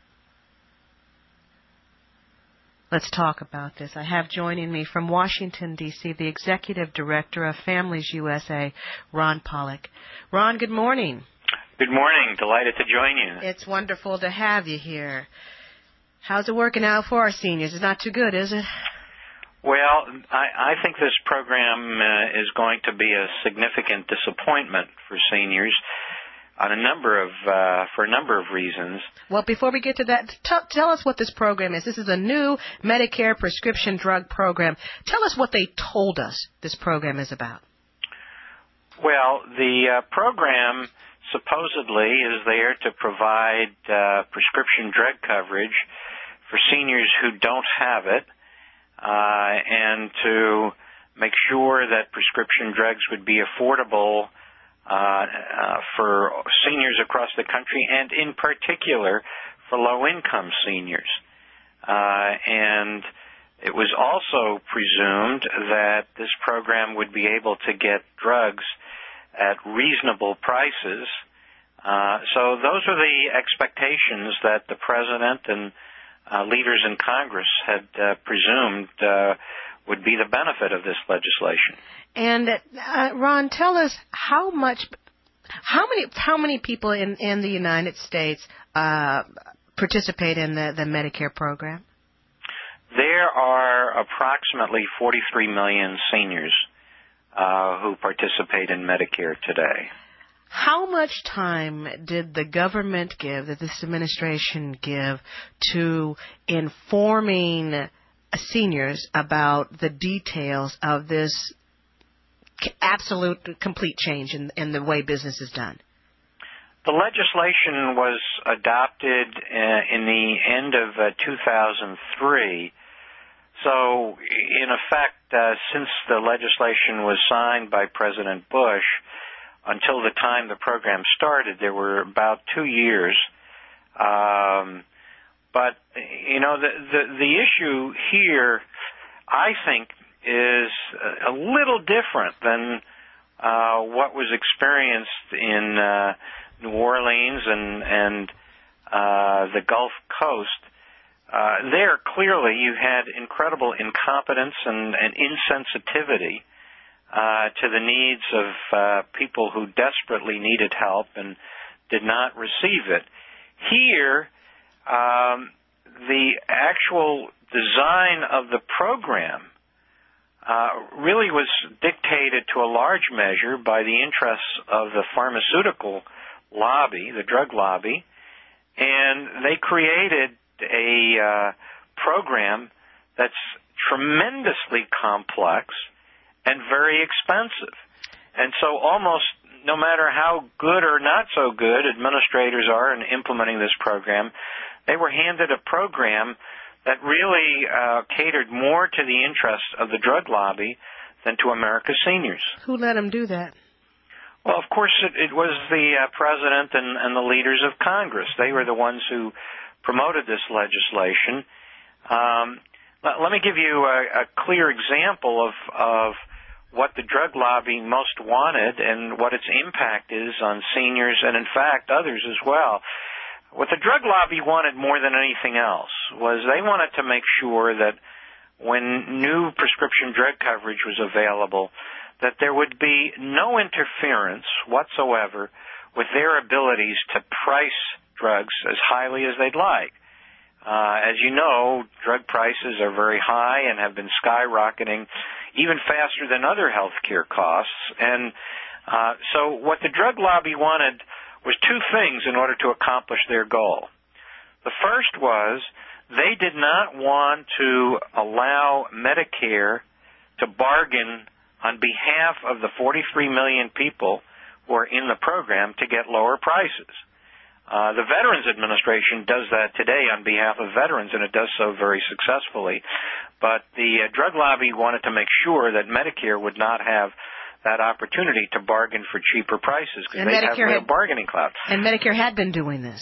Speaker 7: Let's talk about this. I have joining me from Washington, D C, the Executive Director of Families U S A, Ron Pollock. Ron, good morning.
Speaker 13: Good morning. Delighted to join you.
Speaker 7: It's wonderful to have you here. How's it working out for our seniors? It's not too good, is it?
Speaker 13: Well, I, I think this program uh, is going to be a significant disappointment for seniors on a number of uh, for a number of reasons.
Speaker 7: Well, before we get to that, t- tell us what this program is. This is a new Medicare prescription drug program. Tell us what they told us this program is about.
Speaker 13: Well, the uh, program supposedly is there to provide uh, prescription drug coverage for seniors who don't have it, uh, and to make sure that prescription drugs would be affordable Uh, uh, for seniors across the country, and in particular for low-income seniors. Uh, and it was also presumed that this program would be able to get drugs at reasonable prices. Uh, so those are the expectations that the President and uh, leaders in Congress had uh, presumed uh, would be the benefit of this legislation.
Speaker 7: And uh, Ron, tell us how much, how many, how many people in, in the United States uh, participate in the, the Medicare program?
Speaker 13: There are approximately forty-three million seniors uh, who participate in Medicare today.
Speaker 7: How much time did the government give, did this administration give, to informing seniors about the details of this absolute, complete change in, in the way business is done?
Speaker 13: The legislation was adopted uh, in the end of uh, two thousand three. So, in effect, uh, since the legislation was signed by President Bush, until the time the program started, there were about two years. Um, but, you know, the, the, the issue here, I think, is a little different than uh, what was experienced in uh, New Orleans and, and uh, the Gulf Coast. Uh, there, clearly, you had incredible incompetence and, and insensitivity uh, to the needs of uh, people who desperately needed help and did not receive it. Here, um, the actual design of the program uh, really was dictated to a large measure by the interests of the pharmaceutical lobby, the drug lobby, and they created a uh, program that's tremendously complex and very expensive. And so almost no matter how good or not so good administrators are in implementing this program, they were handed a program that really uh, catered more to the interests of the drug lobby than to America's seniors.
Speaker 7: Who let them do that?
Speaker 13: Well, of course, it, it was the uh, president and, and the leaders of Congress. They were the ones who promoted this legislation. Um, let, let me give you a, a clear example of, of what the drug lobby most wanted and what its impact is on seniors and, in fact, others as well. What the drug lobby wanted more than anything else was they wanted to make sure that when new prescription drug coverage was available, that there would be no interference whatsoever with their abilities to price drugs as highly as they'd like. Uh, as you know, drug prices are very high and have been skyrocketing even faster than other health care costs. And uh, so what the drug lobby wanted was two things in order to accomplish their goal. The first was they did not want to allow Medicare to bargain on behalf of the forty-three million people who are in the program to get lower prices. Uh, the Veterans Administration does that today on behalf of veterans, and it does so very successfully. But the uh, drug lobby wanted to make sure that Medicare would not have that opportunity to bargain for cheaper prices because they have no bargaining clout.
Speaker 7: And Medicare had been doing this.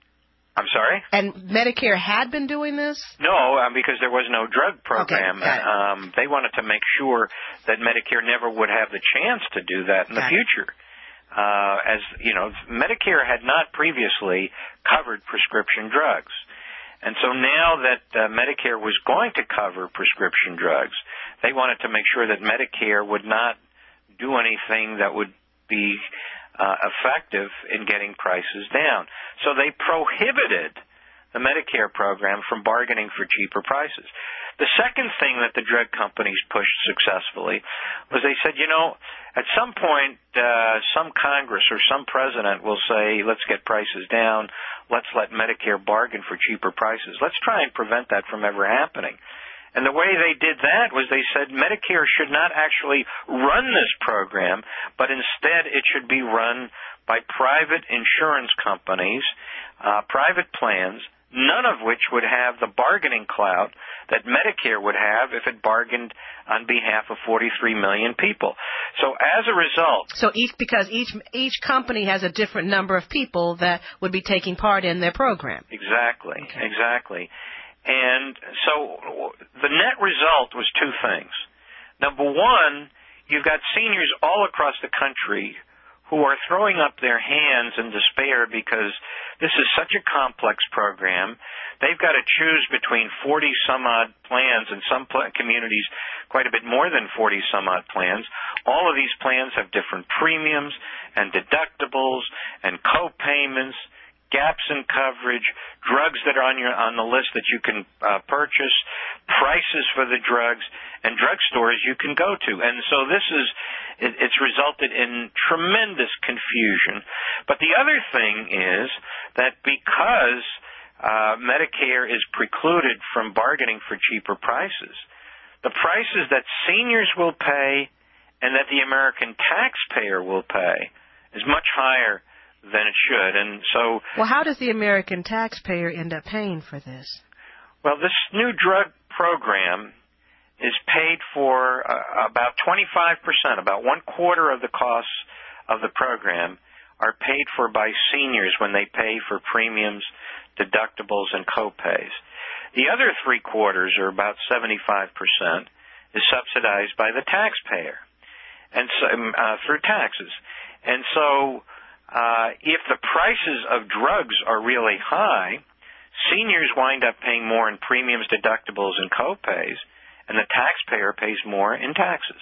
Speaker 13: I'm sorry?
Speaker 7: And Medicare had been doing this?
Speaker 13: No, um, because there was no drug program.
Speaker 7: Okay,
Speaker 13: um, they wanted to make sure that Medicare never would have the chance to do that in got the future. It. Uh, as you know, Medicare had not previously covered prescription drugs. And so now that uh, Medicare was going to cover prescription drugs, they wanted to make sure that Medicare would not do anything that would be uh, effective in getting prices down. So they prohibited the Medicare program from bargaining for cheaper prices. The second thing that the drug companies pushed successfully was they said, you know, at some point, uh, some Congress or some president will say, let's get prices down, let's let Medicare bargain for cheaper prices. Let's try and prevent that from ever happening. And the way they did that was they said Medicare should not actually run this program, but instead it should be run by private insurance companies, uh, private plans, none of which would have the bargaining clout that Medicare would have if it bargained on behalf of forty-three million people. So as a result...
Speaker 7: So each, because each each company has a different number of people that would be taking part in their program.
Speaker 13: Exactly,
Speaker 7: okay.
Speaker 13: exactly. And so the net result was two things. Number one, you've got seniors all across the country who are throwing up their hands in despair because this is such a complex program. They've got to choose between forty-some-odd plans, in some pl- communities quite a bit more than forty-some-odd plans. All of these plans have different premiums and deductibles and co-payments, gaps in coverage, drugs that are on your on the list that you can uh, purchase, prices for the drugs, and drugstores you can go to. And so this is, it, it's resulted in tremendous confusion. But the other thing is that because uh, Medicare is precluded from bargaining for cheaper prices. The prices that seniors will pay and that the American taxpayer will pay is much higher than it should. And so,
Speaker 7: well, how does the American taxpayer end up paying for this?
Speaker 13: Well, this new drug program is paid for uh, about twenty-five percent, about one quarter of the costs of the program are paid for by seniors when they pay for premiums, deductibles, and co-pays. The other three quarters, or about seventy-five percent, is subsidized by the taxpayer and so, uh, through taxes. And so uh, if the prices of drugs are really high, seniors wind up paying more in premiums, deductibles, and co-pays, and the taxpayer pays more in taxes.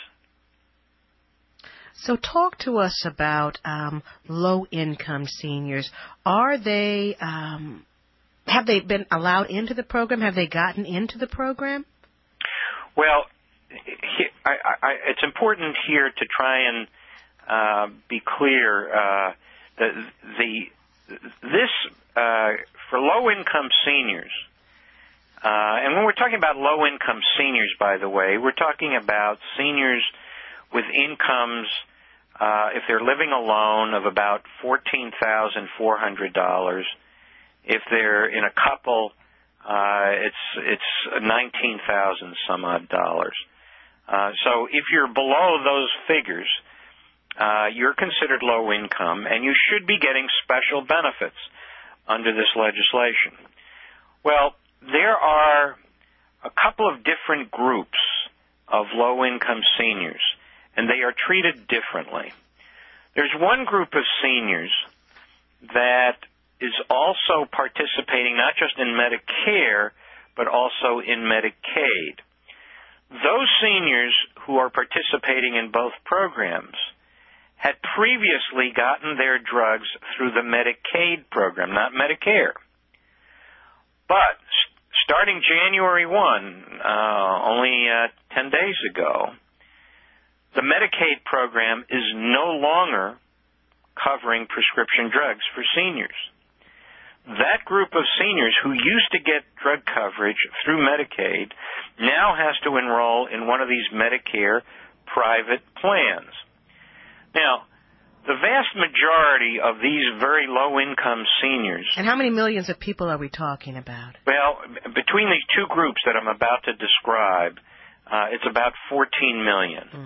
Speaker 7: So talk to us about um, low-income seniors. Are they, um, have they been allowed into the program? Have they gotten into the program?
Speaker 13: Well, he, I, I, it's important here to try and uh, be clear uh, that the this uh, for low-income seniors. Uh, and when we're talking about low-income seniors, by the way, we're talking about seniors with incomes, uh, if they're living alone, of about fourteen thousand four hundred dollars. If they're in a couple, uh, it's it's nineteen thousand some odd dollars. Uh, so if you're below those figures, uh, you're considered low income, and you should be getting special benefits under this legislation. Well, there are a couple of different groups of low-income seniors, and they are treated differently. There's one group of seniors that is also participating not just in Medicare, but also in Medicaid. Those seniors who are participating in both programs had previously gotten their drugs through the Medicaid program, not Medicare. But starting January first, uh, only uh, ten days ago, the Medicaid program is no longer covering prescription drugs for seniors. That group of seniors who used to get drug coverage through Medicaid now has to enroll in one of these Medicare private plans. Now, the vast majority of these very low-income seniors...
Speaker 7: And how many millions of people are we talking about?
Speaker 13: Well, between these two groups that I'm about to describe, uh, it's about fourteen million. Mm.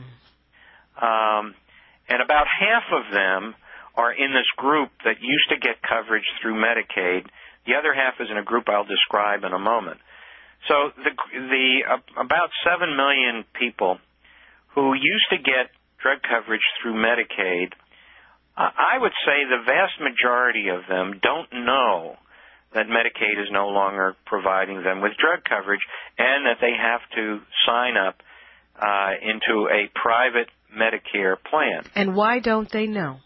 Speaker 13: Um, and about half of them are in this group that used to get coverage through Medicaid. The other half is in a group I'll describe in a moment. So the, the uh, about seven million people who used to get drug coverage through Medicaid, uh, I would say the vast majority of them don't know that Medicaid is no longer providing them with drug coverage and that they have to sign up uh, into a private Medicare plan.
Speaker 7: And why don't they know?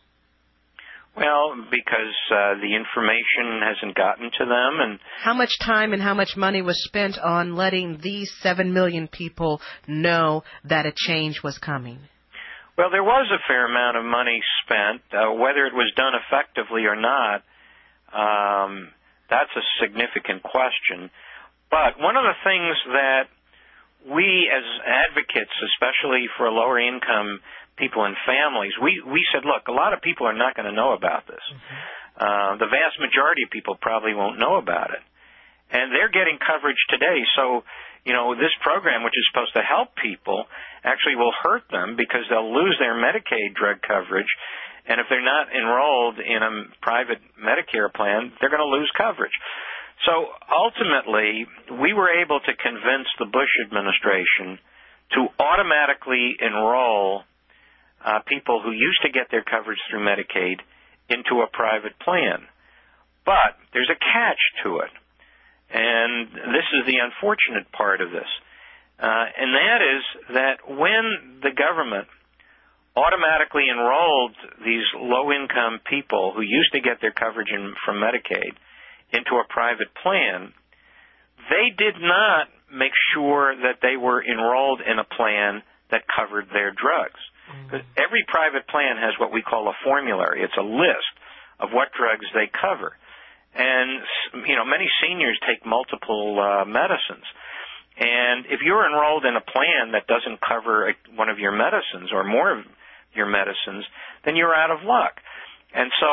Speaker 13: Well, because uh, the information hasn't gotten to them. And
Speaker 7: how much time and how much money was spent on letting these seven million people know that a change was coming?
Speaker 13: Well, there was a fair amount of money spent. Uh, whether it was done effectively or not, um, that's a significant question. But one of the things that we as advocates, especially for lower income people and families, we, we said, look, a lot of people are not going to know about this. Mm-hmm. Uh, the vast majority of people probably won't know about it. And they're getting coverage today. So, you know, this program, which is supposed to help people, actually will hurt them because they'll lose their Medicaid drug coverage. And if they're not enrolled in a private Medicare plan, they're going to lose coverage. So ultimately, we were able to convince the Bush administration to automatically enroll uh, people who used to get their coverage through Medicaid into a private plan. But there's a catch to it. And this is the unfortunate part of this. Uh, and that is that when the government automatically enrolled these low-income people who used to get their coverage in, from Medicaid into a private plan, they did not make sure that they were enrolled in a plan that covered their drugs. Mm-hmm. Every private plan has what we call a formulary. It's a list of what drugs they cover. And, you know, many seniors take multiple uh, medicines. And if you're enrolled in a plan that doesn't cover one of your medicines or more of your medicines, then you're out of luck. And so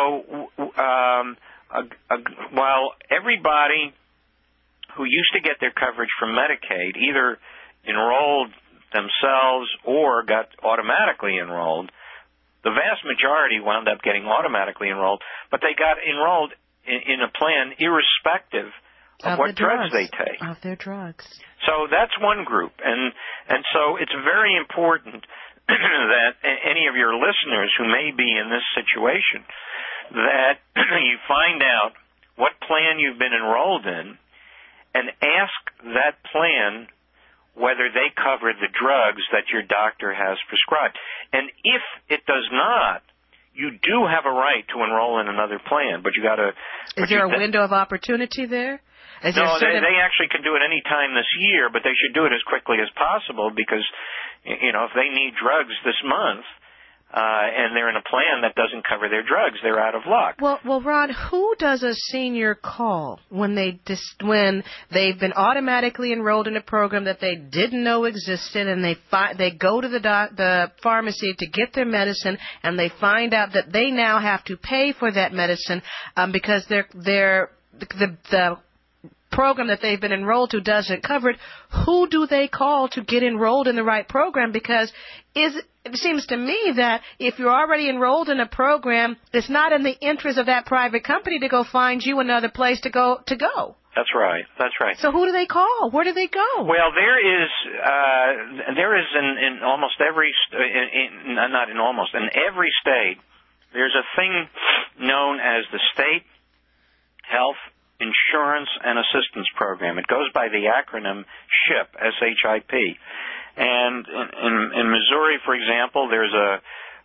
Speaker 13: um, a, a, while everybody who used to get their coverage from Medicaid either enrolled themselves or got automatically enrolled, the vast majority wound up getting automatically enrolled, but they got enrolled in, in a plan irrespective of,
Speaker 7: of
Speaker 13: what drugs.
Speaker 7: drugs
Speaker 13: they take.
Speaker 7: Of their drugs.
Speaker 13: So that's one group. And, and so it's very important that any of your listeners who may be in this situation, that you find out what plan you've been enrolled in and ask that plan whether they cover the drugs that your doctor has prescribed. And if it does not, you do have a right to enroll in another plan, but you got to.
Speaker 7: Is there a th- window of opportunity there? Is
Speaker 13: no,
Speaker 7: there
Speaker 13: they, they actually can do it any time this year, but they should do it as quickly as possible because, you know, if they need drugs this month uh, and they're in a plan that doesn't cover their drugs, they're out of luck.
Speaker 7: Well, well, Ron, who does a senior call when they dis- when they've been automatically enrolled in a program that they didn't know existed, and they fi- they go to the doc- the pharmacy to get their medicine, and they find out that they now have to pay for that medicine um, because they're they're the the program that they've been enrolled to doesn't cover it? Who do they call to get enrolled in the right program? Because is it seems to me that if you're already enrolled in a program, it's not in the interest of that private company to go find you another place to go to go.
Speaker 13: That's right. That's right.
Speaker 7: So who do they call? Where do they go?
Speaker 13: Well, there is uh, there is in, in almost every st- in, in, not in almost in every state there's a thing known as the State Health Insurance and Assistance Program. It goes by the acronym SHIP, S H I P. And in, in, in Missouri, for example, there's a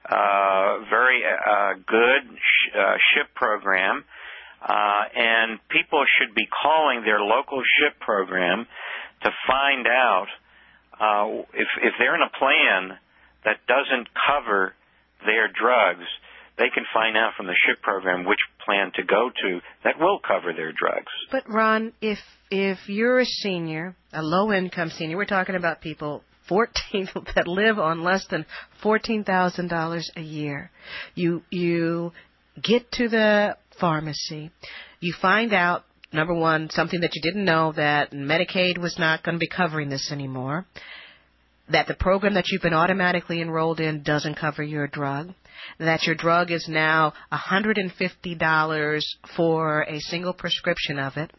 Speaker 13: uh, very uh, good sh- uh, SHIP program, uh, and people should be calling their local SHIP program to find out uh, if, if they're in a plan that doesn't cover their drugs. They can find out from the SHIP program which plan to go to that will cover their drugs.
Speaker 7: But, Ron, if if you're a senior, a low-income senior, we're talking about people fourteen that live on less than fourteen thousand dollars a year. You you get to the pharmacy. You find out, number one, something that you didn't know, that Medicaid was not going to be covering this anymore, that the program that you've been automatically enrolled in doesn't cover your drug, that your drug is now one hundred fifty dollars for a single prescription of it.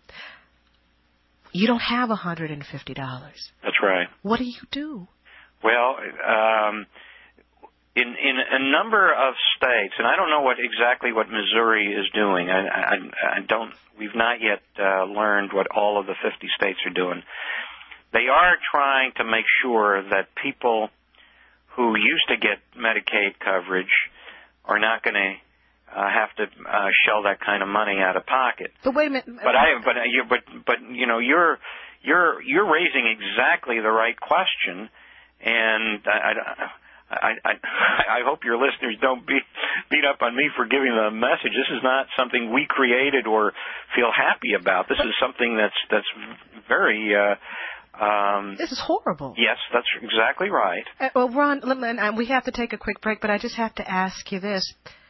Speaker 7: You don't have one hundred fifty dollars.
Speaker 13: That's right.
Speaker 7: What do you do?
Speaker 13: Well, um, in in a number of states, and I don't know what exactly what Missouri is doing. I, I, I don't. We've not yet uh, learned what all of the fifty states are doing. They are trying to make sure that people who used to get Medicaid coverage are not going to uh, have to uh, shell that kind of money out of pocket.
Speaker 7: But wait a minute.
Speaker 13: But I, but uh, you, but but you know, you're you're you're raising exactly the right question, and I. I I, I, I hope your listeners don't beat, beat up on me for giving them a message. This is not something we created or feel happy about. This is something that's that's very. Uh, um,
Speaker 7: this is horrible.
Speaker 13: Yes, that's exactly right.
Speaker 7: Uh, well, Ron, and we have to take a quick break, but I just have to ask you this.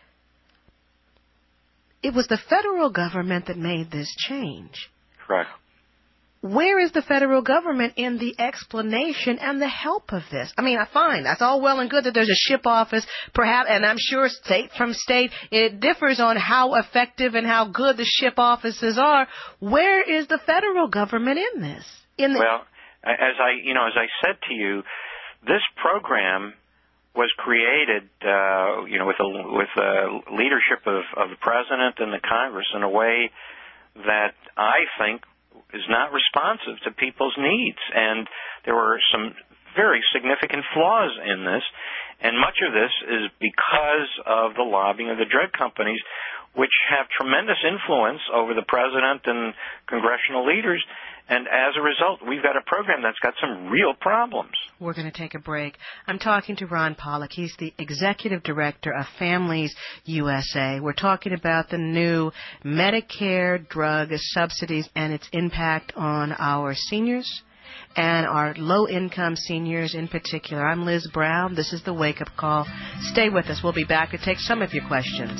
Speaker 7: It was the federal government that made this change.
Speaker 13: Correct.
Speaker 7: Where is the federal government in the explanation and the help of this? I mean, I find that's all well and good that there's a SHIP office, perhaps, and I'm sure state from state, it differs on how effective and how good the SHIP offices are. Where is the federal government in this? In the
Speaker 13: well, as I, you know, as I said to you, this program was created, uh, you know, with a with a leadership of, of the president and the Congress in a way that I think is not responsive to people's needs. And there were some very significant flaws in this, and much of this is because of the lobbying of the drug companies, which have tremendous influence over the president and congressional leaders, And as a result, we've got a program that's got some real problems.
Speaker 7: We're going to take a break. I'm talking to Ron Pollock. He's the Executive Director of Families U S A. We're talking about the new Medicare drug subsidies and its impact on our seniors and our low-income seniors in particular. I'm Liz Brown. This is the Wake Up Call. Stay with us. We'll be back to take some of your questions.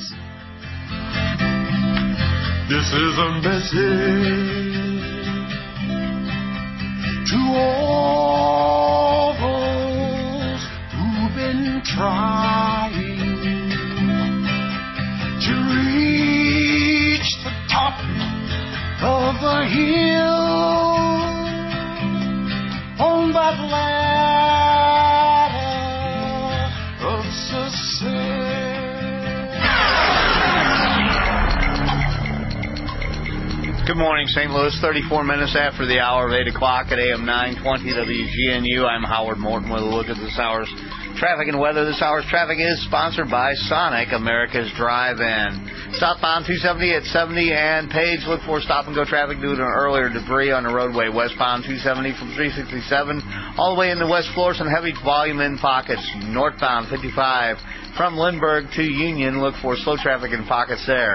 Speaker 3: This is a message to all those who've been trying to reach the top of the hill on that ladder of success.
Speaker 11: Good morning, Saint Louis. thirty-four minutes after the hour of eight o'clock at A M nine twenty W G N U. I'm Howard Morton with a look at this hour's traffic and weather. This hour's traffic is sponsored by Sonic, America's Drive-In. Southbound two seventy at seventy and Page. Look for stop-and-go traffic due to an earlier debris on the roadway. Westbound two seventy from three sixty-seven all the way into West Florissant. Heavy volume in pockets. Northbound fifty-five from Lindbergh to Union. Look for slow traffic in pockets there.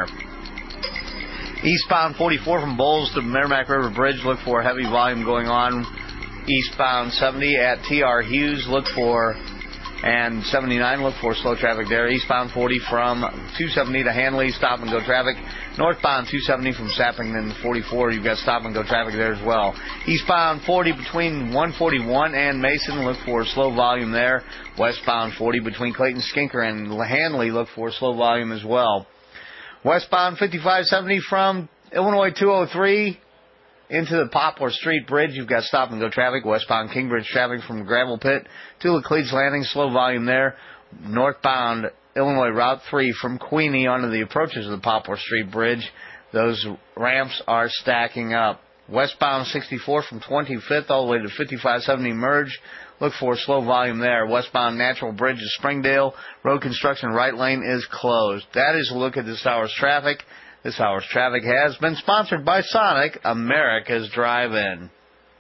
Speaker 11: Eastbound forty-four from Bowles to Merrimack River Bridge. Look for heavy volume going on. Eastbound seventy at T R Hughes. Look for, and seventy-nine, look for slow traffic there. Eastbound forty from two seventy to Hanley. Stop and go traffic. Northbound two seventy from Sappington to forty-four. You've got stop and go traffic there as well. Eastbound forty between one forty-one and Mason. Look for slow volume there. Westbound forty between Clayton Skinker and Hanley. Look for slow volume as well. Westbound fifty-five seventy from Illinois two oh three into the Poplar Street Bridge. You've got stop-and-go traffic. Westbound Kingbridge traffic from Gravel Pit to Laclede's Landing. Slow volume there. Northbound Illinois Route three from Queenie onto the approaches of the Poplar Street Bridge. Those ramps are stacking up. Westbound sixty-four from twenty-fifth all the way to fifty-five seventy Merge. Look for slow volume there. Westbound Natural Bridge to Springdale. Road construction right lane is closed. That is a look at this hour's traffic. This hour's traffic has been sponsored by Sonic, America's Drive-In.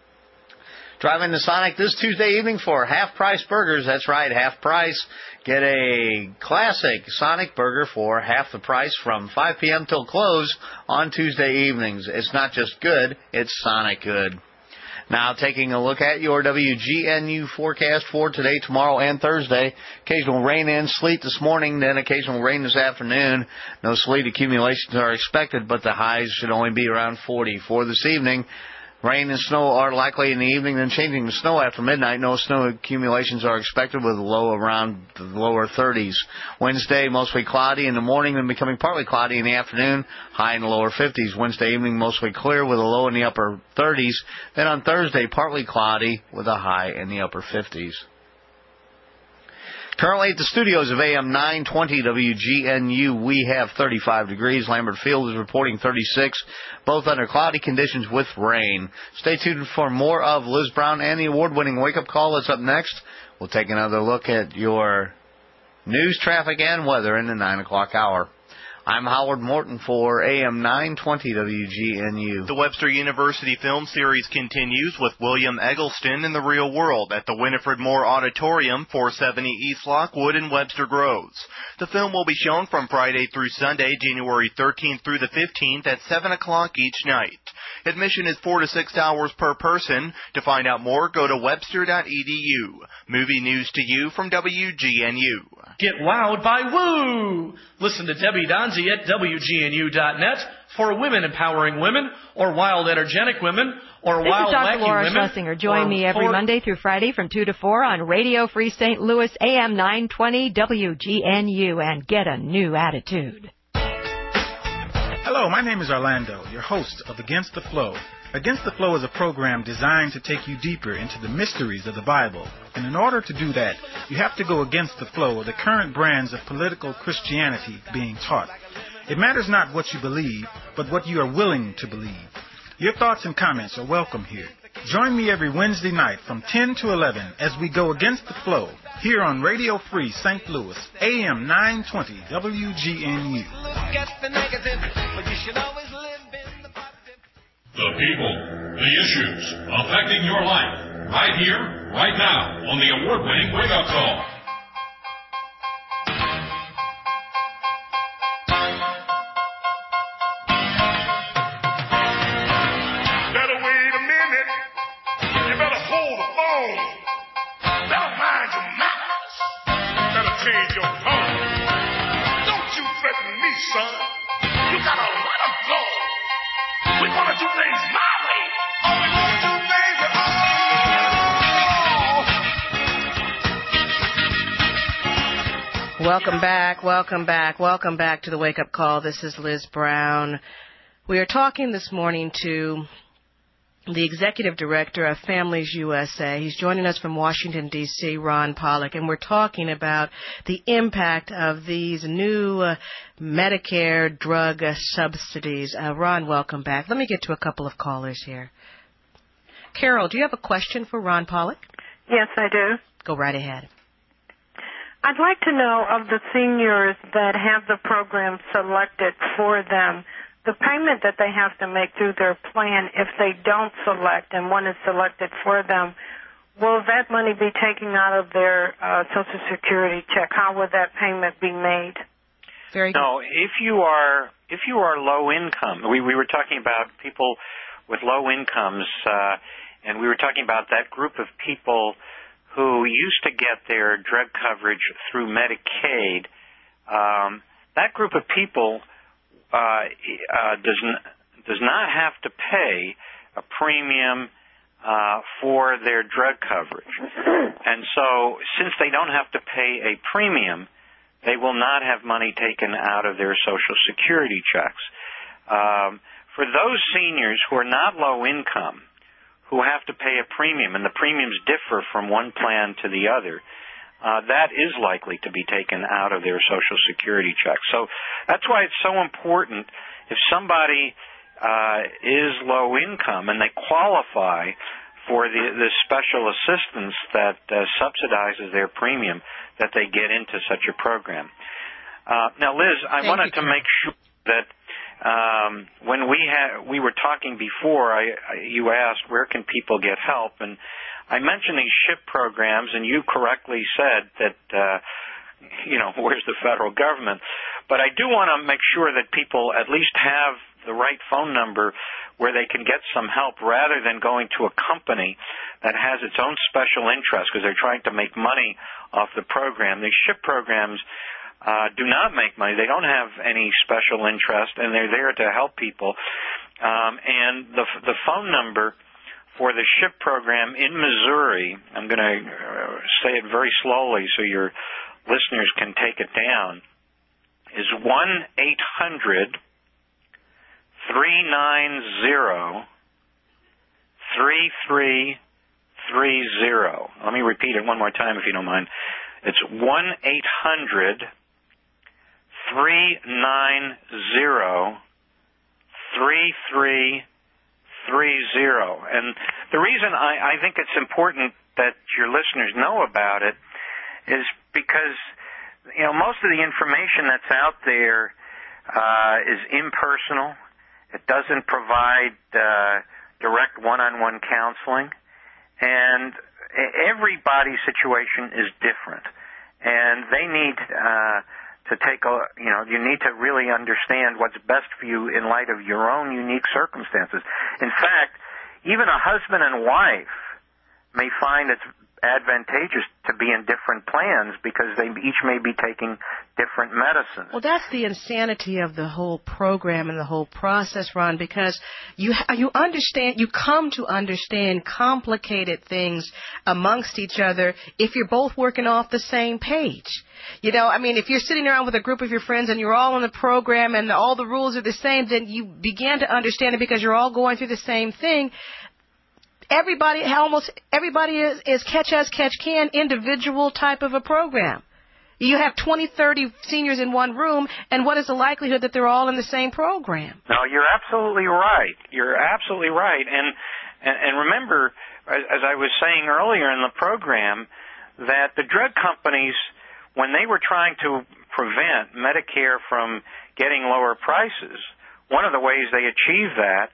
Speaker 11: Drive into Sonic this Tuesday evening for half-price burgers. That's right, half price. Get a classic Sonic burger for half the price from five p.m. till close on Tuesday evenings. It's not just good, it's Sonic good. Now, taking a look at your W G N U forecast for today, tomorrow, and Thursday. Occasional rain and sleet this morning, then occasional rain this afternoon. No sleet accumulations are expected, but the highs should only be around forty. For this evening, rain and snow are likely in the evening, then changing to snow after midnight. No snow accumulations are expected with a low around the lower thirties. Wednesday, mostly cloudy in the morning, then becoming partly cloudy in the afternoon, high in the lower fifties. Wednesday evening, mostly clear with a low in the upper thirties. Then on Thursday, partly cloudy with a high in the upper fifties. Currently at the studios of A M nine twenty W G N U, we have thirty-five degrees. Lambert Field is reporting thirty-six, both under cloudy conditions with rain. Stay tuned for more of Liz Brown and the award-winning Wake Up Call that's up next. We'll take another look at your news, traffic, and weather in the nine o'clock hour. I'm Howard Morton for A M nine twenty W G N U.
Speaker 6: The Webster University Film Series continues with William Eggleston in the Real World at the Winifred Moore Auditorium, four seventy East Lockwood in Webster Groves. The film will be shown from Friday through Sunday, January thirteenth through the fifteenth at seven o'clock each night. Admission is four to six hours per person. To find out more, go to webster dot e d u. Movie news to you from W G N U.
Speaker 4: Get wowed by Woo! Listen to Debbie Donzi at W G N U dot net for women empowering women, or wild energetic women, or
Speaker 14: this
Speaker 4: wild
Speaker 14: is Doctor
Speaker 4: wacky
Speaker 14: Laura
Speaker 4: women.
Speaker 14: Schlesinger. Join me every
Speaker 4: for...
Speaker 14: Monday through Friday from two to four on Radio Free Saint Louis, A M nine twenty W G N U, and get a new attitude.
Speaker 15: Hello, my name is Orlando, your host of Against the Flow. Against the Flow is a program designed to take you deeper into the mysteries of the Bible. And in order to do that, you have to go against the flow of the current brands of political Christianity being taught. It matters not what you believe, but what you are willing to believe. Your thoughts and comments are welcome here. Join me every Wednesday night from ten to eleven as we go against the flow here on Radio Free Saint Louis, A M nine twenty W G N U.
Speaker 16: The people
Speaker 8: The issues affecting your life, right here, right now, on the award-winning Wake Up Call.
Speaker 16: Better wait a minute. You better hold the phone. Better mind your manners. Better change your tone. Don't you threaten me, son. You gotta let them go. We wanna do things my way. Oh, we wanna do things our
Speaker 7: Welcome back, welcome back, welcome back to the Wake Up Call. This is Liz Brown. We are talking this morning to the Executive Director of Families U S A. He's joining us from Washington, D C, Ron Pollock, and we're talking about the impact of these new uh, Medicare drug uh, subsidies. Uh, Ron, welcome back. Let me get to a couple of callers here. Carol, do you have a question for Ron Pollock?
Speaker 17: Yes, I do.
Speaker 7: Go right ahead.
Speaker 17: I'd like to know of the seniors that have the program selected for them, the payment that they have to make through their plan if they don't select and one is selected for them, will that money be taken out of their uh, Social Security check? How will that payment be made?
Speaker 7: Very good.
Speaker 13: No, if you are if you are low income, we, we were talking about people with low incomes, uh, and we were talking about that group of people who used to get their drug coverage through Medicaid. Um, that group of people uh, uh, does n- does not have to pay a premium uh, for their drug coverage, and so since they don't have to pay a premium, they will not have money taken out of their Social Security checks. Um, for those seniors who are not low income, who have to pay a premium, and the premiums differ from one plan to the other, uh, that is likely to be taken out of their Social Security checks. So that's why it's so important if somebody uh, is low income and they qualify for the, the special assistance that uh, subsidizes their premium, that they get into such a program. Uh, now, Liz, I
Speaker 7: Thank
Speaker 13: wanted
Speaker 7: you,
Speaker 13: to make sure that Um, when we had, we were talking before, I, I, you asked where can people get help, and I mentioned these SHIP programs, and you correctly said that, uh, you know, where's the federal government? But I do want to make sure that people at least have the right phone number where they can get some help rather than going to a company that has its own special interest because they're trying to make money off the program. These SHIP programs Uh, do not make money. They don't have any special interest, and they're there to help people. Um, and the the phone number for the SHIP program in Missouri, I'm going to uh, say it very slowly so your listeners can take it down, is one eight hundred three nine zero three three three zero. Let me repeat it one more time if you don't mind. It's one eight hundred three nine zero three three three zero. And the reason I, I think it's important that your listeners know about it is because, you know, most of the information that's out there uh, is impersonal. It doesn't provide uh, direct one-on-one counseling. And everybody's situation is different. And they need uh, to take a, you know, you need to really understand what's best for you in light of your own unique circumstances. In fact, even a husband and wife may find it's advantageous to be in different plans because they each may be taking different medicines.
Speaker 7: Well, that's the insanity of the whole program and the whole process, Ron, because you you understand, you come to understand complicated things amongst each other if you're both working off the same page. You know, I mean, if you're sitting around with a group of your friends and you're all on the program and all the rules are the same, then you begin to understand it because you're all going through the same thing. Everybody, almost everybody is, is catch as catch can, individual type of a program. You have twenty, thirty seniors in one room, and what is the likelihood that they're all in the same program?
Speaker 13: No, you're absolutely right. You're absolutely right. And and, and remember, as, as I was saying earlier in the program, that the drug companies, when they were trying to prevent Medicare from getting lower prices, one of the ways they achieved that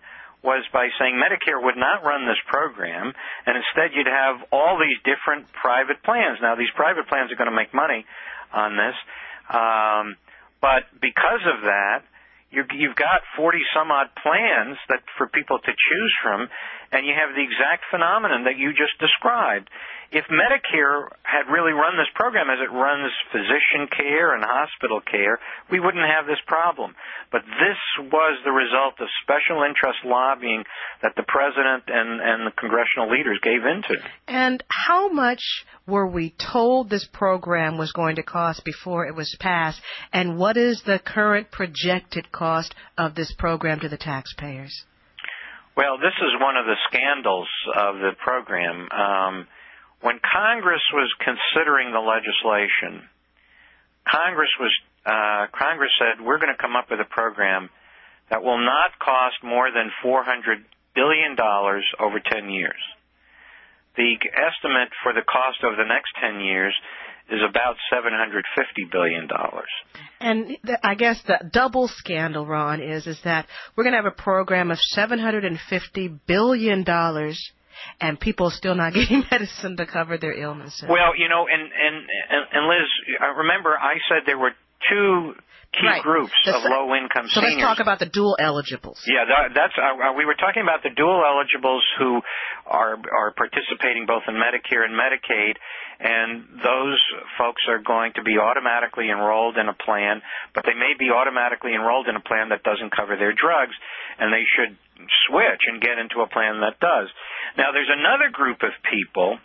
Speaker 13: was by saying Medicare would not run this program, and instead you'd have all these different private plans. Now, these private plans are going to make money on this, um, but because of that, you're, you've got forty-some-odd plans that for people to choose from, and you have the exact phenomenon that you just described. If Medicare had really run this program as it runs physician care and hospital care, we wouldn't have this problem. But this was the result of special interest lobbying that the president and, and the congressional leaders gave into.
Speaker 7: And how much were we told this program was going to cost before it was passed? And what is the current projected cost of this program to the taxpayers?
Speaker 13: Well, this is one of the scandals of the program. Um, When Congress was considering the legislation, Congress was uh, Congress said we're going to come up with a program that will not cost more than four hundred billion dollars over ten years. The estimate for the cost over the next ten years is about seven hundred fifty billion dollars.
Speaker 7: And th- I guess the double scandal, Ron, is is that we're going to have a program of seven hundred fifty billion dollars. And people still not getting medicine to cover their illnesses.
Speaker 13: Well, you know, and and and Liz, remember I said there were two key
Speaker 7: right.
Speaker 13: groups
Speaker 7: the,
Speaker 13: of low-income
Speaker 7: so
Speaker 13: seniors.
Speaker 7: So let's talk about the dual eligibles.
Speaker 13: Yeah, that, that's uh, we were talking about the dual eligibles who are are participating both in Medicare and Medicaid, and those folks are going to be automatically enrolled in a plan, but they may be automatically enrolled in a plan that doesn't cover their drugs, and they should switch and get into a plan that does. Now, there's another group of people,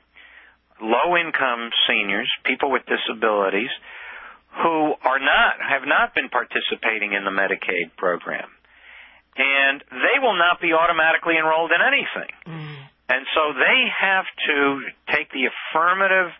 Speaker 13: low-income seniors, people with disabilities, who are not, have not been participating in the Medicaid program. And they will not be automatically enrolled in anything. Mm. And so they have to take the affirmative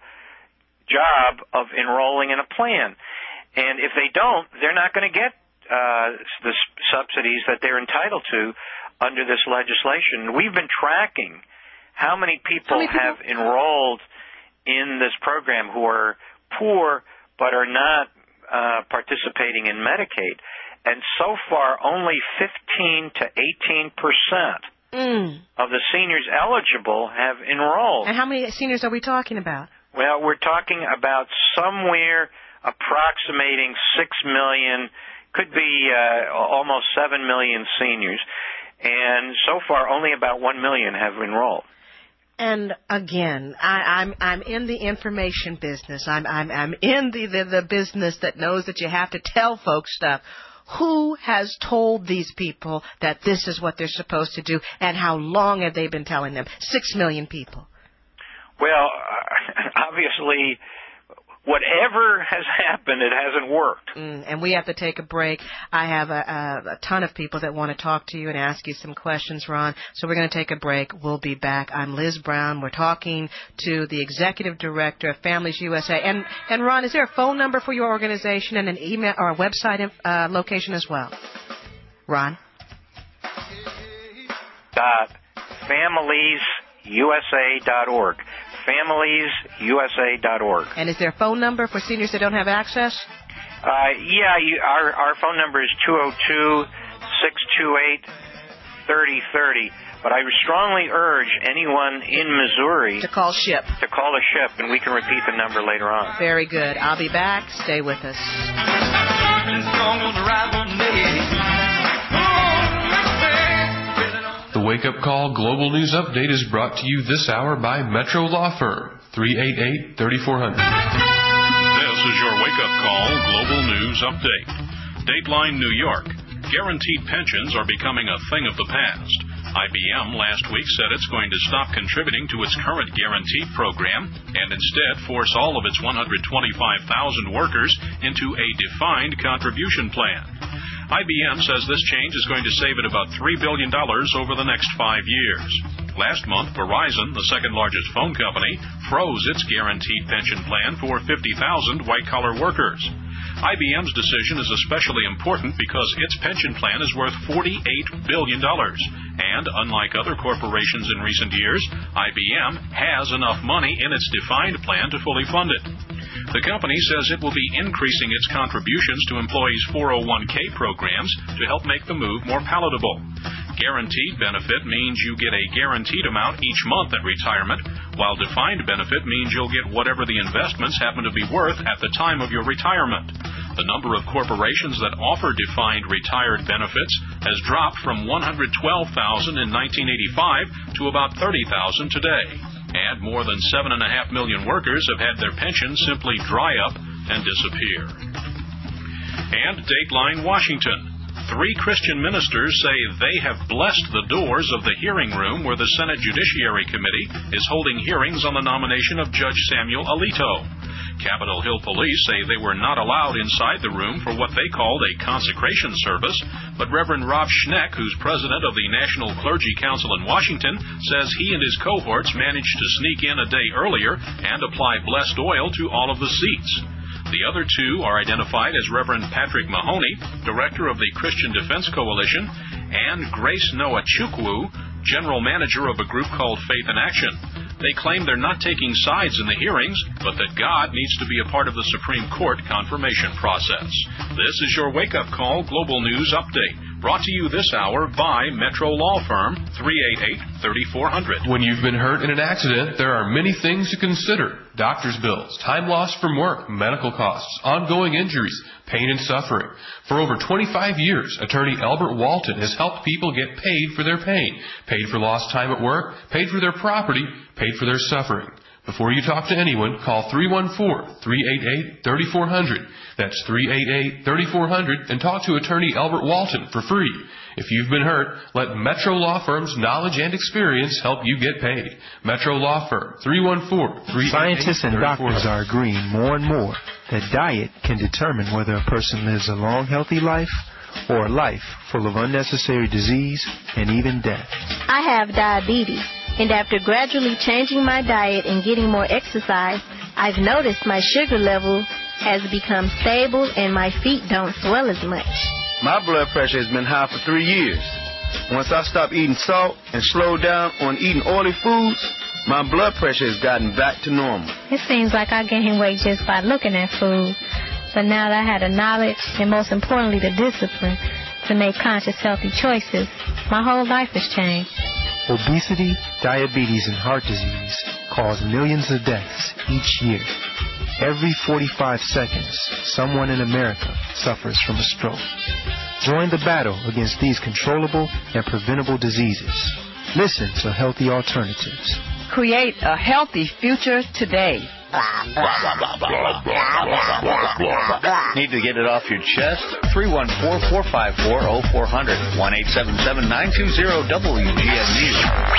Speaker 13: job of enrolling in a plan. And if they don't, they're not going to get uh, the subsidies that they're entitled to under this legislation. We've been tracking how many people, how many people have enrolled in this program who are poor but are not uh, participating in Medicaid. And so far, only fifteen to eighteen percent mm. of the seniors eligible have enrolled.
Speaker 7: And how many seniors are we talking about?
Speaker 13: Well, we're talking about somewhere approximating six million, could be uh, almost seven million seniors. And so far, only about one million have enrolled.
Speaker 7: And again, I, I'm I'm in the information business. I'm I'm I'm in the, the the business that knows that you have to tell folks stuff. Who has told these people that this is what they're supposed to do, and how long have they been telling them? Six million people.
Speaker 13: Well, uh, obviously, whatever has happened, it hasn't worked.
Speaker 7: Mm, and we have to take a break. I have a, a, a ton of people that want to talk to you and ask you some questions, Ron. So we're going to take a break. We'll be back. I'm Liz Brown. We're talking to the Executive Director of Families U S A. And, and Ron, is there a phone number for your organization and an email or a website uh, location as well? Ron?
Speaker 13: Dot families U S A dot org. families U S A dot org.
Speaker 7: And is there a phone number for seniors that don't have access?
Speaker 13: Uh, yeah, you, our, our phone number is two oh two, six two eight, three oh three oh. But I strongly urge anyone in Missouri
Speaker 7: to call SHIP.
Speaker 13: To call the SHIP, and we can repeat the number later on.
Speaker 7: Very good. I'll be back. Stay with us.
Speaker 18: The Wake Up Call Global News Update is brought to you this hour by Metro Law Firm, three eight eight, three four zero zero.
Speaker 8: This is your Wake Up Call Global News Update. Dateline New York. Guaranteed pensions are becoming a thing of the past. I B M last week said it's going to stop contributing to its current guaranteed program and instead force all of its one hundred twenty-five thousand workers into a defined contribution plan. I B M says this change is going to save it about three billion dollars over the next five years. Last month, Verizon, the second largest phone company, froze its guaranteed pension plan for fifty thousand white-collar workers. I B M's decision is especially important because its pension plan is worth forty-eight billion dollars. And unlike other corporations in recent years, I B M has enough money in its defined plan to fully fund it. The company says it will be increasing its contributions to employees' four oh one k programs to help make the move more palatable. Guaranteed benefit means you get a guaranteed amount each month at retirement, while defined benefit means you'll get whatever the investments happen to be worth at the time of your retirement. The number of corporations that offer defined retired benefits has dropped from one hundred twelve thousand in nineteen eighty-five to about thirty thousand today. And more than seven point five million workers have had their pensions simply dry up and disappear. And Dateline Washington. Three Christian ministers say they have blessed the doors of the hearing room where the Senate Judiciary Committee is holding hearings on the nomination of Judge Samuel Alito. Capitol Hill police say they were not allowed inside the room for what they called a consecration service, but Reverend Rob Schneck, who's president of the National Clergy Council in Washington, says he and his cohorts managed to sneak in a day earlier and apply blessed oil to all of the seats. The other two are identified as Reverend Patrick Mahoney, director of the Christian Defense Coalition, and Grace Noah Chukwu, general manager of a group called Faith in Action. They claim they're not taking sides in the hearings, but that God needs to be a part of the Supreme Court confirmation process. This is your wake-up call Global News Update. Brought to you this hour by Metro Law Firm, three eight eight, three four zero zero.
Speaker 18: When you've been hurt in an accident, there are many things to consider. Doctor's bills, time lost from work, medical costs, ongoing injuries, pain and suffering. For over twenty-five years, attorney Albert Walton has helped people get paid for their pain, paid for lost time at work, paid for their property, paid for their suffering. Before you talk to anyone, call three one four, three eight eight, three four zero zero. That's three eight eight, three four zero zero and talk to attorney Albert Walton for free. If you've been hurt, let Metro Law Firm's knowledge and experience help you get paid. Metro Law Firm, three one four, three eight eight, three four zero zero.
Speaker 19: Scientists and doctors are agreeing more and more that diet can determine whether a person lives a long, healthy life or a life full of unnecessary disease and even death.
Speaker 20: I have diabetes, and after gradually changing my diet and getting more exercise, I've noticed my sugar level has become stable and my feet don't swell as much.
Speaker 21: My blood pressure has been high for three years. Once I stopped eating salt and slowed down on eating oily foods, my blood pressure has gotten back to normal.
Speaker 20: It seems like I gain weight just by looking at food. But now that I had the knowledge and most importantly the discipline to make conscious healthy choices, my whole life has changed.
Speaker 19: Obesity, diabetes, and heart disease cause millions of deaths each year. Every forty-five seconds, someone in America suffers from a stroke. Join the battle against these controllable and preventable diseases. Listen to Healthy Alternatives.
Speaker 5: Create a healthy future today.
Speaker 11: Need to get it off your chest? three one four, four five four, zero four zero zero. one eight seven seven, nine two zero, W G N U.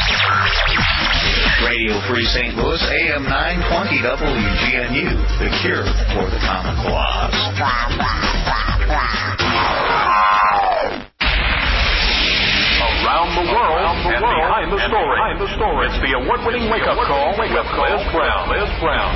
Speaker 11: Radio Free Saint Louis, A M nine twenty W G N U. The cure for the common cause.
Speaker 8: Around the world, Around the and, world behind the and story. behind the story. It's the award-winning wake-up call with Liz Brown. Liz Brown.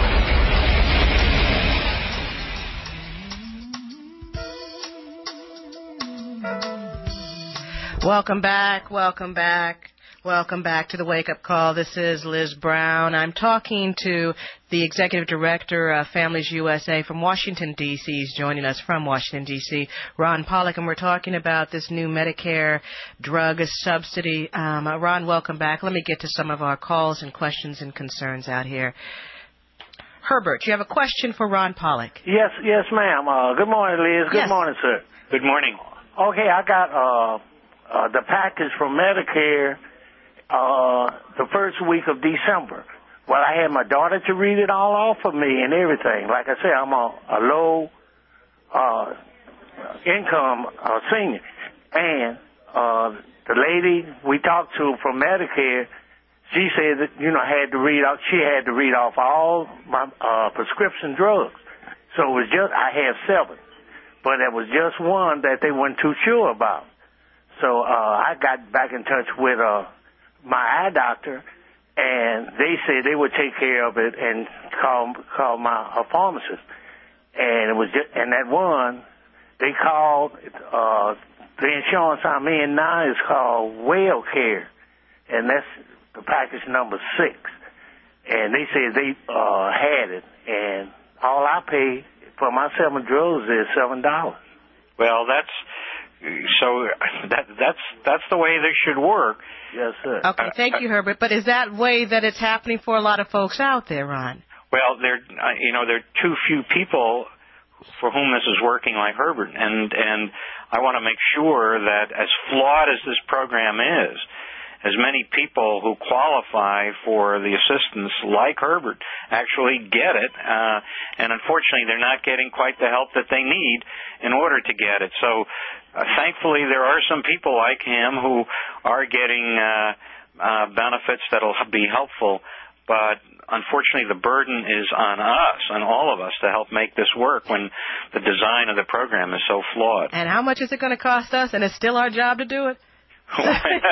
Speaker 7: Welcome back, welcome back, welcome back to the Wake Up Call. This is Liz Brown. I'm talking to the Executive Director of Families U S A from Washington, D C He's joining us from Washington, D C Ron Pollock, and we're talking about this new Medicare drug subsidy. Um, uh, Ron, welcome back. Let me get to some of our calls and questions and concerns out here. Herbert, you have a question for Ron Pollock.
Speaker 22: Yes, yes, ma'am. Uh, good morning, Liz. Good
Speaker 7: yes.
Speaker 22: morning, sir.
Speaker 13: Good morning.
Speaker 22: Okay, I got uh, uh, the package from Medicare uh, the first week of December. Well, I had my daughter to read it all off for me and everything. Like I said, I'm a, a low uh, income uh, senior. And uh, the lady we talked to from Medicare, she said that, you know, had to read out, she had to read off all my uh, prescription drugs. So it was just, I have seven. But it was just one that they weren't too sure about. So uh, I got back in touch with uh, my eye doctor, and they said they would take care of it and call call my uh, pharmacist. And it was just, and that one, they called, uh, the insurance I'm in now is called Well Care, and that's the package number six. And they said they uh, had it, and all I pay for my seven drugs is seven dollars.
Speaker 13: Well, that's, so that that's that's the way this should work.
Speaker 22: Yes, sir.
Speaker 7: Okay, thank you, Herbert. But is that way that it's happening for a lot of folks out there, Ron?
Speaker 13: Well, there, uh, you know, there are too few people for whom this is working like Herbert, and and I want to make sure that as flawed as this program is, as many people who qualify for the assistance like Herbert actually get it, uh, and unfortunately they're not getting quite the help that they need in order to get it. So uh, thankfully there are some people like him who are getting uh, uh, benefits that will be helpful, but unfortunately the burden is on us, on all of us, to help make this work when the design of the program is so flawed.
Speaker 7: And how much is it going to cost us, and it's still our job to do it? you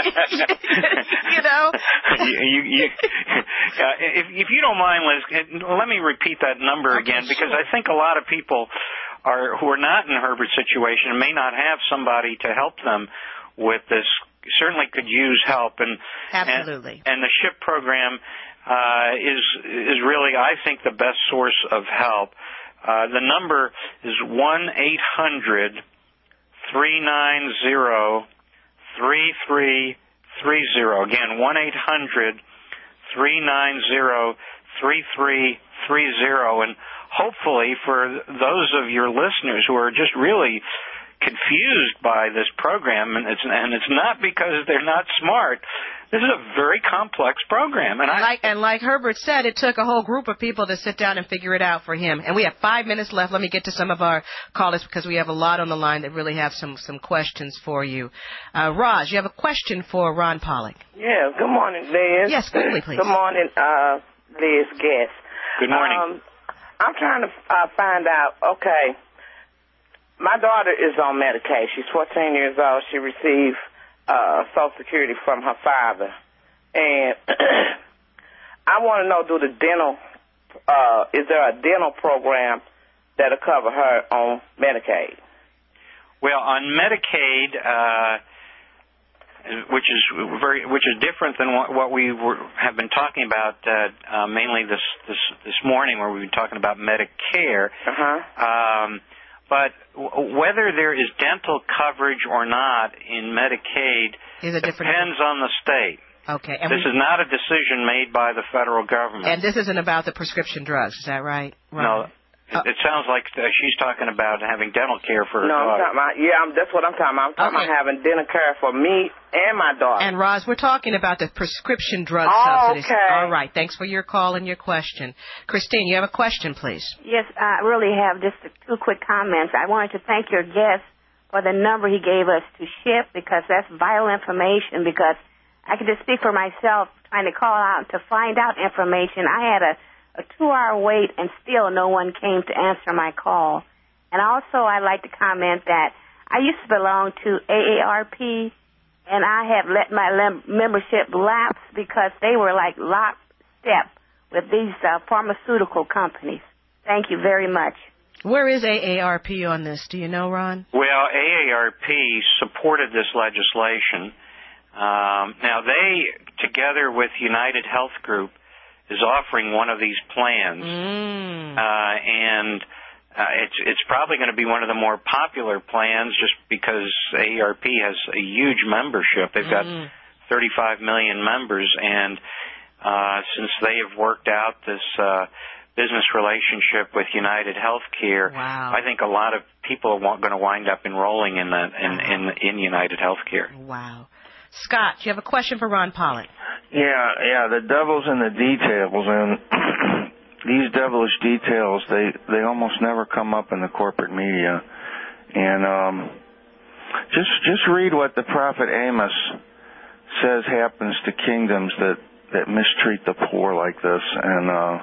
Speaker 7: know?
Speaker 13: you, you, you, uh, if, if you don't mind, Liz, let me repeat that number
Speaker 7: Okay,
Speaker 13: again, because
Speaker 7: sure.
Speaker 13: I think a lot of people are who are not in Herbert's situation may not have somebody to help them with this. Certainly could use help, and
Speaker 7: Absolutely.
Speaker 13: And, and the SHIP program uh, is is really, I think, the best source of help. Uh, the number is one eight hundred three nine zero three three three zero. Again, one eight hundred three nine zero three three three zero. And hopefully for those of your listeners who are just really confused by this program, and it's and it's not because they're not smart. This is a very complex program, and I
Speaker 7: like and like Herbert said, it took a whole group of people to sit down and figure it out for him. And we have five minutes left. Let me get to some of our callers because we have a lot on the line that really have some some questions for you. Uh, Raj, you have a question for Ron Pollock.
Speaker 9: Yeah. Good morning, Liz.
Speaker 7: Yes, quickly, please.
Speaker 9: Good morning, uh, Liz Guest.
Speaker 13: Good morning.
Speaker 9: Um, I'm trying to uh, find out. Okay. My daughter is on Medicaid. She's fourteen years old. She received uh, Social Security from her father. And I want to know, do the dental, uh, is there a dental program that'll cover her on Medicaid?
Speaker 13: Well, on Medicaid, uh, which is very, which is different than what, what we were, have been talking about uh, uh, mainly this, this this morning, where we've been talking about Medicare.
Speaker 9: Uh-huh.
Speaker 13: Um, But whether there is dental coverage or not in Medicaid depends on the state.
Speaker 7: Okay. And
Speaker 13: this
Speaker 7: we,
Speaker 13: is not a decision made by the federal government.
Speaker 7: And this isn't about the prescription drugs, is that right? right.
Speaker 13: No. It,
Speaker 7: uh,
Speaker 13: it sounds like she's talking about having dental care for her
Speaker 9: no,
Speaker 13: daughter.
Speaker 9: I'm talking about, yeah, I'm, that's what I'm talking about. I'm talking
Speaker 7: okay.
Speaker 9: about having dental care for me and my daughter.
Speaker 7: And, Roz, we're talking about the prescription drug
Speaker 9: oh,
Speaker 7: subsidies.
Speaker 9: okay.
Speaker 7: All right. Thanks for your call and your question. Christine, you have a question, please.
Speaker 10: Yes, I really have just two quick comments. I wanted to thank your guest for the number he gave us to SHIP, because that's vital information, because I can just speak for myself trying to call out to find out information. I had a a two-hour wait, and still no one came to answer my call. And also, I'd like to comment that I used to belong to A A R P, and I have let my lem- membership lapse because they were like lockstep with these uh, pharmaceutical companies. Thank you very much.
Speaker 7: Where is A A R P on this? Do you know, Ron?
Speaker 13: Well, A A R P supported this legislation. Um, now, they, together with United Health Group, is offering one of these plans,
Speaker 7: mm.
Speaker 13: uh, and uh, it's it's probably going to be one of the more popular plans, just because A A R P has a huge membership. They've got
Speaker 7: mm.
Speaker 13: thirty-five million members, and uh, since they have worked out this uh, business relationship with United Healthcare,
Speaker 7: wow.
Speaker 13: I think a lot of people are going to wind up enrolling in the in in, in United Healthcare.
Speaker 7: Wow. Scott, do you have a question for Ron Pollock?
Speaker 23: Yeah, yeah, the devil's in the details, and these devilish details, they, they almost never come up in the corporate media. And um, just just read what the prophet Amos says happens to kingdoms that, that mistreat the poor like this. And uh,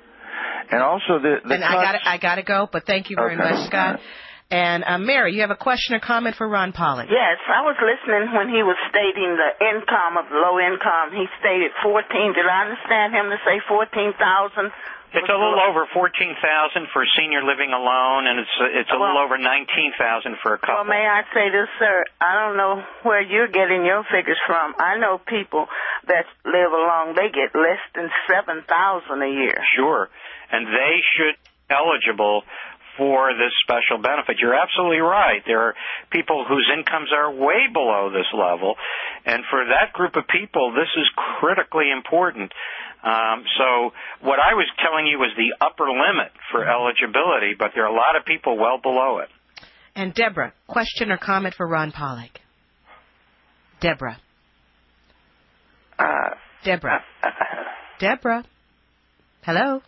Speaker 23: and also the, the
Speaker 7: and I got I got to go, but thank you very
Speaker 23: okay.
Speaker 7: much, Scott. And uh, Mary, you have a question or comment for Ron Pollock?
Speaker 24: Yes, I was listening when he was stating the income of low income. He stated fourteen. Did I understand him to say fourteen thousand?
Speaker 13: It's a little over fourteen thousand for senior living alone, and it's it's a
Speaker 24: well,
Speaker 13: little over nineteen thousand for a couple.
Speaker 24: Well, may I say this, sir? I don't know where you're getting your figures from. I know people that live alone; they get less than seven thousand a year.
Speaker 13: Sure, and they should be eligible for this special benefit. You're absolutely right. There are people whose incomes are way below this level, and for that group of people, this is critically important. Um, so what I was telling you was the upper limit for eligibility, but there are a lot of people well below it.
Speaker 7: And Deborah, question or comment for Ron Pollock? Deborah.
Speaker 9: Uh,
Speaker 7: Deborah. Deborah. Hello.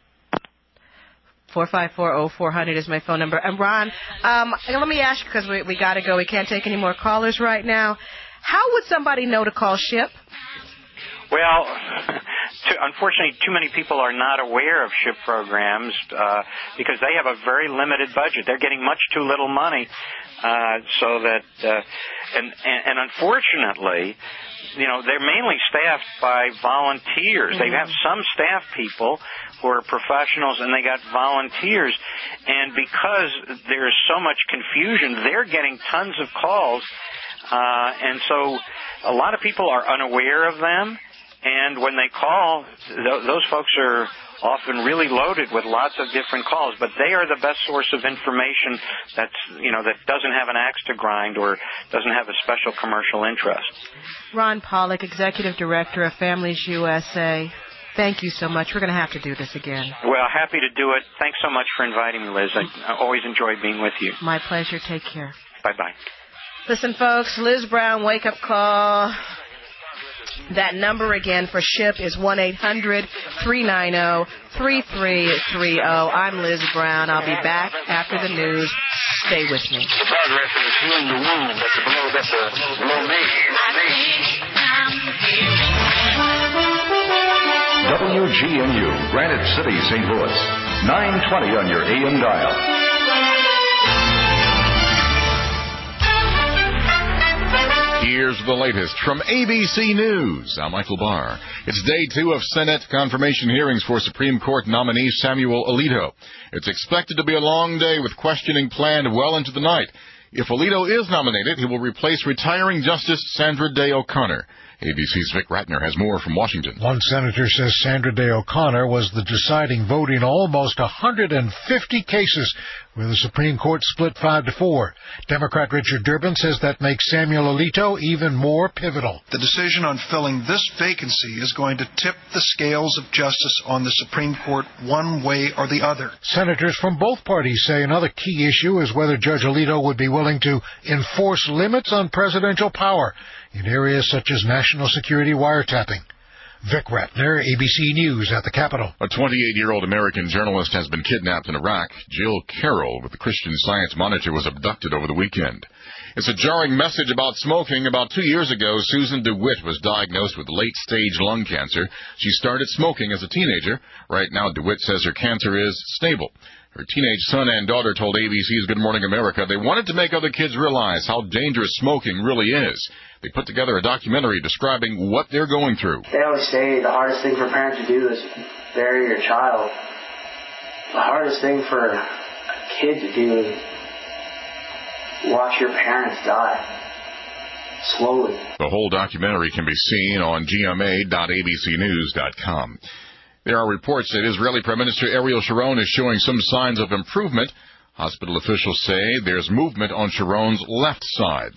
Speaker 7: four five four oh four hundred is my phone number. And Ron, um, let me ask you, because we, we got to go. We can't take any more callers right now. How would somebody know to call SHIP?
Speaker 13: Well, to, unfortunately, too many people are not aware of SHIP programs uh, because they have a very limited budget. They're getting much too little money, uh, so that uh, and, and and unfortunately, you know, they're mainly staffed by volunteers. Mm-hmm. They have some staff people who are professionals, and they got volunteers. And because there's so much confusion, they're getting tons of calls, uh, and so a lot of people are unaware of them. And when they call, th- those folks are often really loaded with lots of different calls, but they are the best source of information that's, you know, that doesn't have an axe to grind or doesn't have a special commercial interest.
Speaker 7: Ron Pollock, Executive Director of Families U S A. Thank you so much. We're going to have to do this again.
Speaker 13: Well, happy to do it. Thanks so much for inviting me, Liz. I, I always enjoy being with you.
Speaker 7: My pleasure. Take care.
Speaker 13: Bye-bye.
Speaker 7: Listen, folks, Liz Brown, wake-up call. That number again for SHIP is one eight hundred three nine zero three three three zero. I'm Liz Brown. I'll be back after the news. Stay with me.
Speaker 16: The progress is healing the wound that's below, that's below me.
Speaker 1: W G N U, Granite City, Saint Louis. nine twenty on your A M dial.
Speaker 2: Here's the latest from A B C News. I'm Michael Barr. It's day two of Senate confirmation hearings for Supreme Court nominee Samuel Alito. It's expected to be a long day with questioning planned well into the night. If Alito is nominated, he will replace retiring Justice Sandra Day O'Connor. A B C's Vic Ratner has more from Washington.
Speaker 3: One senator says Sandra Day O'Connor was the deciding vote in almost one hundred fifty cases where the Supreme Court split five to four. Democrat Richard Durbin says that makes Samuel Alito even more pivotal.
Speaker 12: The decision on filling this vacancy is going to tip the scales of justice on the Supreme Court one way or the other.
Speaker 3: Senators from both parties say another key issue is whether Judge Alito would be willing to enforce limits on presidential power in areas such as national security wiretapping. Vic Ratner, A B C News at the Capitol.
Speaker 2: A twenty-eight-year-old American journalist has been kidnapped in Iraq. Jill Carroll with the Christian Science Monitor was abducted over the weekend. It's a jarring message about smoking. About two years ago, Susan DeWitt was diagnosed with late-stage lung cancer. She started smoking as a teenager. Right now, DeWitt says her cancer is stable. Her teenage son and daughter told A B C's Good Morning America they wanted to make other kids realize how dangerous smoking really is. They put together a documentary describing what they're going through.
Speaker 25: They always say the hardest thing for parents to do is bury your child. The hardest thing for a kid to do is watch your parents die slowly.
Speaker 2: The whole documentary can be seen on G M A dot A B C news dot com. There are reports that Israeli Prime Minister Ariel Sharon is showing some signs of improvement. Hospital officials say there's movement on Sharon's left side.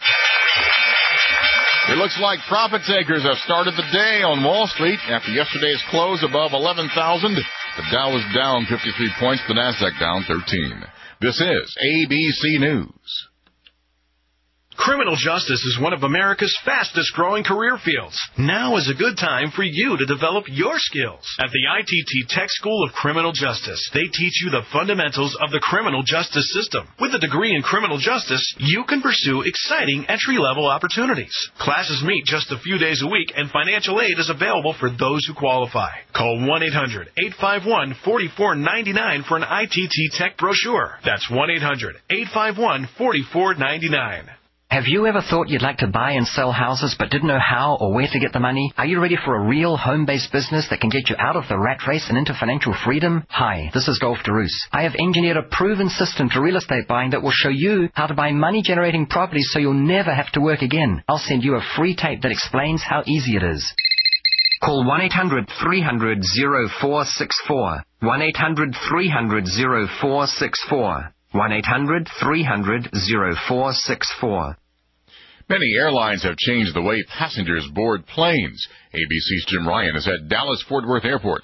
Speaker 2: It looks like profit takers have started the day on Wall Street after yesterday's close above eleven thousand. The Dow was down fifty-three points, the Nasdaq down thirteen. This is A B C News.
Speaker 26: Criminal justice is one of America's fastest-growing career fields. Now is a good time for you to develop your skills. At the I T T Tech School of Criminal Justice, they teach you the fundamentals of the criminal justice system. With a degree in criminal justice, you can pursue exciting entry-level opportunities. Classes meet just a few days a week, and financial aid is available for those who qualify. Call one eight hundred eight five one four four nine nine for an I T T Tech brochure. That's one eight hundred eight five one four four nine nine.
Speaker 27: Have you ever thought you'd like to buy and sell houses but didn't know how or where to get the money? Are you ready for a real home-based business that can get you out of the rat race and into financial freedom? Hi, this is Dolph DeRoos. I have engineered a proven system to real estate buying that will show you how to buy money-generating properties so you'll never have to work again. I'll send you a free tape that explains how easy it is. Call one eight hundred three hundred oh four six four. one eight hundred three hundred oh four six four. one eight hundred three hundred oh four six four.
Speaker 2: Many airlines have changed the way passengers board planes. A B C's Jim Ryan is at Dallas-Fort Worth Airport.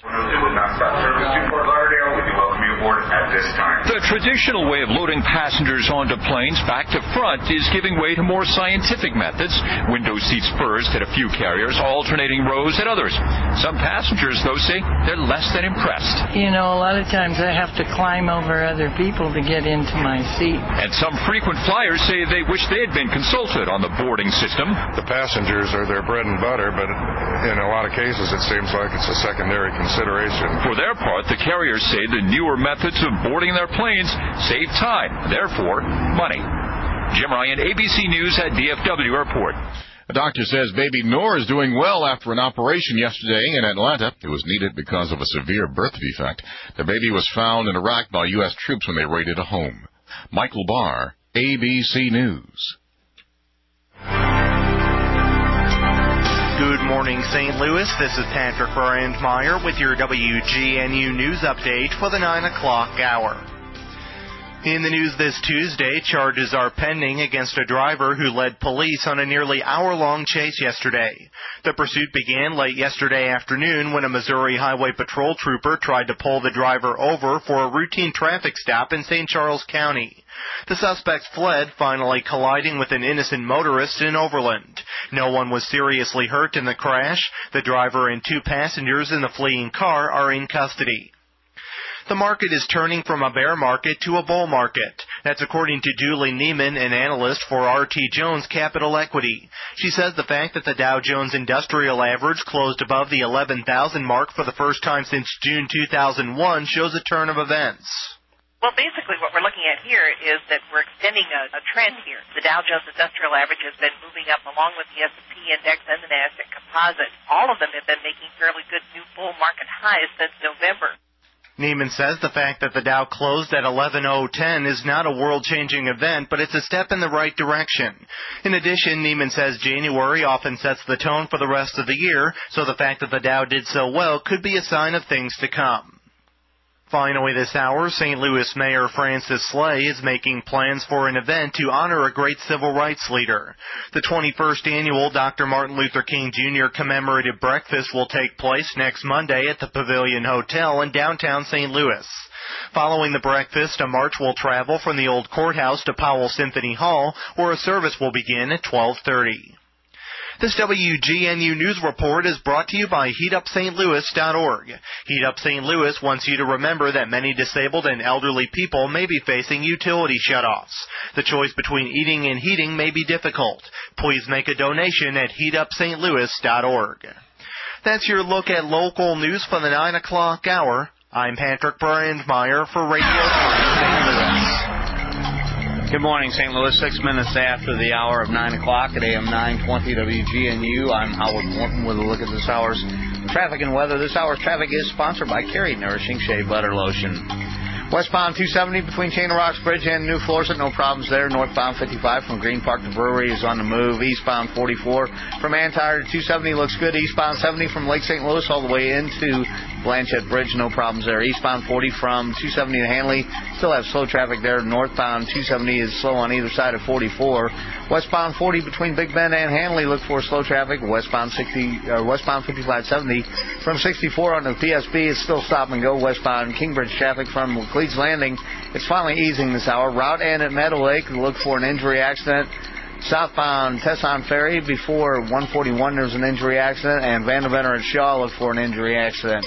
Speaker 4: At this time. The traditional way of loading passengers onto planes back to front is giving way to more scientific methods. Window seats first at a few carriers, alternating rows at others. Some passengers, though, say they're less than impressed.
Speaker 6: You know, a lot of times I have to climb over other people to get into my seat.
Speaker 4: And some frequent flyers say they wish they had been consulted on the boarding system.
Speaker 14: The passengers are their bread and butter, but in a lot of cases it seems like it's a secondary consideration.
Speaker 4: For their part, the carriers say the newer methods of boarding their planes save time, therefore money. Jim Ryan, A B C News at D F W Airport.
Speaker 2: The doctor says baby Noor is doing well after an operation yesterday in Atlanta. It was needed because of a severe birth defect. The baby was found in Iraq by U S troops when they raided a home. Michael Barr, A B C News.
Speaker 15: Good morning, Saint Louis. This is Patrick Brandmeier with your W G N U News Update for the nine o'clock hour. In the news this Tuesday, charges are pending against a driver who led police on a nearly hour-long chase yesterday. The pursuit began late yesterday afternoon when a Missouri Highway Patrol trooper tried to pull the driver over for a routine traffic stop in Saint Charles County. The suspects fled, finally colliding with an innocent motorist in Overland. No one was seriously hurt in the crash. The driver and two passengers in the fleeing car are in custody. The market is turning from a bear market to a bull market. That's according to Julie Neiman, an analyst for R T Jones Capital Equity. She says the fact that the Dow Jones Industrial Average closed above the eleven thousand mark for the first time since June two thousand one shows a turn of events.
Speaker 17: Well, basically what we're looking at here is that we're extending a, a trend here. The Dow Jones Industrial Average has been moving up along with the S and P Index and the NASDAQ Composite. All of them have been making fairly good new bull market highs since November.
Speaker 15: Neiman says the fact that the Dow closed at eleven oh ten is not a world-changing event, but it's a step in the right direction. In addition, Neiman says January often sets the tone for the rest of the year, so the fact that the Dow did so well could be a sign of things to come. Finally this hour, Saint Louis Mayor Francis Slay is making plans for an event to honor a great civil rights leader. The twenty-first annual Doctor Martin Luther King Junior commemorative breakfast will take place next Monday at the Pavilion Hotel in downtown Saint Louis. Following the breakfast, a march will travel from the old courthouse to Powell Symphony Hall, where a service will begin at twelve thirty. This W G N U News Report is brought to you by heat up Saint Louis dot org. Heat Up Saint Louis wants you to remember that many disabled and elderly people may be facing utility shutoffs. The choice between eating and heating may be difficult. Please make a donation at heat up Saint Louis dot org. That's your look at local news for the nine o'clock hour. I'm Patrick Brandmeier for Radio Times Saint Louis.
Speaker 11: Good morning, Saint Louis. Six minutes after the hour of nine o'clock at A M nine twenty W G N U. I'm Howard Morton with a look at this hour's traffic and weather. This hour's traffic is sponsored by Kerry Nourishing Shea Butter Lotion. Westbound two seventy between Chain of Rocks Bridge and New Florissant, no problems there. Northbound fifty-five from Green Park to Brewery is on the move. Eastbound forty-four from Antire to two seventy looks good. Eastbound seventy from Lake Saint Louis all the way into Blanchette Bridge, no problems there. Eastbound forty from two seventy to Hanley, still have slow traffic there. Northbound two seventy is slow on either side of forty-four. Westbound forty between Big Bend and Hanley, look for slow traffic. Westbound sixty, uh, westbound fifty-five seventy from sixty-four on the P S B is still stop and go. Westbound Kingbridge traffic from Cleats Landing, it's finally easing this hour. Route N at Meadow Lake, look for an injury accident. Southbound Tesson Ferry before one forty-one there's an injury accident, and Vanderbilt at Shaw, look for an injury accident.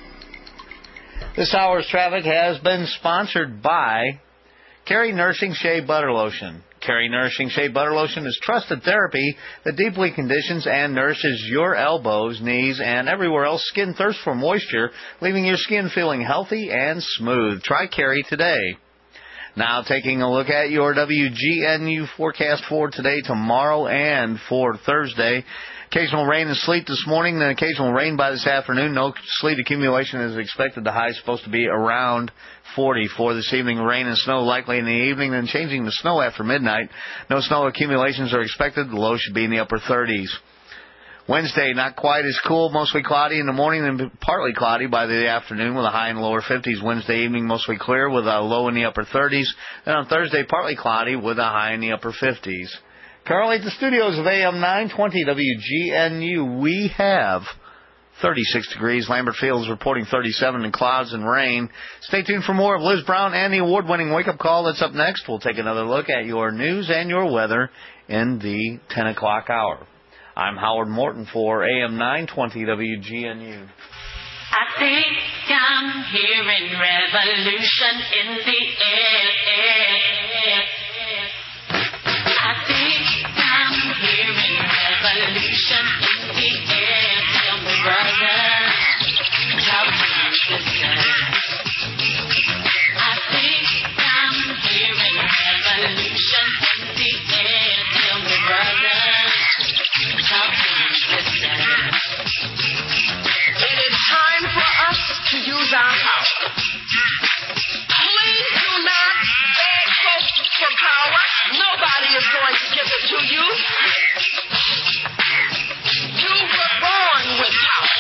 Speaker 11: This hour's traffic has been sponsored by Kerry Nourishing Shea Butter Lotion. Kerry Nourishing Shea Butter Lotion is trusted therapy that deeply conditions and nourishes your elbows, knees, and everywhere else skin thirsts for moisture, leaving your skin feeling healthy and smooth. Try Kerry today. Now taking a look at your W G N U forecast for today, tomorrow, and for Thursday. Occasional rain and sleet this morning, then occasional rain by this afternoon. No sleet accumulation is expected. The high is supposed to be around forty for this evening. Rain and snow likely in the evening, then changing to snow after midnight. No snow accumulations are expected. The low should be in the upper thirties. Wednesday, not quite as cool, mostly cloudy in the morning and partly cloudy by the afternoon with a high in the lower fifties. Wednesday evening, mostly clear with a low in the upper thirties. And on Thursday, partly cloudy with a high in the upper fifties. Currently at the studios of A M nine twenty W G N U, we have thirty-six degrees. Lambert Field is reporting thirty-seven in clouds and rain. Stay tuned for more of Liz Brown and the award-winning wake-up call. That's up next. We'll take another look at your news and your weather in the ten o'clock hour. I'm Howard Morton for A M nine twenty W G N U.
Speaker 5: I think I'm hearing revolution in the air. I think I'm hearing revolution in the air. Tell me, brother, how do you listen? I think I'm hearing revolution in the air. Tell me, brother, how do you listen? It is time for us to use our power. Please do not beg folks for power. Nobody is going to give it to you. You were born with power.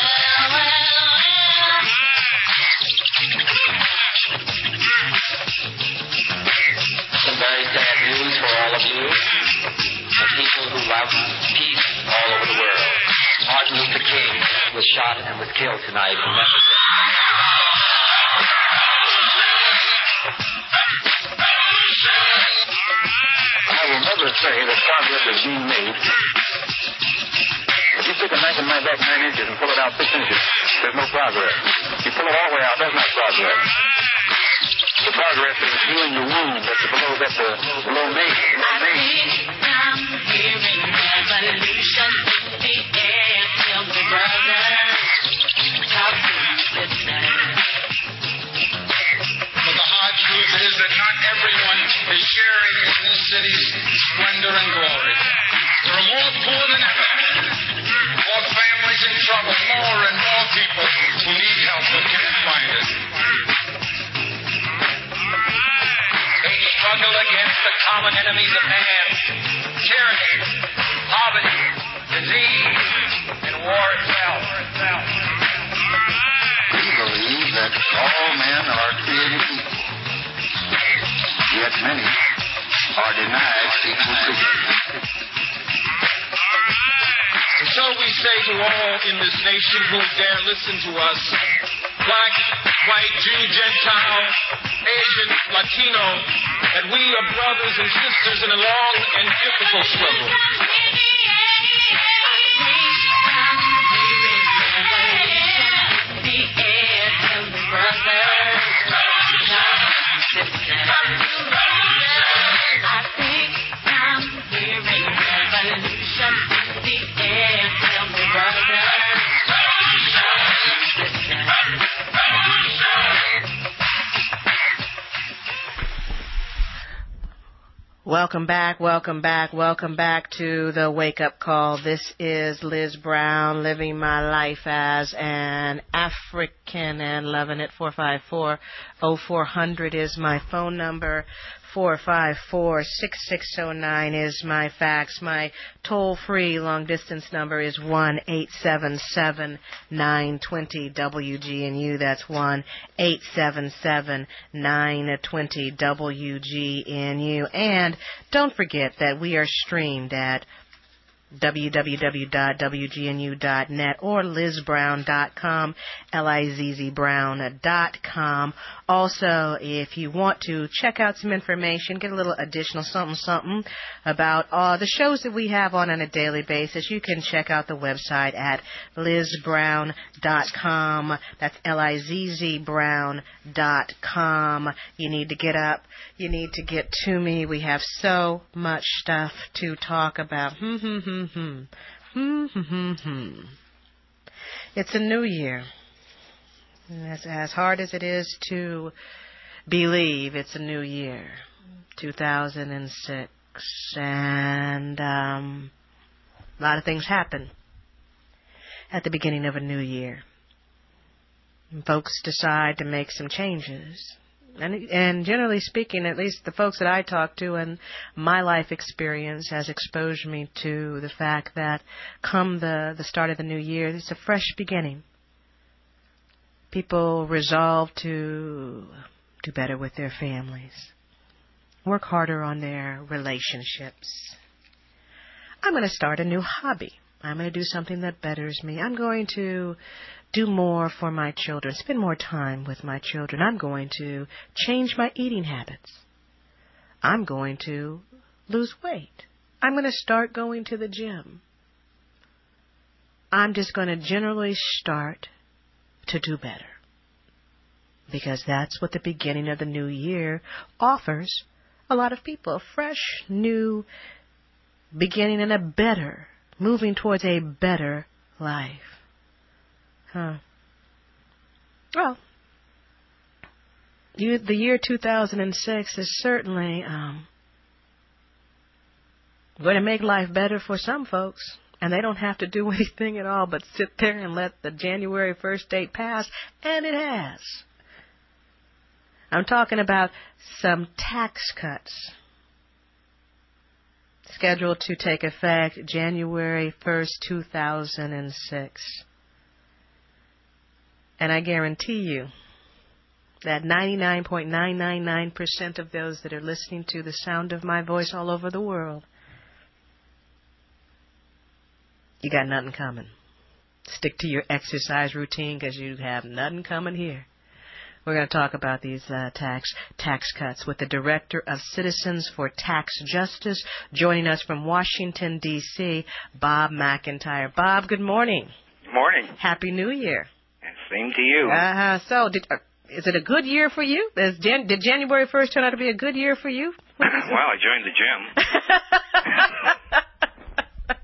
Speaker 8: Some very sad news for all of you, the people who love peace all over the world. Martin Luther King was shot and was killed tonight in Memphis.
Speaker 23: I will never say that progress is being made. If you stick a knife in my back nine inches and pull it out six inches, there's no progress. You pull it all the way out, that's not progress. The progress is healing the wound that's below, that's the below me.
Speaker 5: I think I'm hearing revolution in the air. Tell me, brother, how do you listen?
Speaker 18: But the hard truth is that not everyone is sharing in this city's splendor and glory. There are more poor than ever, more families in trouble, more and more people who need help but can't find it. They struggle against the common enemies of man: tyranny, poverty, disease, and war itself.
Speaker 23: We believe that all men are created equal, yet many are denied equal treatment.
Speaker 18: And so we say to all in this nation who dare listen to us, black, white, Jew, Gentile, Asian, Latino, that we are brothers and sisters in a long and difficult struggle.
Speaker 7: Welcome back, welcome back, welcome back to the Wake Up Call. This is Liz Brown, living my life as an African and loving it. four five four, oh four hundred is my phone number. four five four, six six zero nine is my fax. My toll-free long-distance number is one eight seven seven, nine two zero, W G N U. That's one eight seven seven, nine two zero, W G N U. And don't forget that we are streamed at w w w dot w g n u dot net or liz brown dot com, L I Z Z brown dot com. Also, if you want to check out some information, get a little additional something something about uh, the shows that we have on on a daily basis, you can check out the website at liz brown dot com. That's L I Z Z brown dot com. You need to get up. You need to get to me. We have so much stuff to talk about. Hmm, hmm, hmm, hmm. Hmm, hmm, hmm, hmm. It's a new year. As, as hard as it is to believe, it's a new year, two thousand six, and um, a lot of things happen at the beginning of a new year. And folks decide to make some changes. And, and generally speaking, at least the folks that I talk to and my life experience has exposed me to the fact that come the, the start of the new year, it's a fresh beginning. People resolve to do better with their families, work harder on their relationships. I'm going to start a new hobby. I'm going to do something that betters me. I'm going to do more for my children, spend more time with my children. I'm going to change my eating habits. I'm going to lose weight. I'm going to start going to the gym. I'm just going to generally start to do better. Because that's what the beginning of the new year offers a lot of people. A fresh, new beginning and a better, moving towards a better life. Huh. Well, you, the year two thousand six is certainly um, going to make life better for some folks. And they don't have to do anything at all but sit there and let the January first date pass. And it has. I'm talking about some tax cuts scheduled to take effect January first, two thousand six. And I guarantee you that ninety-nine point nine nine nine percent of those that are listening to the sound of my voice all over the world, you got nothing coming. Stick to your exercise routine because you have nothing coming here. We're going to talk about these uh, tax tax cuts with the Director of Citizens for Tax Justice, joining us from Washington, D C, Bob McIntyre. Bob, good morning.
Speaker 9: Good morning.
Speaker 7: Happy New Year.
Speaker 9: Same to you.
Speaker 7: Uh-huh. So, did, uh, is it a good year for you? Is Jan- did January first turn out to be a good year for you?
Speaker 9: Well, I joined the gym.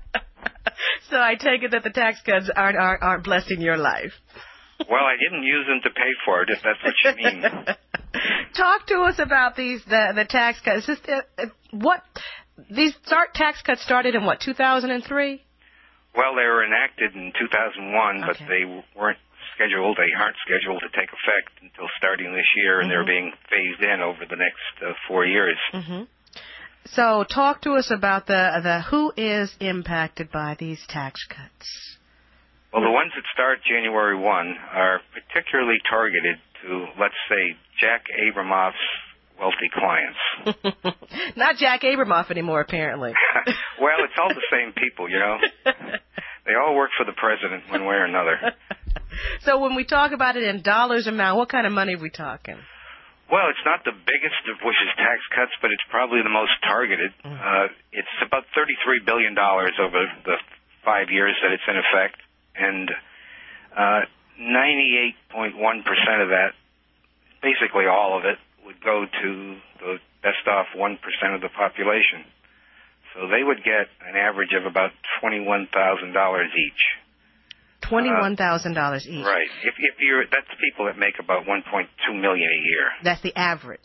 Speaker 7: So I take it that the tax cuts aren't, aren't, aren't blessing your life.
Speaker 9: Well, I didn't use them to pay for it, if that's what you mean.
Speaker 7: Talk to us about these the the tax cuts. Just, uh, uh, what these start tax cuts started in what two thousand three?
Speaker 9: Well, they were enacted in two thousand one,
Speaker 7: okay.
Speaker 9: But they weren't scheduled. They aren't scheduled to take effect until starting this year, and
Speaker 7: mm-hmm.
Speaker 9: they're being phased in over the next uh, four years.
Speaker 7: Mm-hmm. So, talk to us about the the who is impacted by these tax cuts.
Speaker 9: Well, the ones that start January first are particularly targeted to, let's say, Jack Abramoff's wealthy clients.
Speaker 7: Not Jack Abramoff anymore, apparently.
Speaker 9: Well, it's all the same people, you know. They all work for the president one way or another.
Speaker 7: So when we talk about it in dollars amount, what kind of money are we talking?
Speaker 9: Well, it's not the biggest of Bush's tax cuts, but it's probably the most targeted. Mm-hmm. Uh, it's about thirty-three billion dollars over the five years that it's in effect. And uh, ninety-eight point one percent of that, basically all of it, would go to the best off one percent of the population. So they would get an average of about twenty-one thousand dollars each.
Speaker 7: twenty-one thousand dollars uh, each.
Speaker 9: Right. If, if you're, that's people that make about one point two million dollars a year.
Speaker 7: That's the average.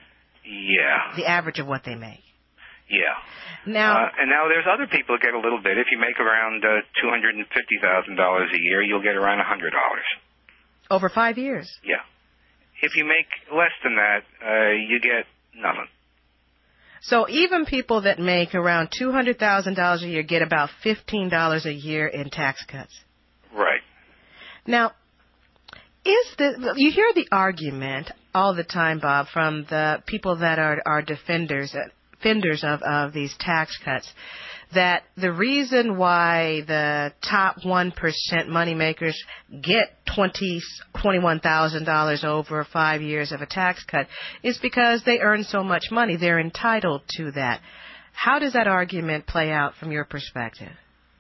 Speaker 9: Yeah.
Speaker 7: The average of what they make.
Speaker 9: Yeah.
Speaker 7: Now,
Speaker 9: uh, and now there's other people that get a little bit. If you make around uh, two hundred fifty thousand dollars a year, you'll get around one hundred dollars.
Speaker 7: Over five years?
Speaker 9: Yeah. If you make less than that, uh, you get nothing.
Speaker 7: So even people that make around two hundred thousand dollars a year get about fifteen dollars a year in tax cuts.
Speaker 9: Right.
Speaker 7: Now, is the you hear the argument all the time, Bob, from the people that are, are defenders, defenders of, of these tax cuts, that the reason why the top one percent moneymakers get twenty, twenty-one thousand dollars over five years of a tax cut is because they earn so much money. They're entitled to that. How does that argument play out from your perspective?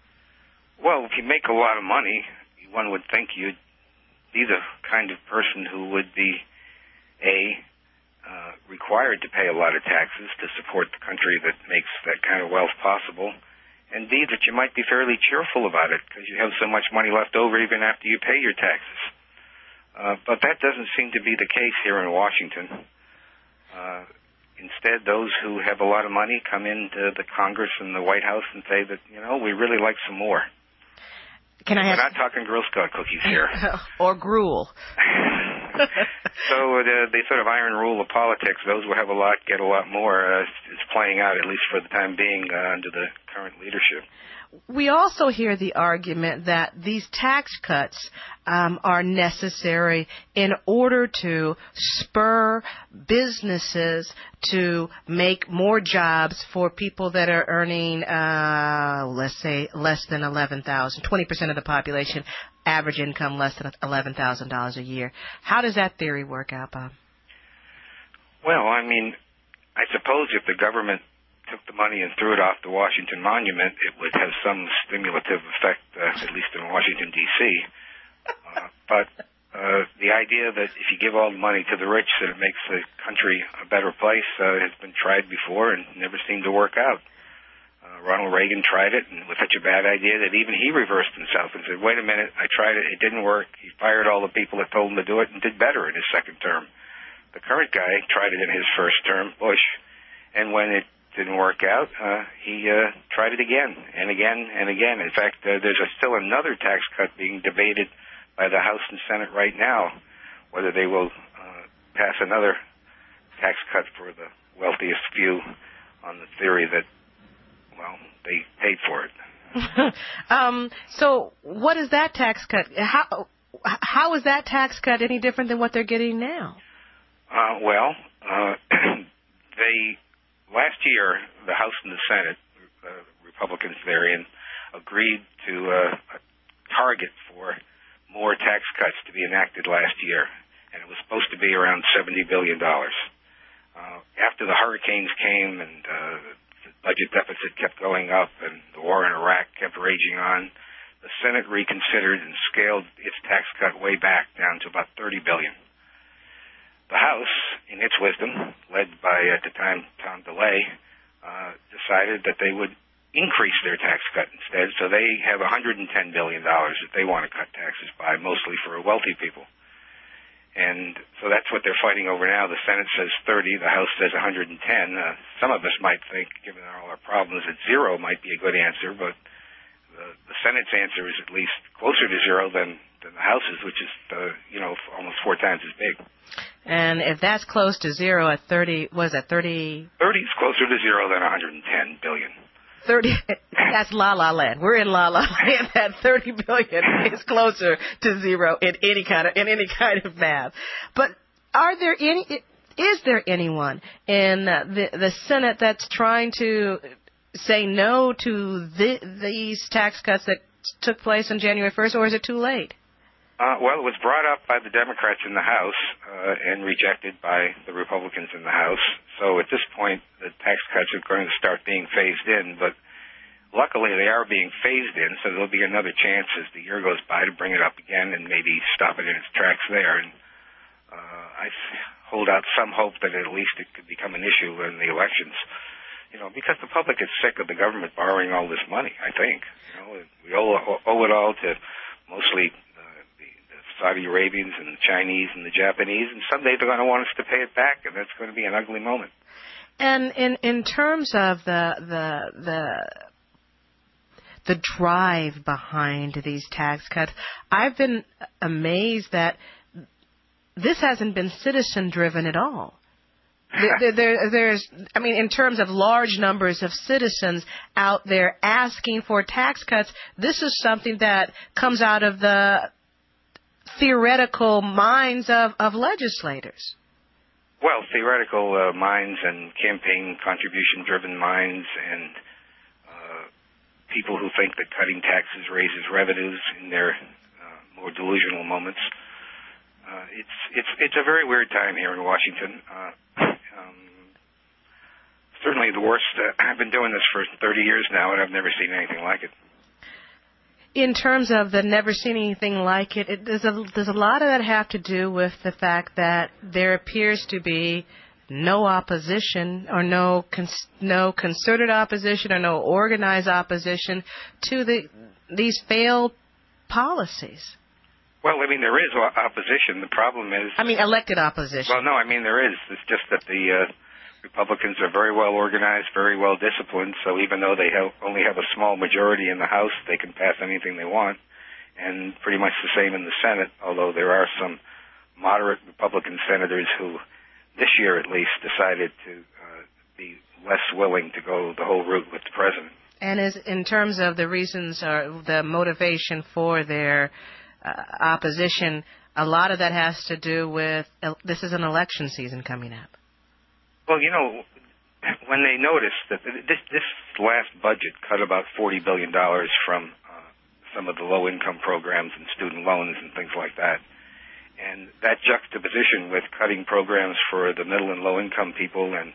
Speaker 9: Well, if you make a lot of money, one would think you'd be the kind of person who would be, A, Uh, required to pay a lot of taxes to support the country that makes that kind of wealth possible, and B, that you might be fairly cheerful about it because you have so much money left over even after you pay your taxes. Uh, but that doesn't seem to be the case here in Washington. Uh, instead, those who have a lot of money come into the Congress and the White House and say that, you know, we really like some more.
Speaker 7: Can I
Speaker 9: We're
Speaker 7: have...
Speaker 9: not talking Girl Scout cookies here.
Speaker 7: Or gruel.
Speaker 9: So uh, the, the sort of iron rule of politics, those who have a lot get a lot more, uh, is playing out, at least for the time being, uh, under the current leadership.
Speaker 7: We also hear the argument that these tax cuts um, are necessary in order to spur businesses to make more jobs for people that are earning, uh, let's say, less than eleven thousand dollars, twenty percent of the population, average income less than eleven thousand dollars a year. How does that theory work out, Bob?
Speaker 9: Well, I mean, I suppose if the government took the money and threw it off the Washington Monument, it would have some stimulative effect, uh, at least in Washington, D C Uh, but uh, the idea that if you give all the money to the rich, that it makes the country a better place uh, has been tried before and never seemed to work out. Uh, Ronald Reagan tried it, and it was such a bad idea that even he reversed himself and said, wait a minute, I tried it, it didn't work. He fired all the people that told him to do it and did better in his second term. The current guy tried it in his first term, Bush, and when it didn't work out, uh, he uh, tried it again and again and again. In fact, uh, there's a, still another tax cut being debated by the House and Senate right now, whether they will uh, pass another tax cut for the wealthiest few on the theory that, well, they paid for it.
Speaker 7: um, so what is that tax cut? How, how is that tax cut any different than what they're getting now?
Speaker 9: Uh, well, uh, they... Last year, the House and the Senate, uh, Republicans therein, agreed to uh, a target for more tax cuts to be enacted last year, and it was supposed to be around seventy billion dollars. Uh, after the hurricanes came and uh, the budget deficit kept going up and the war in Iraq kept raging on, the Senate reconsidered and scaled its tax cut way back down to about thirty billion dollars. The House, in its wisdom, led by, at the time, Tom DeLay, uh, decided that they would increase their tax cut instead, so they have one hundred ten billion dollars that they want to cut taxes by, mostly for wealthy people. And so that's what they're fighting over now. The Senate says thirty, the House says one hundred ten. Uh, some of us might think, given all our problems, that zero might be a good answer, but the, the Senate's answer is at least closer to zero than, than the House's, which is, uh, you know, almost four times as big.
Speaker 7: And if that's close to zero at thirty, was that thirty?
Speaker 9: thirty is closer to zero than one hundred ten billion.
Speaker 7: thirty, that's La La Land. We're in La La Land. That thirty billion is closer to zero in any kind of in any kind of math. But are there any? Is there anyone in the the Senate that's trying to say no to the, these tax cuts that took place on January first, or is it too late?
Speaker 9: Uh, well, it was brought up by the Democrats in the House uh, and rejected by the Republicans in the House. So at this point, the tax cuts are going to start being phased in. But luckily, they are being phased in, so there'll be another chance as the year goes by to bring it up again and maybe stop it in its tracks there. And uh, I hold out some hope that at least it could become an issue in the elections. You know, because the public is sick of the government borrowing all this money, I think. You know, we owe, owe it all to mostly Saudi Arabians and the Chinese and the Japanese, and someday they're going to want us to pay it back, and that's going to be an ugly moment.
Speaker 7: And in in terms of the the the the drive behind these tax cuts, I've been amazed that this hasn't been citizen driven at all. there, there, there's, I mean, in terms of large numbers of citizens out there asking for tax cuts, this is something that comes out of the theoretical minds of, of legislators.
Speaker 9: Well, theoretical uh, minds and campaign contribution-driven minds and uh, people who think that cutting taxes raises revenues in their uh, more delusional moments. Uh, it's it's it's a very weird time here in Washington. Uh, um, certainly the worst. Uh, I've been doing this for thirty years now, and I've never seen anything like it.
Speaker 7: In terms of the never seen anything like it, it does, a, does a lot of that have to do with the fact that there appears to be no opposition or no cons, no concerted opposition or no organized opposition to the these failed policies?
Speaker 9: Well, I mean, there is opposition. The problem is...
Speaker 7: I mean, elected opposition.
Speaker 9: Well, no, I mean, there is. It's just that the uh, Republicans are very well organized, very well disciplined, so even though they have, only have a small majority in the House, they can pass anything they want, and pretty much the same in the Senate, although there are some moderate Republican senators who, this year at least, decided to uh, be less willing to go the whole route with the president.
Speaker 7: And as in terms of the reasons or the motivation for their uh, opposition, a lot of that has to do with uh, this is an election season coming up.
Speaker 9: Well, you know, when they noticed that this, this last budget cut about forty billion dollars from uh, some of the low-income programs and student loans and things like that, and that juxtaposition with cutting programs for the middle and low-income people and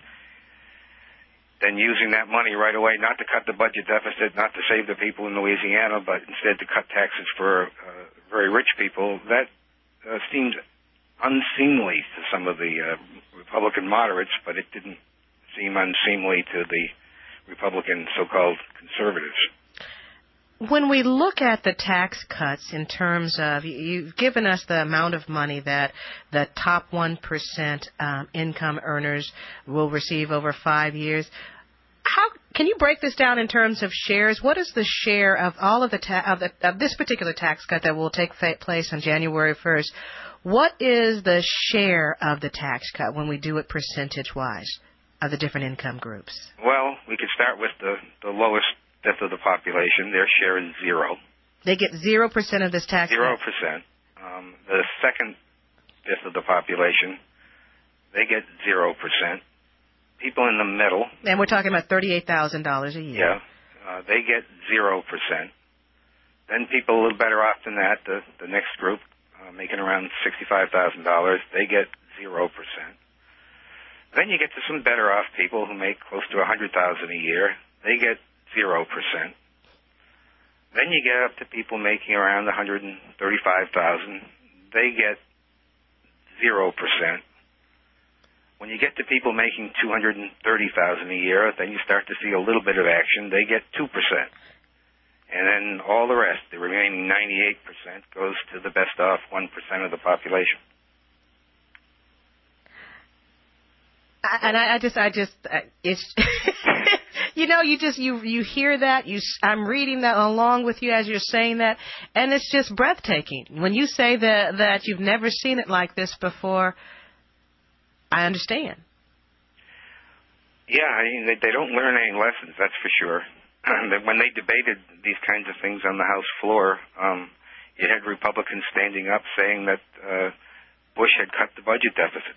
Speaker 9: then using that money right away, not to cut the budget deficit, not to save the people in Louisiana, but instead to cut taxes for uh, very rich people, that uh, seemed unseemly to some of the uh, Republican moderates, but it didn't seem unseemly to the Republican so-called conservatives.
Speaker 7: When we look at the tax cuts in terms of, you've given us the amount of money that the top one percent um, income earners will receive over five years. How can you break this down in terms of shares? What is the share of all of the, ta- of, the of this particular tax cut that will take place on January first? What is the share of the tax cut when we do it percentage-wise of the different income groups?
Speaker 9: Well, we could start with the, the lowest fifth of the population. Their share is zero.
Speaker 7: They get zero percent of this tax.
Speaker 9: Zero percent. Um, the second fifth of the population, they get zero percent. People in the middle.
Speaker 7: And we're talking about thirty-eight thousand dollars a year.
Speaker 9: Yeah. Uh, they get zero percent. Then people a little better off than that, the, the next group, uh, making around sixty-five thousand dollars, they get zero percent. Then you get to some better off people who make close to one hundred thousand dollars a year. They get zero percent. Then you get up to people making around one hundred thirty-five thousand dollars. They get zero percent. When you get to people making two hundred thirty thousand dollars a year, then you start to see a little bit of action. They get two percent. And then all the rest, the remaining ninety-eight percent, goes to the best off one percent of the population.
Speaker 7: And I, I just, I just, it's, you know, you just, you, you hear that, you, I'm reading that along with you as you're saying that, and it's just breathtaking. When you say that, that you've never seen it like this before, I understand.
Speaker 9: Yeah, I mean, they, they don't learn any lessons, that's for sure. When they debated these kinds of things on the House floor, um, you had Republicans standing up saying that uh, Bush had cut the budget deficit.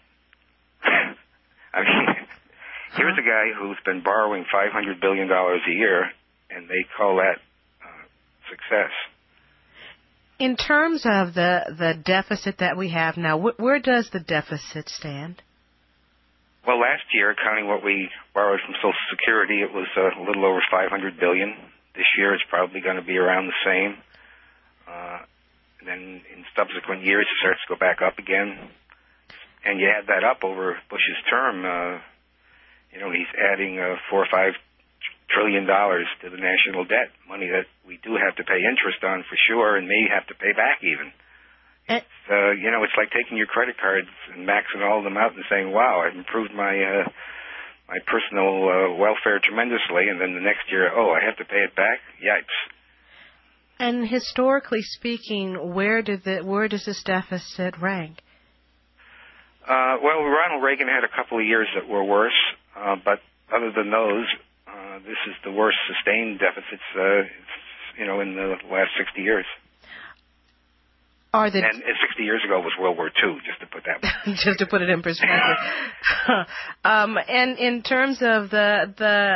Speaker 9: I mean, here's a guy who's been borrowing five hundred billion dollars a year, and they call that uh, success.
Speaker 7: In terms of the, the deficit that we have now, wh- where does the deficit stand?
Speaker 9: Well, last year, counting what we borrowed from Social Security, it was uh, a little over five hundred billion dollars. This year, it's probably going to be around the same. Uh, and then in subsequent years, it starts to go back up again. And you add that up over Bush's term, uh, you know, he's adding uh, four or five trillion dollars to the national debt, money that we do have to pay interest on for sure, and may have to pay back even. It's, uh, you know, it's like taking your credit cards and maxing all of them out and saying, "Wow, I've improved my uh, my personal uh, welfare tremendously," and then the next year, "Oh, I have to pay it back." Yikes!
Speaker 7: And historically speaking, where did the where does this deficit rank?
Speaker 9: Uh, well, Ronald Reagan had a couple of years that were worse, uh, but other than those, uh, this is the worst sustained deficits, uh, you know, in the last sixty years.
Speaker 7: Are the
Speaker 9: and, and sixty years ago was World War Two, just to put that.
Speaker 7: just to put it in perspective. um, and in terms of the the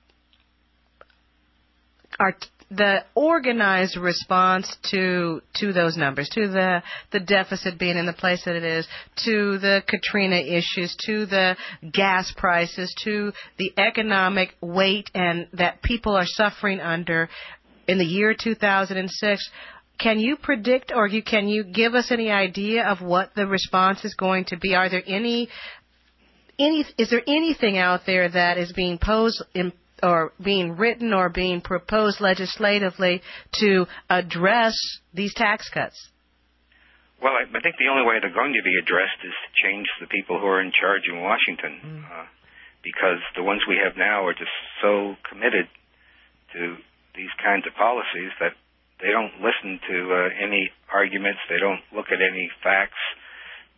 Speaker 7: art. The organized response to to those numbers, to the the deficit being in the place that it is, to the Katrina issues, to the gas prices, to the economic weight and that people are suffering under in the year two thousand six. Can you predict, or you can you give us any idea of what the response is going to be? Are there any any is there anything out there that is being posed in or being written or being proposed legislatively to address these tax cuts?
Speaker 9: Well, I, I think the only way they're going to be addressed is to change the people who are in charge in Washington, mm. uh, because the ones we have now are just so committed to these kinds of policies that they don't listen to uh, any arguments. They don't look at any facts.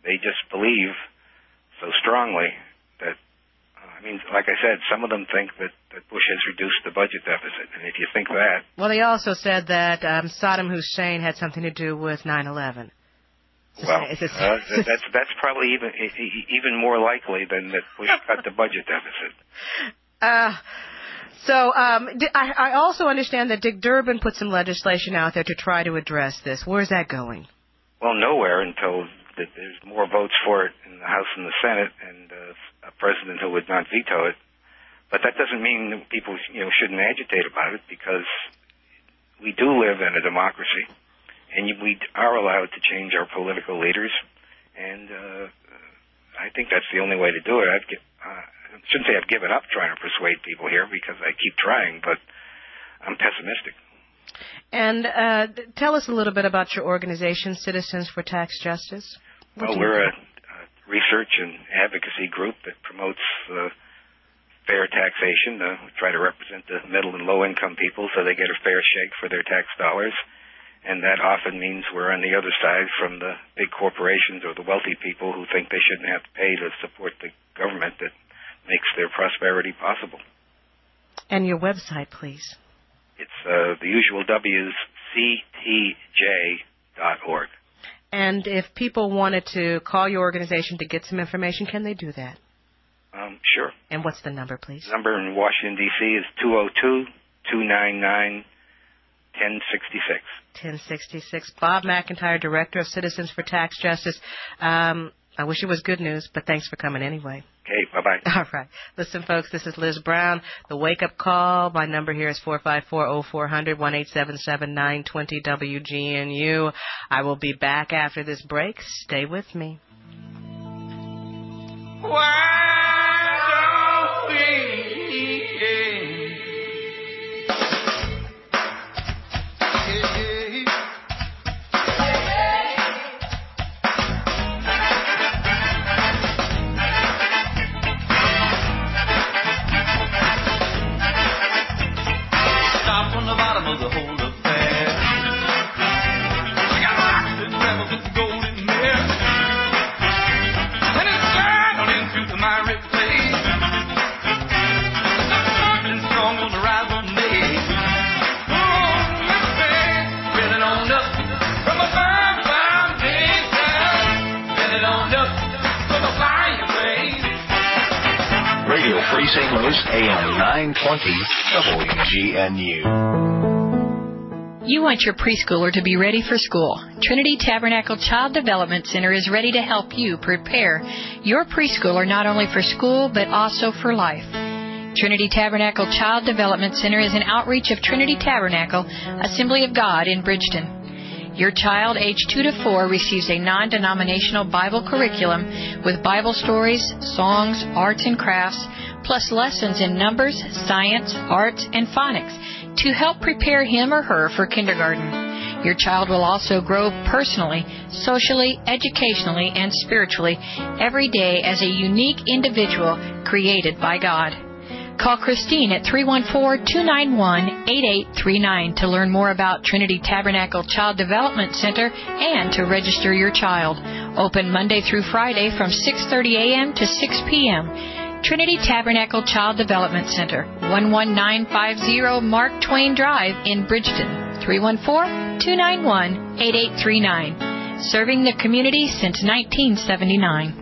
Speaker 9: they just believe so strongly that, uh, I mean, like I said, some of them think that, that Bush has reduced the budget deficit. And if you think that...
Speaker 7: Well, they also said that um, Saddam Hussein had something to do with nine eleven.
Speaker 9: Well, uh, that's that's probably even even more likely than that Bush cut the budget deficit.
Speaker 7: Uh, so um, I, I also understand that Dick Durbin put some legislation out there to try to address this. Where's that going?
Speaker 9: Well, nowhere until that there's more votes for it in the House and the Senate, and uh, a president who would not veto it. But that doesn't mean that people, you know, shouldn't agitate about it, because we do live in a democracy. And we are allowed to change our political leaders, and uh, I think that's the only way to do it. I've, uh, I shouldn't say I've given up trying to persuade people here, because I keep trying, but I'm pessimistic.
Speaker 7: And uh, tell us a little bit about your organization, Citizens for Tax Justice. What
Speaker 9: well, we're a, a research and advocacy group that promotes uh, fair taxation. Uh, we try to represent the middle and low-income people so they get a fair shake for their tax dollars. And that often means we're on the other side from the big corporations or the wealthy people who think they shouldn't have to pay to support the government that makes their prosperity possible.
Speaker 7: And your website, please.
Speaker 9: It's uh, the usual W's, C T J dot org.
Speaker 7: And if people wanted to call your organization to get some information, can they do that?
Speaker 9: Um, sure.
Speaker 7: And what's the number, please?
Speaker 9: The number in Washington, D C is two oh two, two nine nine, ten sixty-six.
Speaker 7: ten sixty-six. Bob McIntyre, Director of Citizens for Tax Justice. Um, I wish it was good news, but thanks for coming anyway.
Speaker 9: Okay, bye-bye.
Speaker 7: All right. Listen, folks, this is Liz Brown. The wake-up call. My number here is four five four, oh four hundred, one eight seven seven, nine two zero W G N U. I will be back after this break. Stay with me.
Speaker 16: Why don't we...
Speaker 10: The whole affair. I got rocks that travel with the golden mare, and it's down into the miry place. Something strong on the rise on me. Oh, Miss Bay, bend it on up from a fine, fine big town. Bend it on up from a flying away.
Speaker 1: Radio Free Saint Louis, A M nine twenty, W G N U.
Speaker 13: You want your preschooler to be ready for school. Trinity Tabernacle Child Development Center is ready to help you prepare your preschooler not only for school but also for life. Trinity Tabernacle Child Development Center is an outreach of Trinity Tabernacle Assembly of God in Bridgeton. Your child, age two to four, receives a non-denominational Bible curriculum with Bible stories, songs, arts and crafts, plus lessons in numbers, science, arts, and phonics to help prepare him or her for kindergarten. Your child will also grow personally, socially, educationally, and spiritually every day as a unique individual created by God. Call Christine at three one four, two nine one, eight eight three nine to learn more about Trinity Tabernacle Child Development Center and to register your child. Open Monday through Friday from six thirty a.m. to six p.m. Trinity Tabernacle Child Development Center, one one nine five zero Mark Twain Drive in Bridgeton, three one four, two nine one, eight eight three nine. Serving the community since nineteen seventy-nine.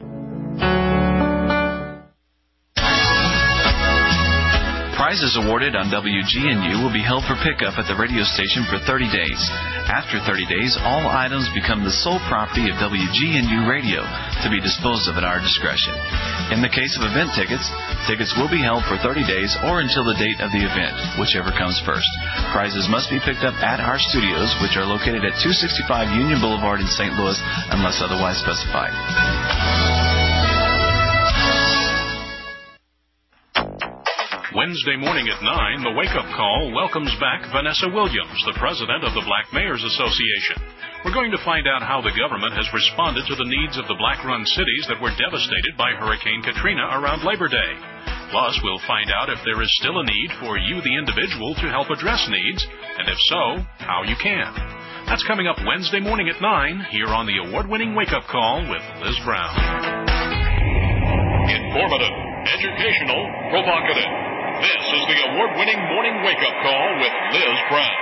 Speaker 19: Prizes awarded on W G N U will be held for pickup at the radio station for thirty days. After thirty days, all items become the sole property of W G N U Radio to be disposed of at our discretion. In the case of event tickets, tickets will be held for thirty days or until the date of the event, whichever comes first. Prizes must be picked up at our studios, which are located at two sixty-five Union Boulevard in Saint Louis, unless otherwise specified.
Speaker 20: Wednesday morning at nine, the Wake Up Call welcomes back Vanessa Williams, the president of the Black Mayors Association. We're going to find out how the government has responded to the needs of the black-run cities that were devastated by Hurricane Katrina around Labor Day. Plus, we'll find out if there is still a need for you, the individual, to help address needs, and if so, how you can. That's coming up Wednesday morning at nine here on the award-winning Wake Up Call with Liz Brown.
Speaker 1: Informative, educational, provocative. This is the award-winning Morning Wake Up Call with Liz Brown.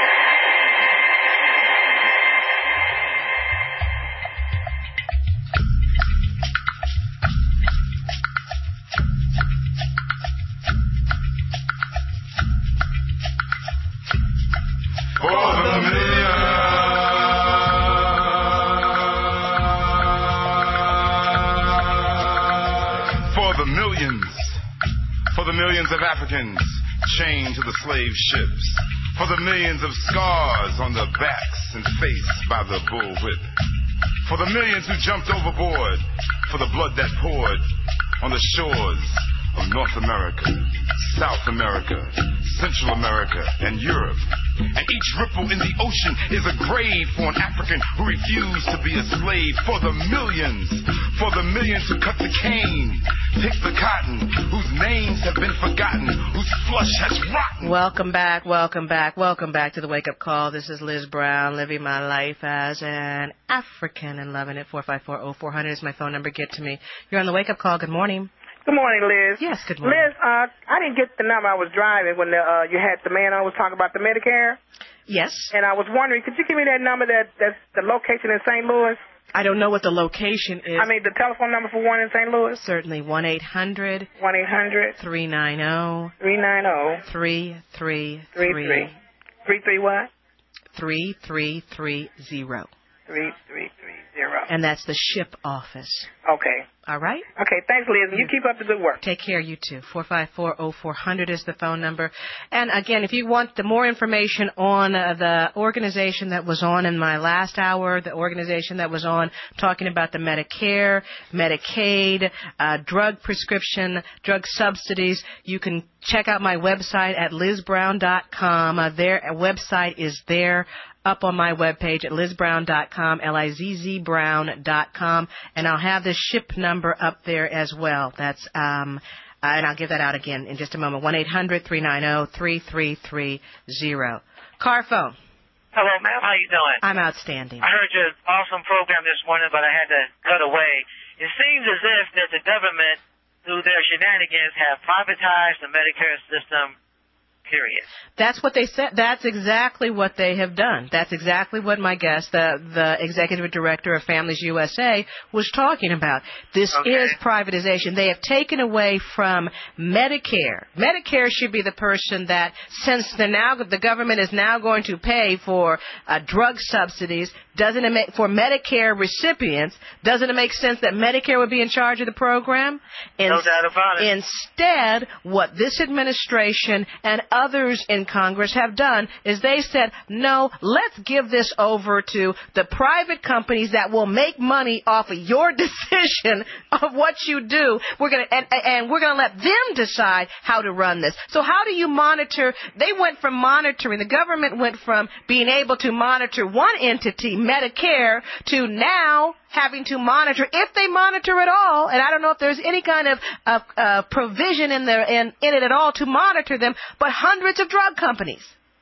Speaker 3: Millions of Africans chained to the slave ships, for the millions of scars on their backs and face by the bullwhip, for the millions who jumped overboard, for the blood that poured on the shores of North America, South America, Central America, and Europe. And each ripple in the ocean is a grave for an African who refused to be a slave. For the millions, for the millions who cut the cane, pick the cotton, whose names have been forgotten, whose flesh has rotten.
Speaker 7: Welcome back, welcome back, welcome back to the Wake Up Call. This is Liz Brown, living my life as an African and loving it. four five four, oh four hundred is my phone number. Get to me. You're on the Wake Up Call. Good morning.
Speaker 12: Good morning, Liz.
Speaker 7: Yes, good morning.
Speaker 12: Liz, uh, I didn't get the number. I was driving when the, uh, you had the man on was talking about the Medicare.
Speaker 7: Yes.
Speaker 12: And I was wondering, could you give me that number, that that's the location in Saint Louis?
Speaker 7: I don't know what the location is.
Speaker 12: I mean, the telephone number for one in Saint Louis?
Speaker 7: Certainly, one eight hundred
Speaker 12: one eight hundred
Speaker 7: three nine zero
Speaker 12: three nine zero
Speaker 7: three three
Speaker 12: three
Speaker 7: three.
Speaker 12: Three three what?
Speaker 7: three three three zero.
Speaker 12: Three three three zero.
Speaker 7: And that's the ship office.
Speaker 12: Okay.
Speaker 7: All right?
Speaker 12: Okay, thanks, Liz. And you keep up the good work.
Speaker 7: Take care, you too. four five four, oh four hundred is the phone number. And again, if you want the more information on uh, the organization that was on in my last hour, the organization that was on talking about the Medicare, Medicaid, uh, drug prescription, drug subsidies, you can check out my website at liz brown dot com. Uh, their website is there up on my webpage at liz brown dot com, L I Z Z brown dot com, and I'll have the ship number up there as well. That's um, uh, and I'll give that out again in just a moment. one eight hundred three nine zero three three three zero. Car phone.
Speaker 21: Hello, ma'am. How you doing?
Speaker 7: I'm outstanding.
Speaker 21: I heard your awesome program this morning, but I had to cut away. It seems as if that the government, through their shenanigans, have privatized the Medicare system. Period.
Speaker 7: That's what they said. That's exactly what they have done. That's exactly what my guest, the the executive director of Families U S A, was talking about. This
Speaker 21: okay.
Speaker 7: is privatization. They have taken away from Medicare. Medicare should be the person that, since the now the government is now going to pay for uh, drug subsidies, doesn't it make for Medicare recipients? Doesn't it make sense that Medicare would be in charge of the program? In,
Speaker 21: no doubt about it.
Speaker 7: Instead, what this administration and others in Congress have done is they said, no, let's give this over to the private companies that will make money off of your decision of what you do. We're going to, and, and we're going to let them decide how to run this. So how do you monitor? They went from monitoring, the government went from being able to monitor one entity, Medicare, to now having to monitor, if they monitor at all, and I don't know if there's any kind of uh, uh, provision in there in, in it at all to monitor them, but hundreds of drug companies.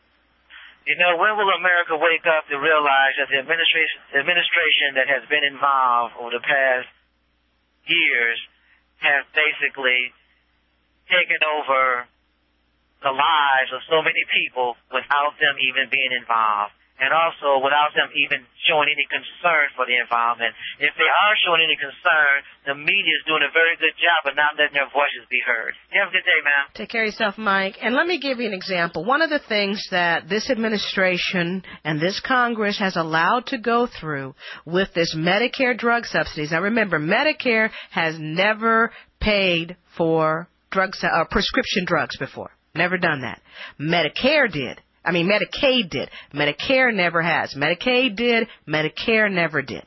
Speaker 21: You know, when will America wake up to realize that the administration, the administration that has been involved over the past years has basically taken over the lives of so many people without them even being involved? And also without them even showing any concern for the environment. If they are showing any concern, the media is doing a very good job of not letting their voices be heard. You have a good day, ma'am.
Speaker 7: Take care of yourself, Mike. And let me give you an example. One of the things that this administration and this Congress has allowed to go through with this Medicare drug subsidies. Now, remember, Medicare has never paid for drug uh, prescription drugs before. Never done that. Medicare did. I mean, Medicaid did. Medicare never has. Medicaid did. Medicare never did.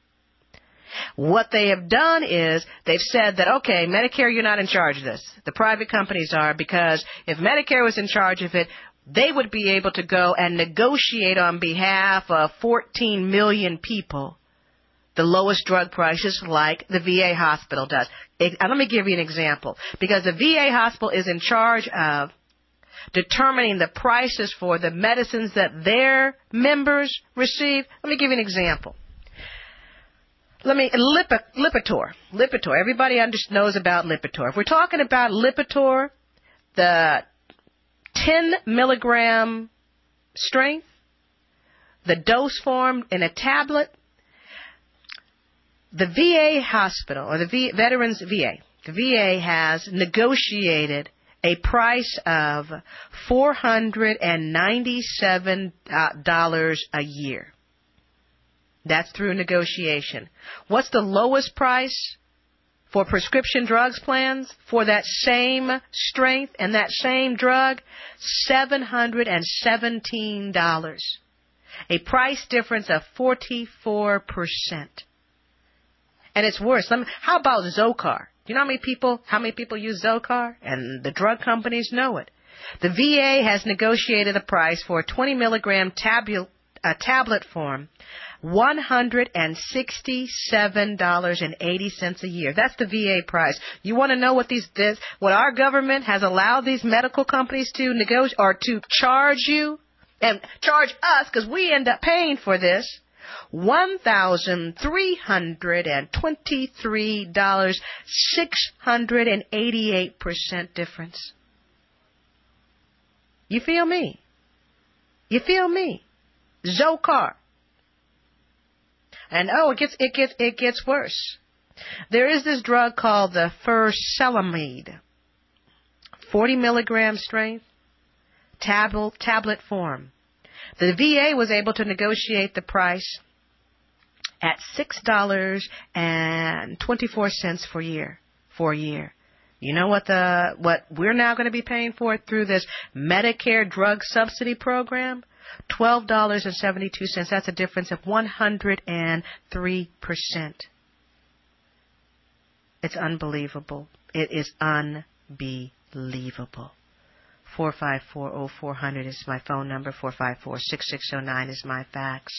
Speaker 7: What they have done is they've said that, okay, Medicare, you're not in charge of this. The private companies are, because if Medicare was in charge of it, they would be able to go and negotiate on behalf of fourteen million people the lowest drug prices like the V A hospital does. It, let me give you an example. Because the V A hospital is in charge of determining the prices for the medicines that their members receive. Let me give you an example. Let me, Lip, Lipitor. Lipitor. Everybody under, knows about Lipitor. If we're talking about Lipitor, the ten milligram strength, the dose form in a tablet, the V A hospital, or the v, Veterans V A, the V A has negotiated a price of four hundred ninety-seven dollars a year. That's through negotiation. What's the lowest price for prescription drugs plans for that same strength and that same drug? seven hundred seventeen dollars. A price difference of forty-four percent. And it's worse. Let me, how about Zocor? Do you know how many people, how many people use Zocor? And the drug companies know it. The V A has negotiated a price for a twenty milligram tabu, uh, tablet form, one hundred sixty-seven dollars and eighty cents a year. That's the V A price. You want to know what these, this, what our government has allowed these medical companies to negotiate or to charge you and charge us, because we end up paying for this? one thousand three hundred twenty-three dollars, six hundred eighty-eight percent difference. You feel me? You feel me? Zocor. And oh, it gets it gets it gets worse. There is this drug called the furselamide, forty milligram strength, tablet tablet form. The V A was able to negotiate the price at six dollars and twenty-four cents for a year. For a year. You know what the what we're now going to be paying for it through this Medicare drug subsidy program? twelve dollars and seventy-two cents. That's a difference of one hundred three percent. It's unbelievable. It is unbelievable. four five four, oh four hundred is my phone number. four five four, six six oh nine is my fax.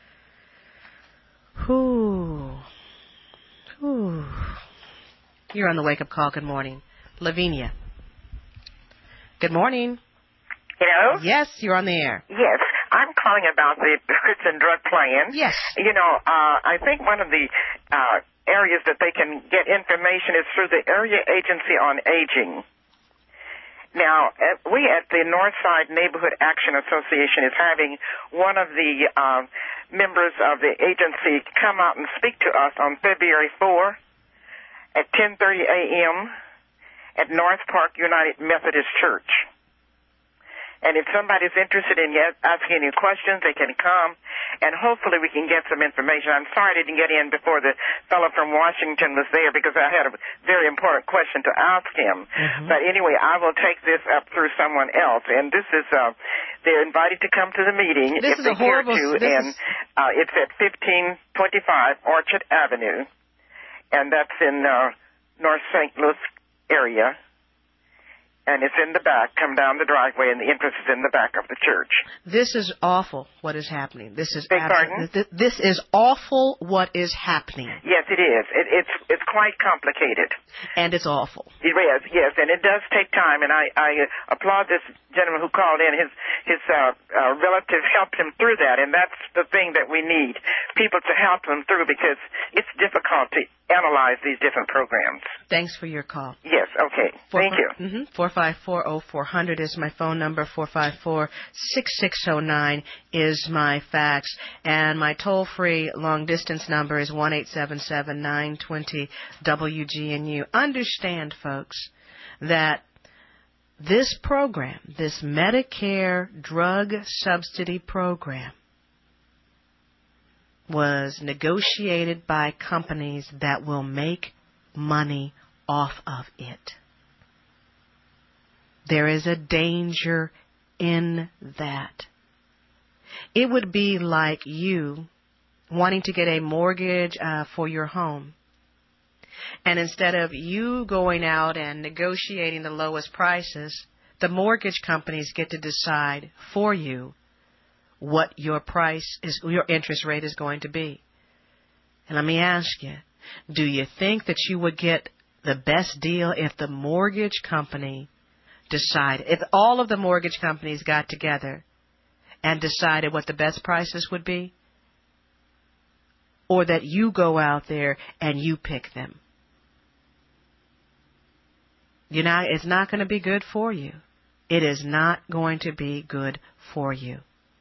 Speaker 7: Whew. Whew. You're on the wake-up call. Good morning. Lavinia. Good morning.
Speaker 6: Hello?
Speaker 7: Yes, you're on the air.
Speaker 6: Yes. I'm calling about the prescription drug plan.
Speaker 7: Yes.
Speaker 6: You know, uh, I think one of the uh, areas that they can get information is through the Area Agency on Aging. Now, we at the Northside Neighborhood Action Association is having one of the uh, members of the agency come out and speak to us on February fourth at ten thirty a.m. at North Park United Methodist Church. And if somebody's interested in asking any questions, they can come, and hopefully we can get some information. I'm sorry I didn't get in before the fellow from Washington was there because I had a very important question to ask him. Mm-hmm. But anyway, I will take this up through someone else. And this is, uh, they're invited to come to the meeting
Speaker 7: this
Speaker 6: if
Speaker 7: is
Speaker 6: they
Speaker 7: a horrible,
Speaker 6: care to. And
Speaker 7: is...
Speaker 6: uh, it's at fifteen twenty-five Orchard Avenue, and that's in uh, North Saint Louis area. And it's in the back. Come down the driveway, and the entrance is in the back of the church.
Speaker 7: This is awful, what is happening. This is
Speaker 6: Beg
Speaker 7: abso- th- This is awful, what is happening.
Speaker 6: Yes, it is. It, it's it's quite complicated.
Speaker 7: And it's awful.
Speaker 6: It is, yes, and it does take time. And I, I applaud this gentleman who called in. His his uh, uh, relative helped him through that, and that's the thing that we need, people to help him through, because it's difficult to analyze these different programs.
Speaker 7: Thanks for your call.
Speaker 6: Yes, okay.
Speaker 7: Four,
Speaker 6: Thank you.
Speaker 7: Mm-hmm. four five four, oh four hundred is my phone number. four five four, six six oh nine is my fax. And my toll-free long-distance number is one eight seven seven, nine two zero, W G N U. Understand, folks, that this program, this Medicare drug subsidy program, was negotiated by companies that will make money off of it. There is a danger in that. It would be like you wanting to get a mortgage uh, for your home. And instead of you going out and negotiating the lowest prices, the mortgage companies get to decide for you what your price is, your interest rate is going to be. And let me ask you, do you think that you would get the best deal if the mortgage company decide. If all of the mortgage companies got together and decided what the best prices would be, or that you go out there and you pick them. You know, it's not going to be good for you. It is not going to be good for you.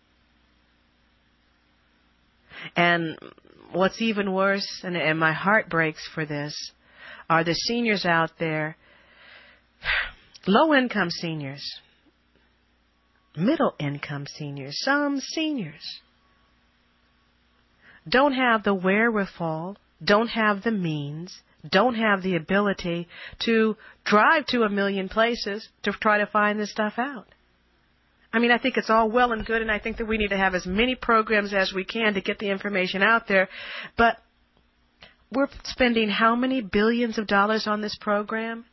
Speaker 7: And what's even worse, and, and my heart breaks for this, are the seniors out there, low-income seniors, middle-income seniors, some seniors don't have the wherewithal, don't have the means, don't have the ability to drive to a million places to try to find this stuff out. I mean, I think it's all well and good, and I think that we need to have as many programs as we can to get the information out there. But we're spending how many billions of dollars on this program?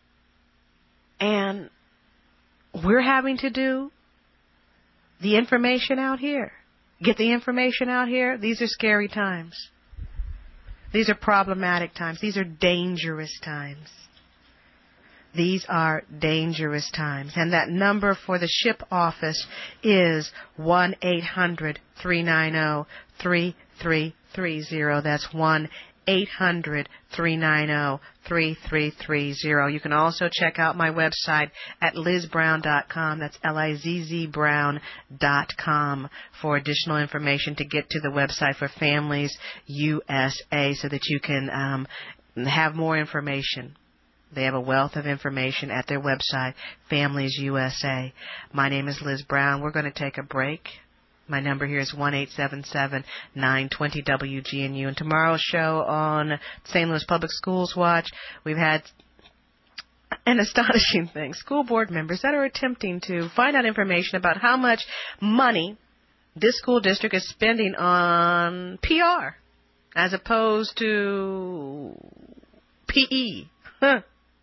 Speaker 7: And we're having to do the information out here. Get the information out here. These are scary times. These are problematic times. These are dangerous times. These are dangerous times. And that number for the SHIP office is one eight hundred three nine zero three three three zero. That's one eight hundred three nine zero three three three zero. You can also check out my website at liz brown dot com. That's L I Z Z brown dot com for additional information to get to the website for Families U S A so that you can um, have more information. They have a wealth of information at their website, Families U S A. My name is Liz Brown. We're going to take a break. My number here is one eight seven seven nine two zero W G N U. And tomorrow's show on Saint Louis Public Schools Watch, we've had an astonishing thing. School board members that are attempting to find out information about how much money this school district is spending on P R as opposed to P E. Huh.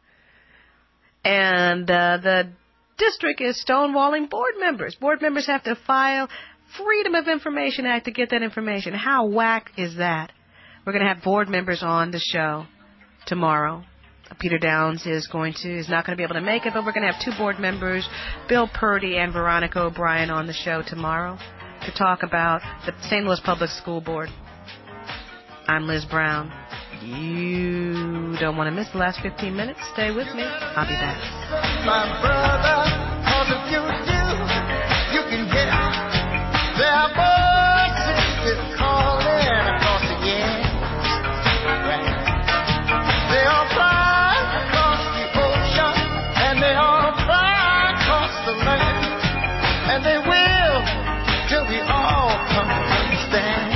Speaker 7: And uh, the district is stonewalling board members. Board members have to file Freedom of Information Act to get that information. How whack is that? We're going to have board members on the show tomorrow. Peter Downs is going to is not going to be able to make it, but we're going to have two board members, Bill Purdy and Veronica O'Brien, on the show tomorrow to talk about the Saint Louis Public School Board. I'm Liz Brown. You don't want to miss the last fifteen minutes. Stay with me. I'll be back.
Speaker 10: My brother, 'cause if you do, you can get out. There are voices calling across the years. Right. They all fly across the ocean, and they all fly across the land, and they will till we all come to understand.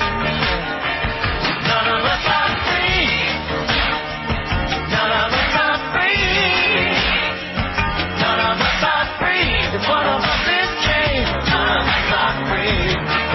Speaker 10: None of us are free. None of us are free. None of us are free. If one of us is chained, none of us are free.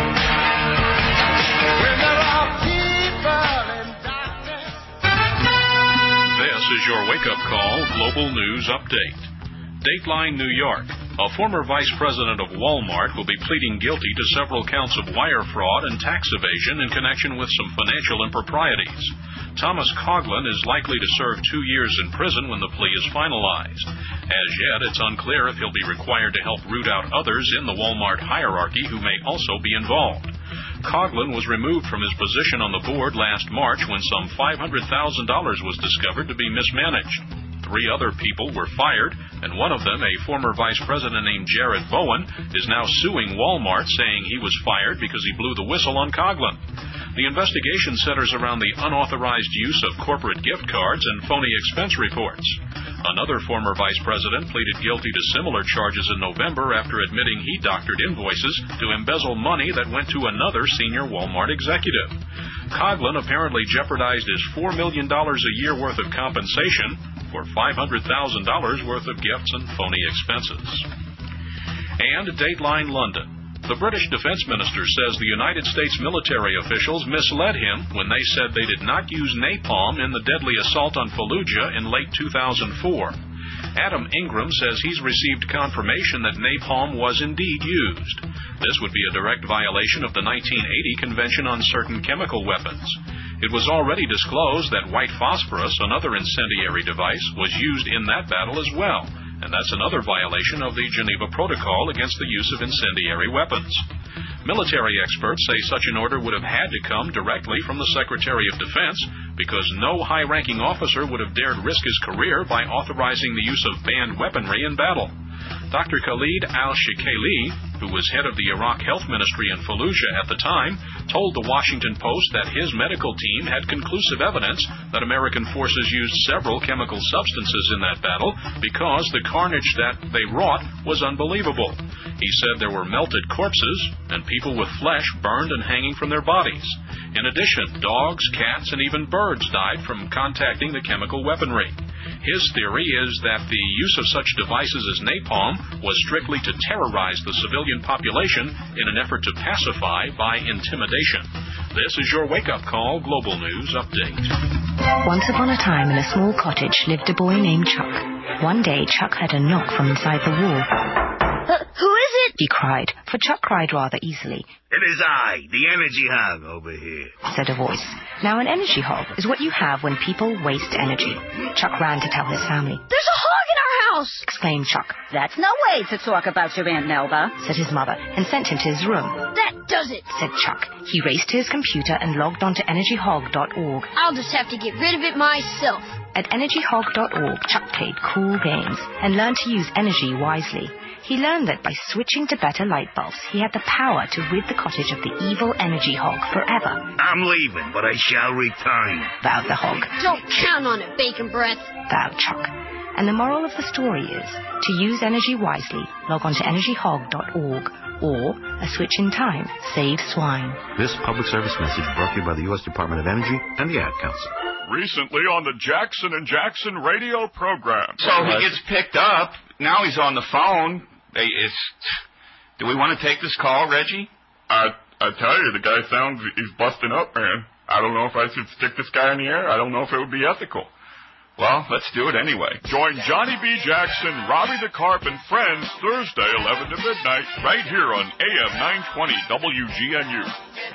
Speaker 10: When there are people in darkness.
Speaker 20: This is your wake-up call global news update. Dateline New York. A former vice president of Walmart will be pleading guilty to several counts of wire fraud and tax evasion in connection with some financial improprieties. Thomas Coughlin is likely to serve two years in prison when the plea is finalized. As yet, it's unclear if he'll be required to help root out others in the Walmart hierarchy who may also be involved. Coughlin was removed from his position on the board last March when some five hundred thousand dollars was discovered to be mismanaged. Three other people were fired, and one of them, a former vice president named Jared Bowen, is now suing Walmart, saying he was fired because he blew the whistle on Coughlin. The investigation centers around the unauthorized use of corporate gift cards and phony expense reports. Another former vice president pleaded guilty to similar charges in November after admitting he doctored invoices to embezzle money that went to another senior Walmart executive. Coughlin apparently jeopardized his four million dollars a year worth of compensation for five hundred thousand dollars worth of gifts and phony expenses. And Dateline London. The British Defense Minister says the United States military officials misled him when they said they did not use napalm in the deadly assault on Fallujah in late two thousand four. Adam Ingram says he's received confirmation that napalm was indeed used. This would be a direct violation of the nineteen eighty Convention on Certain Chemical Weapons. It was already disclosed that white phosphorus, another incendiary device, was used in that battle as well, and that's another violation of the Geneva Protocol against the use of incendiary weapons. Military experts say such an order would have had to come directly from the Secretary of Defense because no high-ranking officer would have dared risk his career by authorizing the use of banned weaponry in battle. Doctor Khalid al-Shikeli, who was head of the Iraq Health Ministry in Fallujah at the time, told the Washington Post that his medical team had conclusive evidence that American forces used several chemical substances in that battle because the carnage that they wrought was unbelievable. He said there were melted corpses and people with flesh burned and hanging from their bodies. In addition, dogs, cats, and even birds died from contacting the chemical weaponry. His theory is that the use of such devices as napalm was strictly to terrorize the civilian population in an effort to pacify by intimidation. This is your wake-up call Global News Update.
Speaker 4: Once upon a time in a small cottage lived a boy named Chuck. One day, Chuck heard a knock from inside the wall.
Speaker 14: Uh, who is it?
Speaker 4: He cried, for Chuck cried rather easily.
Speaker 22: It is I, the energy hog over here,
Speaker 4: said a voice. Now, an energy hog is what you have when people waste energy. Chuck ran to tell his family.
Speaker 14: There's a hog in our house,
Speaker 4: exclaimed Chuck.
Speaker 24: That's no way to talk about your Aunt Melba,
Speaker 4: said his mother, and sent him to his room.
Speaker 14: That does it,
Speaker 4: said Chuck. He raced to his computer and logged on to energy hog dot org.
Speaker 14: I'll just have to get rid of it myself.
Speaker 4: At energy hog dot org, Chuck played cool games and learned to use energy wisely. He learned that by switching to better light bulbs, he had the power to rid the cottage of the evil energy hog forever.
Speaker 22: I'm leaving, but I shall return,
Speaker 4: vowed the hog.
Speaker 14: Don't count on it, bacon breath,
Speaker 4: vowed Chuck. And the moral of the story is, to use energy wisely, log on to energy hog dot org, or a switch in time saves swine.
Speaker 25: This public service message brought to you by the U S Department of Energy and the Ad Council.
Speaker 26: Recently on the Jackson and Jackson radio program.
Speaker 27: So he gets picked up. Now he's on the phone. Hey, it's, do we want to take this call, Reggie?
Speaker 26: I I tell you, the guy sounds, he's busting up, man. I don't know if I should stick this guy in the air. I don't know if it would be ethical.
Speaker 27: Well, let's do it anyway.
Speaker 26: Join Johnny B. Jackson, Robbie the Carp, and friends Thursday, eleven to midnight, right here on A M nine twenty W G N U.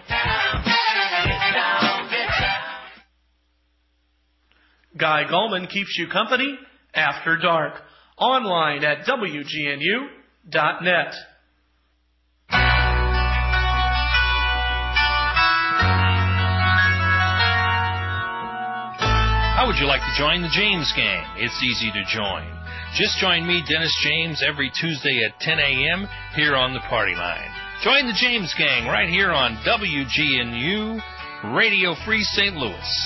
Speaker 28: Guy Gallman keeps you company after dark. Online at W G N U dot net.
Speaker 29: How would you like to join the James Gang? It's easy to join. Just join me, Dennis James, every Tuesday at ten a.m. here on the Party Line. Join the James Gang right here on W G N U, Radio Free Saint Louis.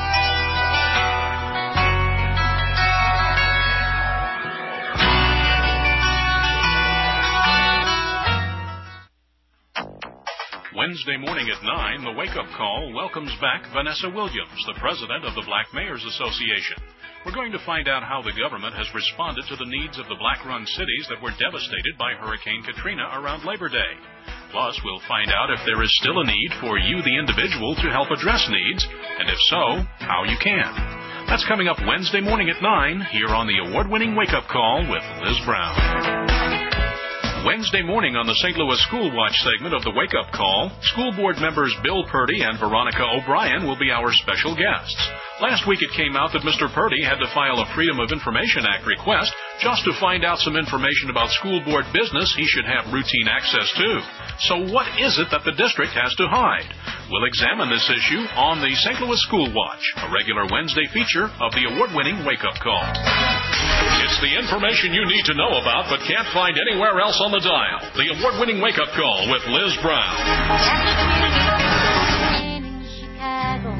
Speaker 20: Wednesday morning at nine, the wake-up call welcomes back Vanessa Williams, the president of the Black Mayors Association. We're going to find out how the government has responded to the needs of the black-run cities that were devastated by Hurricane Katrina around Labor Day. Plus, we'll find out if there is still a need for you, the individual, to help address needs, and if so, how you can. That's coming up Wednesday morning at nine, here on the award-winning wake-up call with Liz Brown. Wednesday morning on the Saint Louis School Watch segment of the Wake Up Call, school board members Bill Purdy and Veronica O'Brien will be our special guests. Last week it came out that Mister Purdy had to file a Freedom of Information Act request just to find out some information about school board business he should have routine access to. So what is it that the district has to hide? We'll examine this issue on the Saint Louis School Watch, a regular Wednesday feature of the award-winning Wake Up Call. It's the information you need to know about but can't find anywhere else on the dial. The award-winning Wake Up Call with Liz Brown.
Speaker 30: Chicago,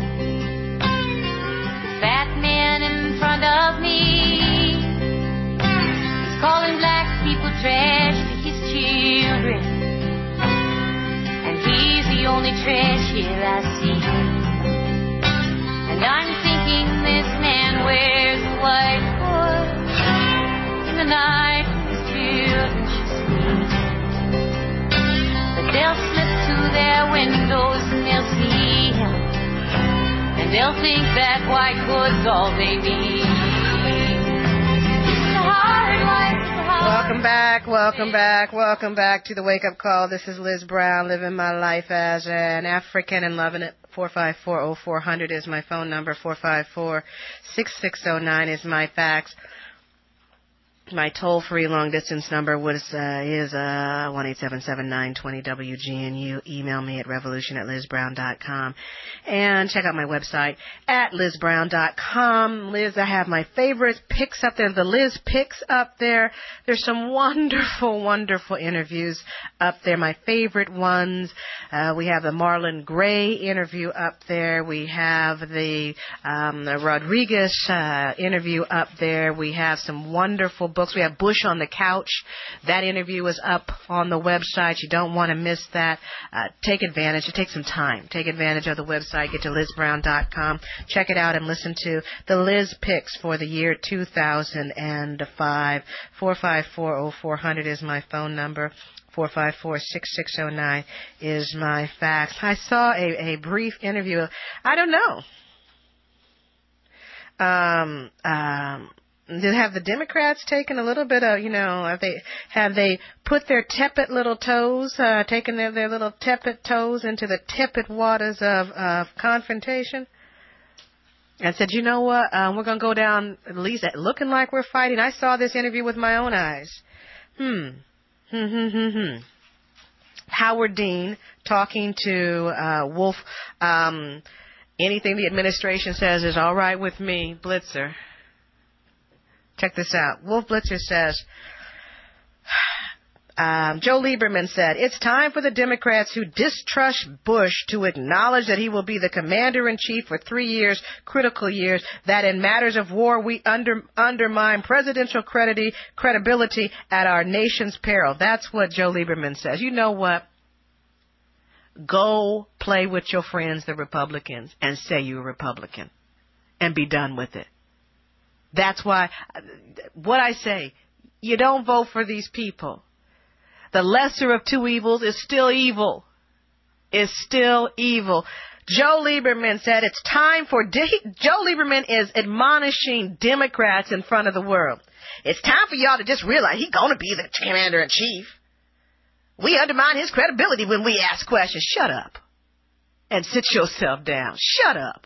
Speaker 30: fat man in front of me, he's calling black people trash to his children, and he's the only trash here I see. And I'm thinking this man wears a white horse in the night his children should sleep. But they'll slip to their windows and they'll see him, and they'll think that white hood's all they need. It's a hard life.
Speaker 7: Welcome back, welcome back, welcome back to the Wake Up Call. This is Liz Brown, living my life as an African and loving it. four five four, oh four hundred is my phone number. four five four, six six oh nine is my fax. My toll-free long-distance number was uh, is uh, one eight seven seven nine two zero W G N U. Email me at revolution at liz brown dot com. And check out my website at liz brown dot com. Liz, I have my favorite picks up there, the Liz picks up there. There's some wonderful, wonderful interviews up there, my favorite ones. Uh, we have the Marlon Gray interview up there. We have the, um, the Rodriguez uh, interview up there. We have some wonderful books. We have Bush on the Couch. That interview is up on the website. You don't want to miss that. Uh, take advantage. It takes some time. Take advantage of the website. Get to liz brown dot com. Check it out and listen to the Liz Picks for the year two thousand five. four five four, oh four hundred is my phone number. four five four, six six zero nine is my fax. I saw a, a brief interview. I don't know. Um, um, Did have the Democrats taken a little bit of, you know, have they have they put their tepid little toes, uh, taken their, their little tepid toes into the tepid waters of, of confrontation? And said, you know what, um, we're going to go down at least looking like we're fighting. I saw this interview with my own eyes. Hmm. Hmm, hmm, hmm, hmm. Howard Dean talking to uh, Wolf. Um, anything the administration says is all right with me, Blitzer. Check this out. Wolf Blitzer says, um, Joe Lieberman said, it's time for the Democrats who distrust Bush to acknowledge that he will be the commander-in-chief for three years, critical years, that in matters of war we under, undermine presidential credi- credibility at our nation's peril. That's what Joe Lieberman says. You know what? Go play with your friends, the Republicans, and say you're a Republican and be done with it. That's why, what I say, you don't vote for these people. The lesser of two evils is still evil. Is still evil. Joe Lieberman said it's time for, de- Joe Lieberman is admonishing Democrats in front of the world. It's time for y'all to just realize he's going to be the commander-in-chief. We undermine his credibility when we ask questions. Shut up. And sit yourself down. Shut up.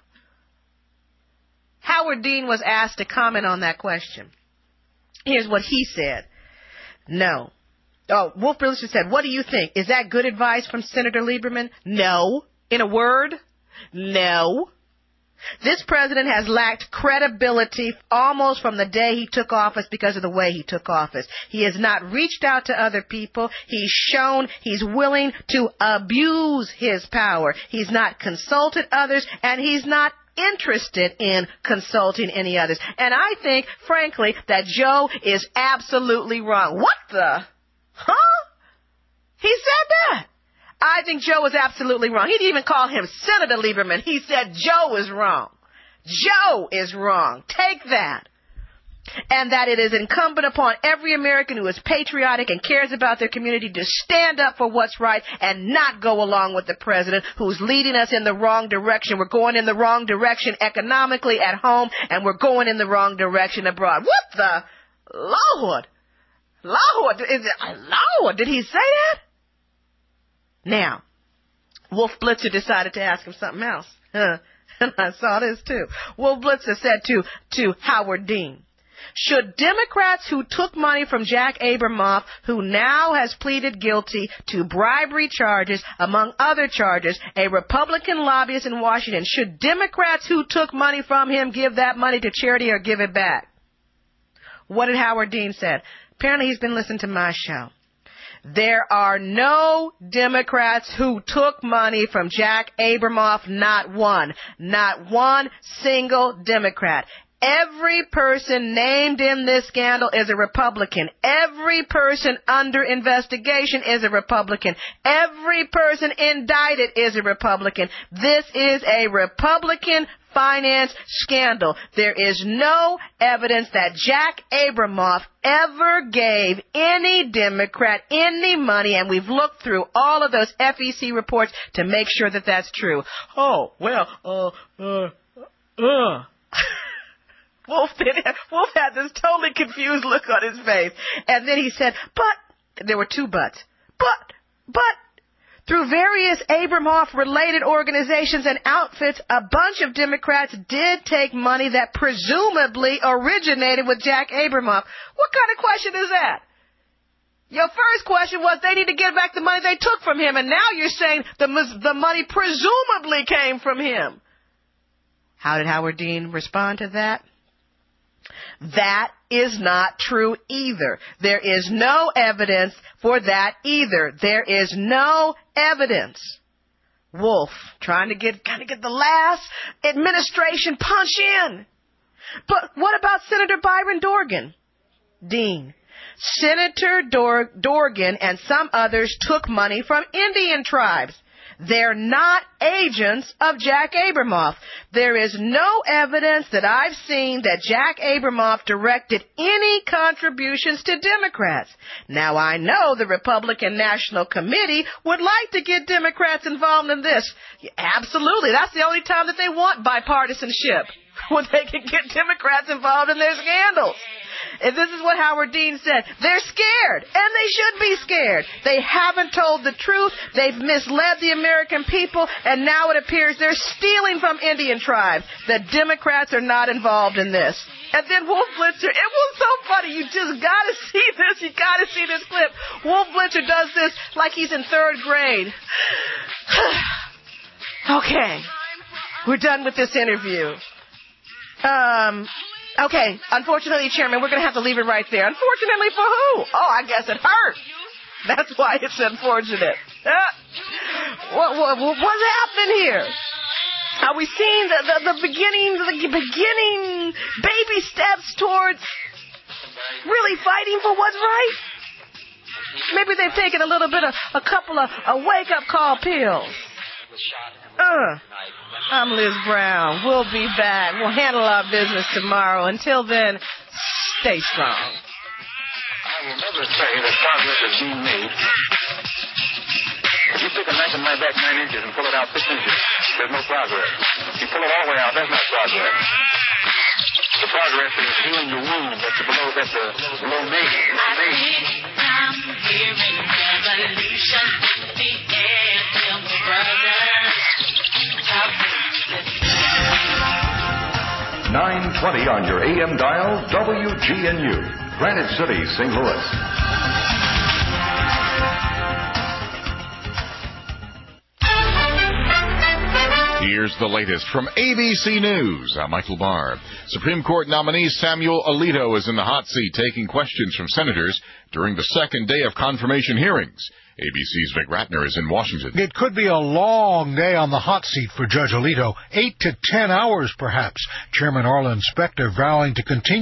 Speaker 7: Howard Dean was asked to comment on that question. Here's what he said. No. Oh, Wolf Blitzer said, what do you think? Is that good advice from Senator Lieberman? No. In a word? No. This president has lacked credibility almost from the day he took office because of the way he took office. He has not reached out to other people. He's shown he's willing to abuse his power. He's not consulted others, and he's not interested in consulting any others. And I think, frankly, that Joe is absolutely wrong. What the? Huh? He said that. I think Joe is absolutely wrong. He didn't even call him Senator Lieberman. He said Joe is wrong. Joe is wrong. Take that. And that it is incumbent upon every American who is patriotic and cares about their community to stand up for what's right and not go along with the president who's leading us in the wrong direction. We're going in the wrong direction economically at home, and we're going in the wrong direction abroad. What the Lord? Lord, is it, Lord, did he say that? Now, Wolf Blitzer decided to ask him something else. Huh. And I saw this too. Wolf Blitzer said to, to Howard Dean, should Democrats who took money from Jack Abramoff, who now has pleaded guilty to bribery charges, among other charges, a Republican lobbyist in Washington, should Democrats who took money from him give that money to charity or give it back? What did Howard Dean say? Apparently he's been listening to my show. There are no Democrats who took money from Jack Abramoff, not one. Not one single Democrat. Every person named in this scandal is a Republican. Every person under investigation is a Republican. Every person indicted is a Republican. This is a Republican finance scandal. There is no evidence that Jack Abramoff ever gave any Democrat any money, and we've looked through all of those F E C reports to make sure that that's true. Oh, well, uh, uh, uh. Wolf, did, Wolf had this totally confused look on his face. And then he said, but, there were two buts. But, but, Through various Abramoff-related organizations and outfits, a bunch of Democrats did take money that presumably originated with Jack Abramoff. What kind of question is that? Your first question was they need to get back the money they took from him, and now you're saying the, the money presumably came from him. How did Howard Dean respond to that? That is not true either. There is no evidence for that either. There is no evidence. Wolf, trying to get kind of get the last administration punch in. But what about Senator Byron Dorgan? Dean, Senator Dor- Dorgan and some others took money from Indian tribes. They're not agents of Jack Abramoff. There is no evidence that I've seen that Jack Abramoff directed any contributions to Democrats. Now, I know the Republican National Committee would like to get Democrats involved in this. Absolutely. That's the only time that they want bipartisanship, when they can get Democrats involved in their scandals. And this is what Howard Dean said. They're scared, and they should be scared. They haven't told the truth. They've misled the American people, and now it appears they're stealing from Indian tribes. The Democrats are not involved in this. And then Wolf Blitzer, it was so funny. You just got to see this. You got to see this clip. Wolf Blitzer does this like he's in third grade. Okay, we're done with this interview. Um... Okay, unfortunately, Chairman, we're going to have to leave it right there. Unfortunately for who? Oh, I guess it hurt. That's why it's unfortunate. Uh, what, what, what's happening here? Are we seeing the, the, the beginning, the beginning baby steps towards really fighting for what's right? Maybe they've taken a little bit of, a couple of a wake-up call pills. Uh, I'm Liz Brown. We'll be back. We'll handle our business tomorrow. Until then, stay strong.
Speaker 2: I will never say that progress is being made. If you pick a knife and knife back nine inches and pull it out six inches, there's no progress. If you pull it all the way out, that's not progress. The progress is healing the wound that's below, that's the below knee.
Speaker 10: I'm hearing revolution with the Anthem Brothers.
Speaker 1: nine twenty on your A M dial, W G N U, Granite City, Saint Louis.
Speaker 5: Here's the latest from A B C News. I'm Michael Barr. Supreme Court nominee Samuel Alito is in the hot seat taking questions from senators during the second day of confirmation hearings. A B C's Vic Ratner is in Washington.
Speaker 8: It could be a long day on the hot seat for Judge Alito, eight to ten hours perhaps. Chairman Arlen Specter vowing to continue